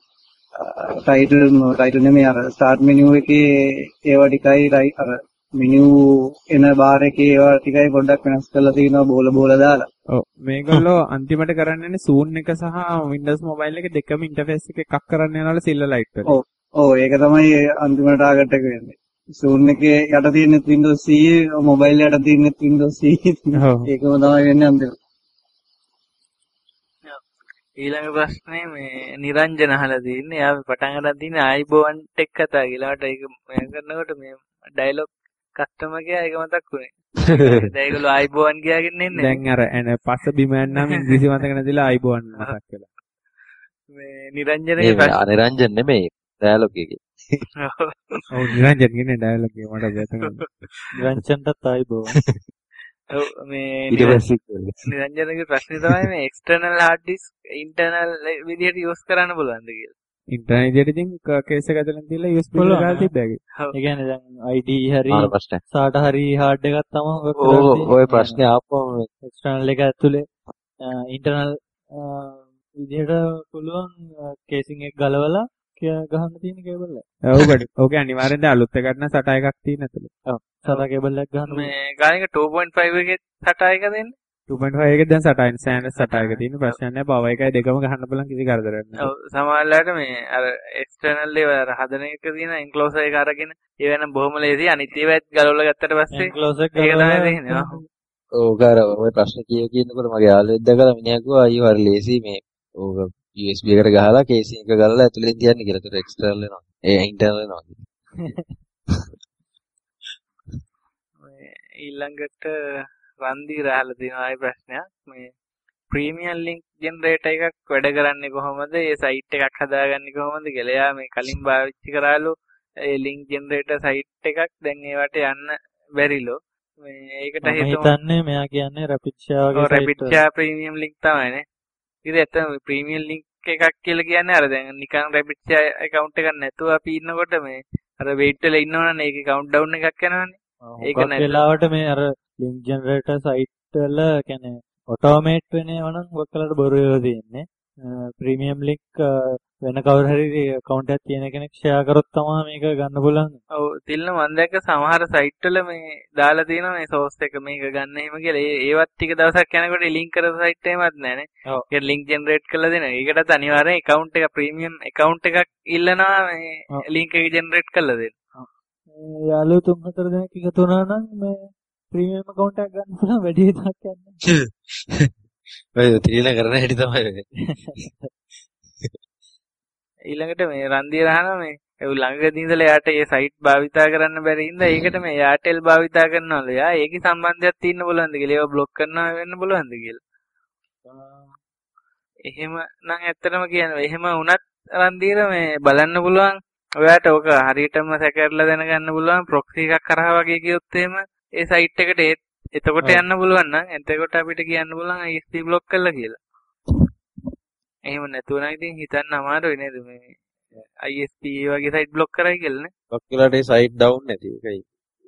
ටයිටල් නෙමෙයි අර start menu එකේ ඒවා ටිකයි අර menu එන බාර් එකේ ඒවා ටිකයි පොඩ්ඩක් වෙනස් කරලා තියෙනවා බෝල දාලා. ඔව් මේගොල්ලෝ අන්තිමට කරන්නේ Zoom එක සහ Windows Mobile එක දෙකම interface එක එකක් කරන්න යනවල Silverlight වල. ඔව් ඒක තමයි අන්තිම ටාගට් එක වෙන්නේ. Zoom එකේ යට තියෙන Windows CE මොබයිල් යට තියෙන Windows CE ඒකම තමයි වෙන්නේ අන්තිමට. ඊළඟ ප්‍රශ්නේ මේ නිරංජන අහලා තියෙන්නේ. එයා පටන් ගන්න තියෙන්නේ iBoan ටෙක් කතා කියලා. ඒක මම කරනකොට මේ ඩයලොග් කස්ටමර් ගියා ඒක මතක් වුණේ. දැන් ඒගොල්ලෝ iBoan ගියාගෙන ඉන්නේ. දැන් අර පස්ස බිම යන්නම් ඉංග්‍රීසි මතක නැතිලා iBoan මතක් වෙලා. මේ නිරංජනගේ ප්‍රශ්න නිරංජන නෙමෙයි ඩයලොග් එකේ. ඔව් නිරංජන් කියන්නේ ඩයලොග් එක මට දැතන. නිරංජන්ටත් ආයිබෝ. ඔව් මේ ඊට පස්සේ නිරංජනගේ ප්‍රශ්නේ තමයි මේ external hard disk internal විදිහට use කරන්න පුළුවන්ද කියලා. ඉන්ටර්නෙට් එකට ඉතින් කේස් එක ඇතුලෙන් තියලා USB එක ගාලා තිබ්බා. ඒ කියන්නේ දැන් ID හරි ආර ප්‍රශ්නයක්. සාට හරි hard එකක් තමයි ඔය ප්‍රශ්නේ ආපුවම external එක ඇතුලේ internal විදිහට පුළුවන් කේසින් එක ගලවලා ගහන්න තියෙන කේබල් එක. ඔව් ගඩ. ඕකේ අනිවාර්යෙන්ද අලුත් එකක් නම් SATA එකක් තියෙන ඇතුලේ. ඔව්. SATA කේබල් එකක් ගහන්න මේ ගානික 2.5 එකේ SATA එක දෙන්නේ. 2.5 එකේ දැන් SATA standard SATA එක තියෙන ප්‍රශ්නයක් නෑ. power එකයි දෙකම ගහන්න බලන් කිසි කරදරයක් නෑ. ඔව් සමහරවිට මේ අර external ඒවා අර හදන එක තියෙන enclosure එක අරගෙන ඒ වෙන බොහොම ලේසි අනිත් ඒවාත් ගලවලා ගත්තට පස්සේ enclosure එක ඒක තමයි දෙන්නේ. ඕක අර ඔය ප්‍රශ්න කියනකොට මගේ යාළුවෙක් දැකලා මිනිහා කිව්වා අයියෝ හරි ලේසි මේ ඕක USB එකට ගහලා කේසින් එක ගලලා ඇතුලෙන් තියන්න කියලා. ඒතර එක්ස්ටර්නල් වෙනවා. ඉන්ටර්නල් වෙනවා. ඊළඟට රන්දීර අහලා තියෙනවා ආයෙ ප්‍රශ්නයක්. මේ ප්‍රීමියම් ලින්ක් ජෙනරේටර් එකක් වැඩ කරන්නේ කොහොමද? ඒ සයිට් එකක් හදාගන්නේ කොහොමද කියලා. එයා මේ කලින් පාවිච්චි කරාලු ඒ ලින්ක් ජෙනරේටර් සයිට් එකක් දැන් ඒවට යන්න බැරිලෝ. ඒකට මම හේතුව හිතන්නේ මෙයා කියන්නේ රැපිඩ් ෂෙයා වගේ rapid site share premium link තමයිනේ. ඉතින් ඇත්තම ප්‍රීමියම් ලින්ක් එකක් කියලා කියන්නේ අර දැන් නිකන් රැපිඩ් ෂෙයා account එකක් නැතුව අපි ඉන්නකොට මේ අර වෙයිට් වෙලා ඉන්නවනේ ඒකේ කවුන්ට්ඩවුන් එකක් යනවනේ. ඒක හුඟක් නැතුව වෙලාවට මේ අර ලින්ක් ජෙනරේටර් සයිට් වල කියන්නේ ඔටෝමේට් වෙන ඒවා නම් හුඟක් වෙලාවට බොරු වෙලා තියෙන්නේ. ප්‍රීමියම් ලින්ක් වෙන කවුරු හරි account එකක් තියෙන කෙනෙක් ෂෙයා කරොත් තමයි මේක ගන්න පුළුවන්. ඔව් තිල්න මම දැක්ක සමහර සයිට් වල මේ දාලා තියෙනවා මේ සෝස් එක මේක ගන්න එහෙම කියලා. ඒවත් ටික දවසක් යනකොට ලින්ක් කරපු සයිට් එහෙමත් නැහනේ. ඔව්. ඒක ලින්ක් ජෙනරේට් කරලා දෙනවා. ඒකටත් අනිවාර්යෙන් account එක ප්‍රීමියම් account එකක් ඉල්ලනවා මේ ලින්ක් එක ජෙනරේට් කරලා දෙන්න. යාළුවෝ 3-4 දෙනෙක් එකතු වුණා නම් මේ ප්‍රීමියම් account එකක් ගන්න පුළුවන් වැඩි හිතක් යන්නේ. ඔය තීන කරන හැටි තමයි ඔය. ඊළඟට මේ රන්දිය රහන මේ ඒ ළඟදී ඉඳලා යාට ඒ සයිට් භාවිතා කරන්න බැරි හින්දා ඒකට මේ Airtel භාවිතා කරනවලු. යා ඒකේ සම්බන්ධයක් තියෙන්න පුළුවන්ද කියලා ඒව බ්ලොක් කරනවා වෙන්න පුළුවන්ද කියලා. එහෙම නම් ඇත්තටම කියනවා. එහෙම වුණත් රන්දියර මේ බලන්න පුළුවන්. ඔයාට ඕක හරියටම සැකරලා දැනගන්න පුළුවන් ප්‍රොක්සි එකක් කරා වගේ කියොත් එහෙම ඒ සයිට් එකට එතකොට යන්න පුළුවන් නම් එතකොට අපිට කියන්න පුළුවන් ISP බ්ලොක් කළා කියලා. එහෙම නැතුව නම් ඉතින් හිතන්න අමාරුයි නේද මේ ISP වගේ සයිට් බ්ලොක් කරයි කියලා නේ. බ්ලොක් වෙලාට ඒ සයිට් ඩවුන් නැති එකයි.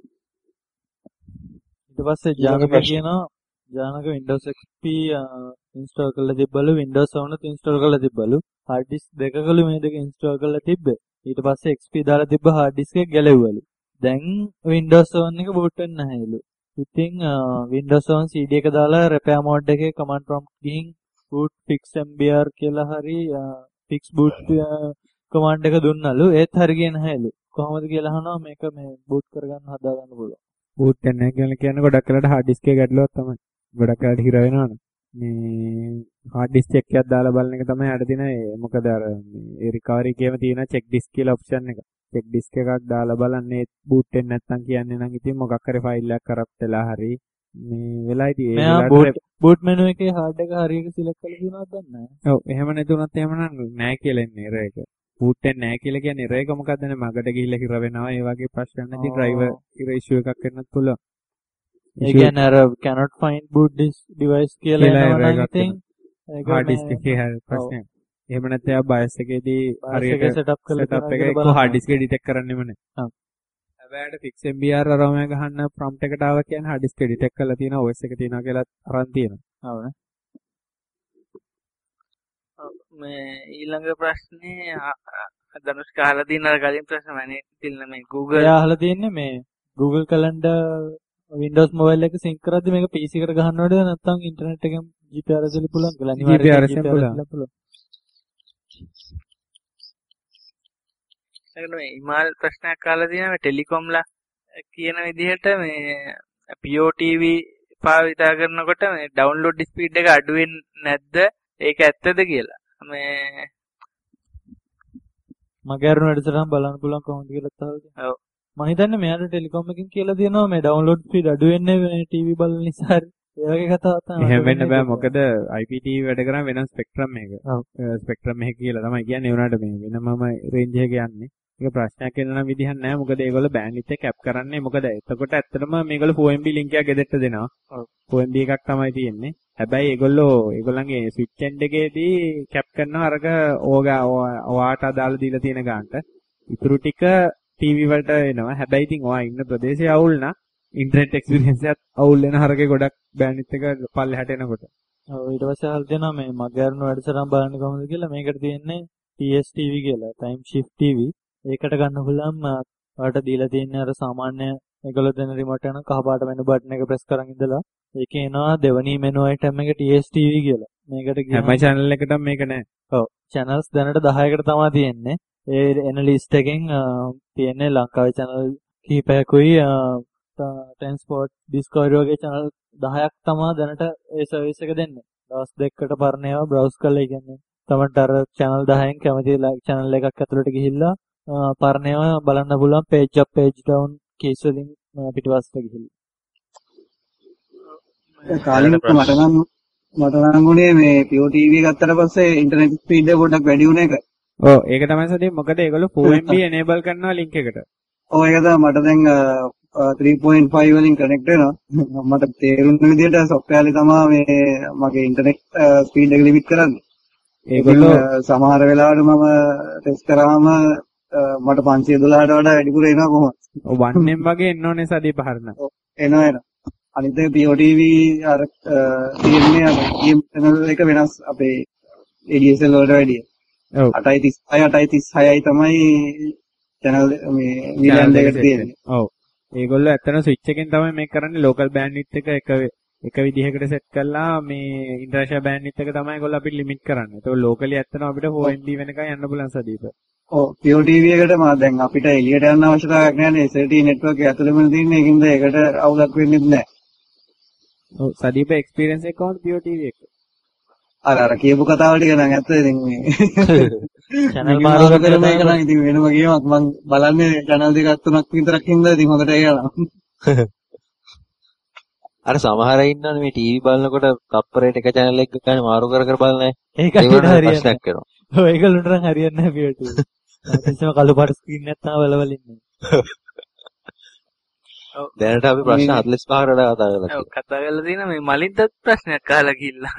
ඊට පස්සේ ජානක කියනවා ජානක Windows XP install කරලා තිබ්බලු Windows 7 උත් install කරලා තිබ්බලු hard disk දෙකකලු මේ දෙක install කරලා තිබ්බේ. ඊට පස්සේ XP දාලා තිබ්බ hard disk එක ගැලෙව්වලු. දැන් Windows 7 එක boot වෙන්නේ නැහැලු. ඉතින් Windows 7 CD එක දාලා repair mode එකේ command prompt ගිහින් boot fix mbr කියලා හරි fix boot command එක දුන්නලු. ඒත් හරි ගියේ නැහැලු. කොහොමද කියලා අහනවා මේක මේ boot කරගන්න හදාගන්න පුළුවන්. boot වෙන්නේ නැහැ කියලා කියන්නේ ගොඩක් වෙලාට hard disk එක ගැටලුවක් තමයි. ගොඩක් වෙලාට හිර වෙනවනේ. මේ hard disk check එකක් දාලා බලන එක තමයි යට තියෙන මොකද අර මේ recovery එකේම තියෙන check disk කියලා option එක. check disk එකක් දාලා බලන්නේ boot වෙන්නේ නැත්නම් කියන්නේ නම් ඉතින් මොකක් හරි file එකක් corrupt වෙලා හරි මේ වෙලා ඉතින් ඒ වෙලාවට boot menu එකේ hard එක හරියට select කරලා තියෙනවද දන්නේ නැහැ. ඔව් එහෙම නැතුණත් එහෙම නම් නැහැ කියලා එන්නේ error එක. boot වෙන්නේ නැහැ කියලා කියන්නේ error එක මොකක්ද නේ මගට ගිහිල්ලා හිර වෙනවා ඒ වගේ ප්‍රශ්න නැති driver error issue එකක් වෙන්නත් පුළුවන්. ඒ කියන්නේ අර cannot find boot device කියලා එනවා නම් ඉතින් ඒක hard disk එකේ හරි ප්‍රශ්නයක්. එහෙම නැත්නම් ආ BIOS එකේදී හරියට setup කරලා setup එක එක්ක hard disk එක detect කරන්නෙම නැහැ. ඔව්. හැබැයි fix mbr ROM එක ගහන්න prompt එකට ආව කියන්නේ hard disk එක detect කරලා තියෙනවා OS එක තියෙනවා කියලා අරන් තියෙනවා. ඔව් නේ. මේ ඊළඟ ප්‍රශ්නේ ධනුෂ් අහලා තියෙන අර කලින් ප්‍රශ්න මනේ තිල්න මේ Google එයා අහලා තියෙන්නේ මේ Google Calendar Windows mobile එක sync කරද්දි මේක PC එකට ගහන්නවද නැත්නම් ඉන්ටර්නෙට් එකෙන් GPRS වලින් පුළුවන් කියලා GPRS වලින් පුළුවන්. ඒකට මේ ඉමාල් ප්‍රශ්නයක් අහලා තියෙනවා මේ ටෙලිකොම්ලා කියන විදිහට මේ POTV භාවිතා කරනකොට මේ ඩවුන්ලෝඩ් ස්පීඩ් එක අඩු වෙන්නේ නැද්ද? ඒක ඇත්තද කියලා. මේ මගේ අරුණ වැඩසටහන් බලන්න පුළුවන් කොහොමද කියලා තවද? ඔව්. මම හිතන්නේ මෙයාට ටෙලිකොම් එකකින් කියලා දෙනවා මේ ඩවුන්ලෝඩ් ස්පීඩ් අඩු වෙන්නේ මේ ටීවී බලන නිසා. ඒ වගේ කතාවක් තමයි. එහෙම වෙන්න බෑ මොකද IPTV වැඩ කරන්නේ වෙනම ස්පෙක්ට්‍රම් එක. ඔව්. ස්පෙක්ට්‍රම් එක කියලා තමයි කියන්නේ ඒ උනාට මේ වෙනමම රේන්ජ් එක යන්නේ. ඒක ප්‍රශ්නයක් වෙන නම් විදිහක් නැහැ. මොකද ඒගොල්ලෝ බෑන්ඩ්විඩ්ත් එක කැප් කරන්නේ. මොකද එතකොට ඇත්තටම මේගොල්ලෝ 4MB link එකක් ගෙදරට දෙනවා. ඔව්. 4MB එකක් තමයි තියෙන්නේ. හැබැයි ඒගොල්ලන්ගේ ස්විච් එන්ඩ් එකේදී කැප් කරනවා අරක ඔයාට දාලා දීලා තියෙන ගානට. ඉතුරු ටික ටීවී වලට එනවා. හැබැයි ඉතින් ඔයා ඉන්න ප්‍රදේශය අවුල් නම් ඉන්ටර්නෙට් එක්ස්පීරියන්ස් එකත් අවුල් වෙන හරකේ ගොඩක් බෑන්ඩ්විඩ්ත් එක පල්ලෙහාට එනකොට. ඔව් ඊට පස්සේ අහලා දෙනවා මේ මගේ අරුණ වැඩසටහන් බලන්න කොහොමද කියලා. මේකට තියෙන්නේ TSTV කියලා time shift TV. ඒකට ගන්න පුළුවන් ඔයාලට දීලා තියෙන අර සාමාන්‍ය ඒගොල්ලෝ දෙන රිමෝට් එක කහ පාට මෙනු බටන් එක ප්‍රෙස් කරන් ඉඳලා ඒකේ එනවා දෙවනි මෙනු අයිටම් එක TSTV කියලා. මේකට හැම channel එකටම මේක නැහැ. ඔව් channels දැනට 10කට තමයි තියෙන්නේ. ඒ එන list එකෙන් තියෙන්නේ ලංකාවේ channel කීපයකුයි transport discovery වගේ channel 10ක් තමයි දැනට ඒ service එක දෙන්නේ. දවස් දෙකකට පරණ ඒවා browse කරලා කියන්නේ තමන්ට අර channel 10න් කැමති channel එකක් ඇතුළට ගිහිල්ලා පරණ ඒවා බලන්න පුළුවන් page up page down keys වලින් පිටිපස්සට ගිහිල්ලා. කාලින් මට නම් උනේ මේ POTV ගත්තට පස්සේ ඉන්ටර්නෙට් ස්පීඩ් එක පොඩ්ඩක් වැඩි වුණ එක. ඔව් ඒක තමයි සදී මොකද ඒගොල්ලෝ 4MB enable කරනවා link එකට. ඔය ඒක තමයි මට දැන් 3.5 වලින් කනෙක්ට් වෙනවා. මට තේරුණ විදිහට software එකේ තමයි මේ මගේ ඉන්ටර්නෙට් ස්පීඩ් එක ලිමිට් කරන්නේ. ඒගොල්ලෝ සමහර වෙලාවට මම ටෙස්ට් කරාම මට 512ට වඩා වැඩිපුර එනවා කොහොමද? 1M වගේ එන්න ඕනේ සදී පහරන. එනවා. අනිත් එක POTV අර තියෙන්නේ අර channel එක වෙනස් අපේ ADSL වලට වැඩිය. ඔව් 836යි තමයි channel මේ VLAN එකට තියෙන්නේ. ඔව්. ඒගොල්ලෝ ඇත්තටම switch එකෙන් තමයි මේක කරන්නේ local bandwidth එක විදිහකට set කරලා මේ international bandwidth එක තමයි ඒගොල්ලෝ අපිට limit කරන්නේ. ඒක locally ඇත්තටම අපිට 4MB වෙනකන් යන්න පුළුවන් සදීප. ඔව් POTV එකට මම දැන් අපිට එළියට යන්න අවශ්‍යතාවයක් නැහැ SLT network එක ඇතුළෙම තියෙන ඒකින්ද ඒකට අවුලක් වෙන්නේ නැහැ. ඔව් සදීප experience එක කොහොමද POTV එක? අර කියපු කතාව ටික නම් ඇත්ත ඉතින් මේ channel මාරු කරන එක නම් ඉතින් වෙනම ගේමක් මම බලන්නේ channel දෙකක් තුනක් විතරක් ඉඳලා ඉතින් හොඳට යනවා. අර සමහර අය ඉන්නවනේ මේ ටීවී බලනකොට තප්පරයට එක channel එකක් ගන්න මාරු කර බලන්නේ. ඒක ඒකට හරියන්නේ ප්‍රශ්නයක් වෙනවා. ඔය ඒගොල්ලන්ට නම් හරියන්නේ නැහැ පියටු. තාත්තෙන්ම කළු පාට ස්ක්‍රීන් නැත්නම් වලවල ඉන්නේ. දැනට අපි ප්‍රශ්න 45කට කතා කරලා තියෙනවා. ඔව් කතා කරලා තියෙන මේ මලින්දත් ප්‍රශ්නයක් අහලා ගිහිල්ලා.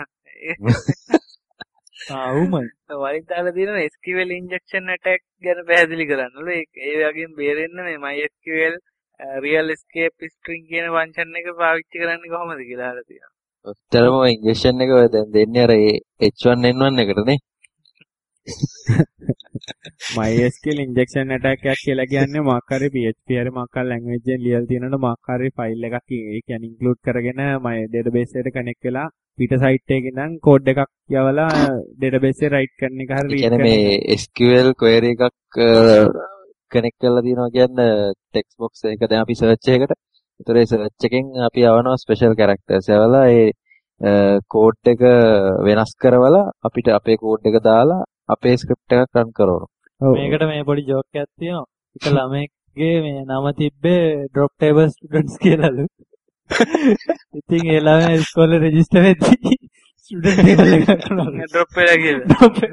උමයි. වලින් දාලා තියෙන SQL injection attack ගැන පැහැදිලි කරන්නලු. ඒ වගේම බේරෙන්න මේ MySQL real escape string කියන function එක පාවිච්චි කරන්නේ කොහොමද කියලා අහලා තියෙනවා. ඔච්චරම ඉන්ජෙක්ෂන් එක ඔය දැන් දෙන්නේ අර H1N1 එකටනේ. MySQL injection attack එකක් කියලා කියන්නේ මොකක් හරි PHP හරි මොකක් හරි language එකෙන් ලියලා තියෙනකොට මොකක් හරි file එකක් ඒ කියන්නේ include කරගෙන my database එකට connect වෙලා පිට site එකේ ඉඳන් code එකක් යවලා database එක write කරන එක හරි read කරන මේ SQL query එකක් connect කරලා තියෙනවා කියන්නේ text box එක දැන් අපි search එකකට. ඒතර ඒ search එකෙන් අපි යවනවා special characters යවලා ඒ code එක වෙනස් කරවලා අපිට අපේ code එක දාලා අපේ ස්ක්‍රිප්ට් එකක් රන් කරනවා. මේකට මේ පොඩි ජෝක් එකක් තියෙනවා. එක ළමෙක්ගේ මේ නම තිබ්බේ drop table students කියලාලු. ඉතින් ඒ ළමයා ඉස්කෝලේ රෙජිස්ටර් වෙද්දී ස්ටුඩන්ට් ටේබල් එකක් කරනවා. drop වෙලා කියලා.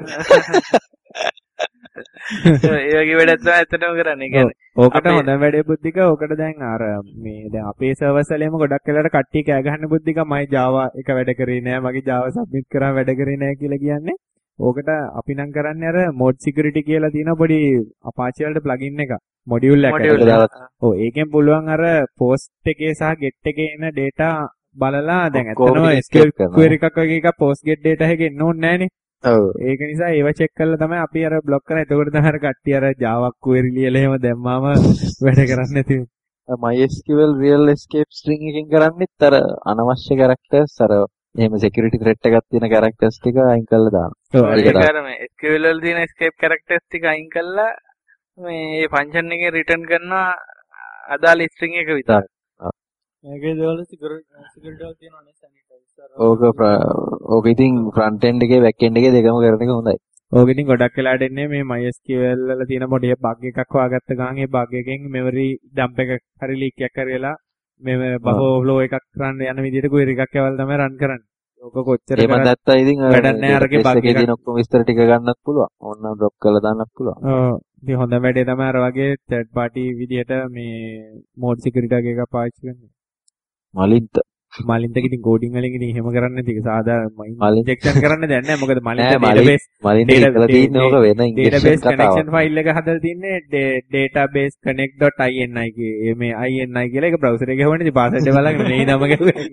ඒ වගේ වැඩක් තමයි ඇත්තටම කරන්නේ. කියන්නේ ඕකට හොඳ වැඩේ බුද්ධික ඕකට දැන් අර මේ දැන් අපේ සර්වර්ස් වලේම ගොඩක් වෙලාවට කට්ටිය කෑ ගහන්න බුද්ධික මයි Java එක වැඩ කරේ නෑ මගේ Java submit කරා වැඩ කරේ නෑ කියලා කියන්නේ. ඕකට අපි නම් කරන්නේ අර mod security කියලා තියෙන පොඩි Apache වලට plugin එක module එකක් දාලා. ඔව් ඒකෙන් පුළුවන් අර post එකේ සහ get එකේ එන data බලලා දැන් ඇත්තටම SQL query එකක් වගේ එකක් post get data එකේ එන්න ඕනේ නෑනේ. ඔව්. ඒක නිසා ඒව චෙක් කරලා තමයි අපි අර බ්ලොක් කරන්නේ. එතකොට තමයි අර කට්ටිය අර Java query ලියලා එහෙම දැම්මාම වැඩ කරන්නේ නැති. MySQL real escape string එකකින් කරන්නේත් අර අනවශ්‍ය characters අර එහෙම security threat එකක් තියෙන characters ටික අයින් කරලා දානවා. ඒක අර මේ SQL වල තියෙන escape characters ටික අයින් කරලා මේ function එකේ return කරනවා අදාළ string එක විතරයි. මේකේ දේවල් security වල තියෙනවනේ sanitizer. ඕක ඉතින් front end එකේ back end එකේ දෙකම කරන එක හොඳයි. ඕක ඉතින් ගොඩක් වෙලාට එන්නේ මේ MySQL වල තියෙන පොඩි බග් එකක් හොයාගත්ත ගමන් ඒ බග් එකෙන් memory dump එකක් හරි leak එකක් කරලා මේ බහෝ එකක් රන් යන විදිහට query එකක් යවලා තමයි run කරන්නේ. ඕක කොච්චර එහෙම නැත්නම් ඉතින් වැඩක් නැහැ අරගේ බග් එකේ තියෙන ඔක්කොම විස්තර ටික ගන්නත් පුළුවන්. ඕනනම් drop කරලා දාන්නත් පුළුවන්. ඔව්. ඉතින් හොඳ වැඩේ තමයි අර වගේ third party විදිහට මේ mod security එකක් පාවිච්චි කරන්නේ. මලින්තක ඉතින් කෝඩින් වලින් ඉතින් එහෙම කරන්නේ නැති ඒක සාധാරණ ඉන්ජෙක්ෂන් කරන්න දැන් නැහැ මොකද මලින්ත database මලින්ත තියෙන්නේ ඕක වෙන ඉන්ජෙක්ෂන් කතාවක්. connection file එක හදලා තින්නේ database connect.ini කියේ මේ ini කියලා ඒක browser එකේ ගහුවනේ ඉතින් password එක බලගෙන මේ නම ගැහුවා.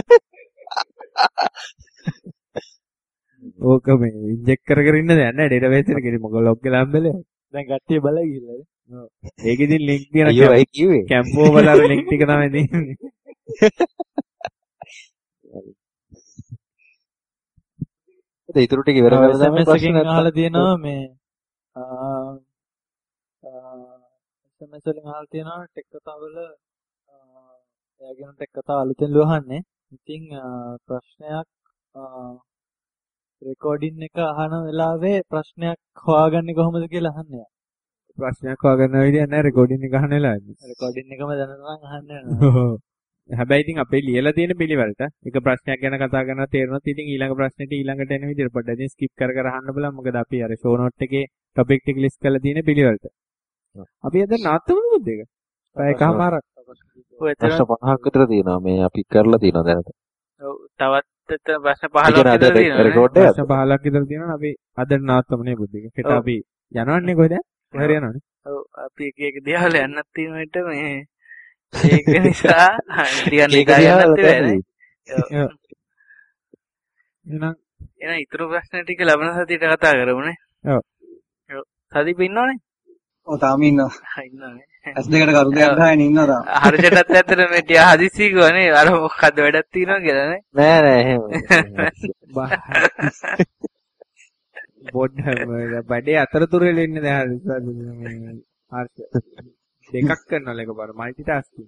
ඕක මේ ඉන්ජෙක්ට් කර ඉන්න දැන් නැහැ database එකේ මොකද log වෙලා හම්බෙලා. දැන් කට්ටිය බලයි ගිහලා. ඔව්. ඒක ඉතින් link තියෙන කැම්පෝ වල අර link ටික තමයි තියෙන්නේ. ඒ ඉතුරු ටික ඉවර කරලා තමයි ප්‍රශ්න අහලා තියෙනවා මේ SMS වලින් අහලා තියෙනවා ටෙක් කතාවල එයාගෙන ටෙක් කතාව අලුතෙන් ලුවහන්නේ. ඉතින් ප්‍රශ්නයක් රෙකෝඩින් එක අහන වෙලාවේ ප්‍රශ්නයක් හොයාගන්නේ කොහොමද කියලා අහන්නේ. ප්‍රශ්නයක් හොයාගන්න විදියක් නැහැ රෙකෝඩින් එක අහන වෙලාවේ. රෙකෝඩින් එකම දැනනවා අහන්නේ නැහැ. හැබැයි ඉතින් අපේ ලියලා තියෙන පිළිවෙලට එක ප්‍රශ්නයක් ගැන කතා කරනවා තේරෙනොත් ඉතින් ඊළඟ ප්‍රශ්නෙට ඊළඟට එන විදිහට පොඩ්ඩක් ඉතින් ස්කිප් කර කර අහන්න බලන්න. මොකද අපි අර ෂෝ නෝට් එකේ ටොපික් ටික ලිස්ට් කරලා තියෙන පිළිවෙලට. අපි අද නාත්තමද ඒක? පැයකමාරක්. ඔය ප්‍රශ්න 5ක් විතර තියෙනවා මේ අපි කරලා තියෙනවා දැනට. ඔව් තවත් ප්‍රශ්න 15ක් විතර තියෙනවා. රෙකෝඩ් එක ප්‍රශ්න 15ක් විතර තියෙනවා. අපි අද නාත්තමනේ බුද්ධික. හෙට අපි යනවන්නේ කොහෙද? කොහෙද යනවනේ? ඔව් අපි එක දිහාවල යන්නත් තියෙනවිට මේ ඒක නිසා ටිකක් නිදාගන්නත් වෙන්නේ. එහෙනම් ඊටු ප්‍රශ්න ටික ලබන සතියට කතා කරමුනේ. ඔව්. ඔව්. සතිපේ ඉන්නවනේ? ඔව් තාම ඉන්නවා. ඉන්නවනේ. ඇස් දෙකට කරු දෙයක් ගහගෙන ඉන්නවා තාම. හරියටත් ඇත්තට මේ ටික හදිස්සි ගෝනේ අර මොකද්ද වැඩක් තියෙනවා කියලා නේ. නෑ එහෙම. බොඩ් බඩේ අතරතුරේ ඉන්නේ දැන් මේ හර්ෂ දෙකක් කරනවා එකපාර මල්ටි ටාස්කින්.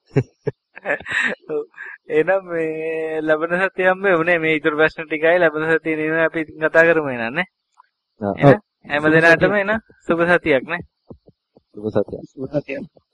ඔව් එහෙනම් මේ ලබන සතියෙම වුණේ මේ ඊටු ප්‍රශ්න ටිකයි ලබන සතියේ නේ අපි කතා කරමු එහෙනම් නේ. ඔව්. හැම දිනකටම එන සුබ සතියක් නේ. සුබ සතියක්. සුබ සතියක්.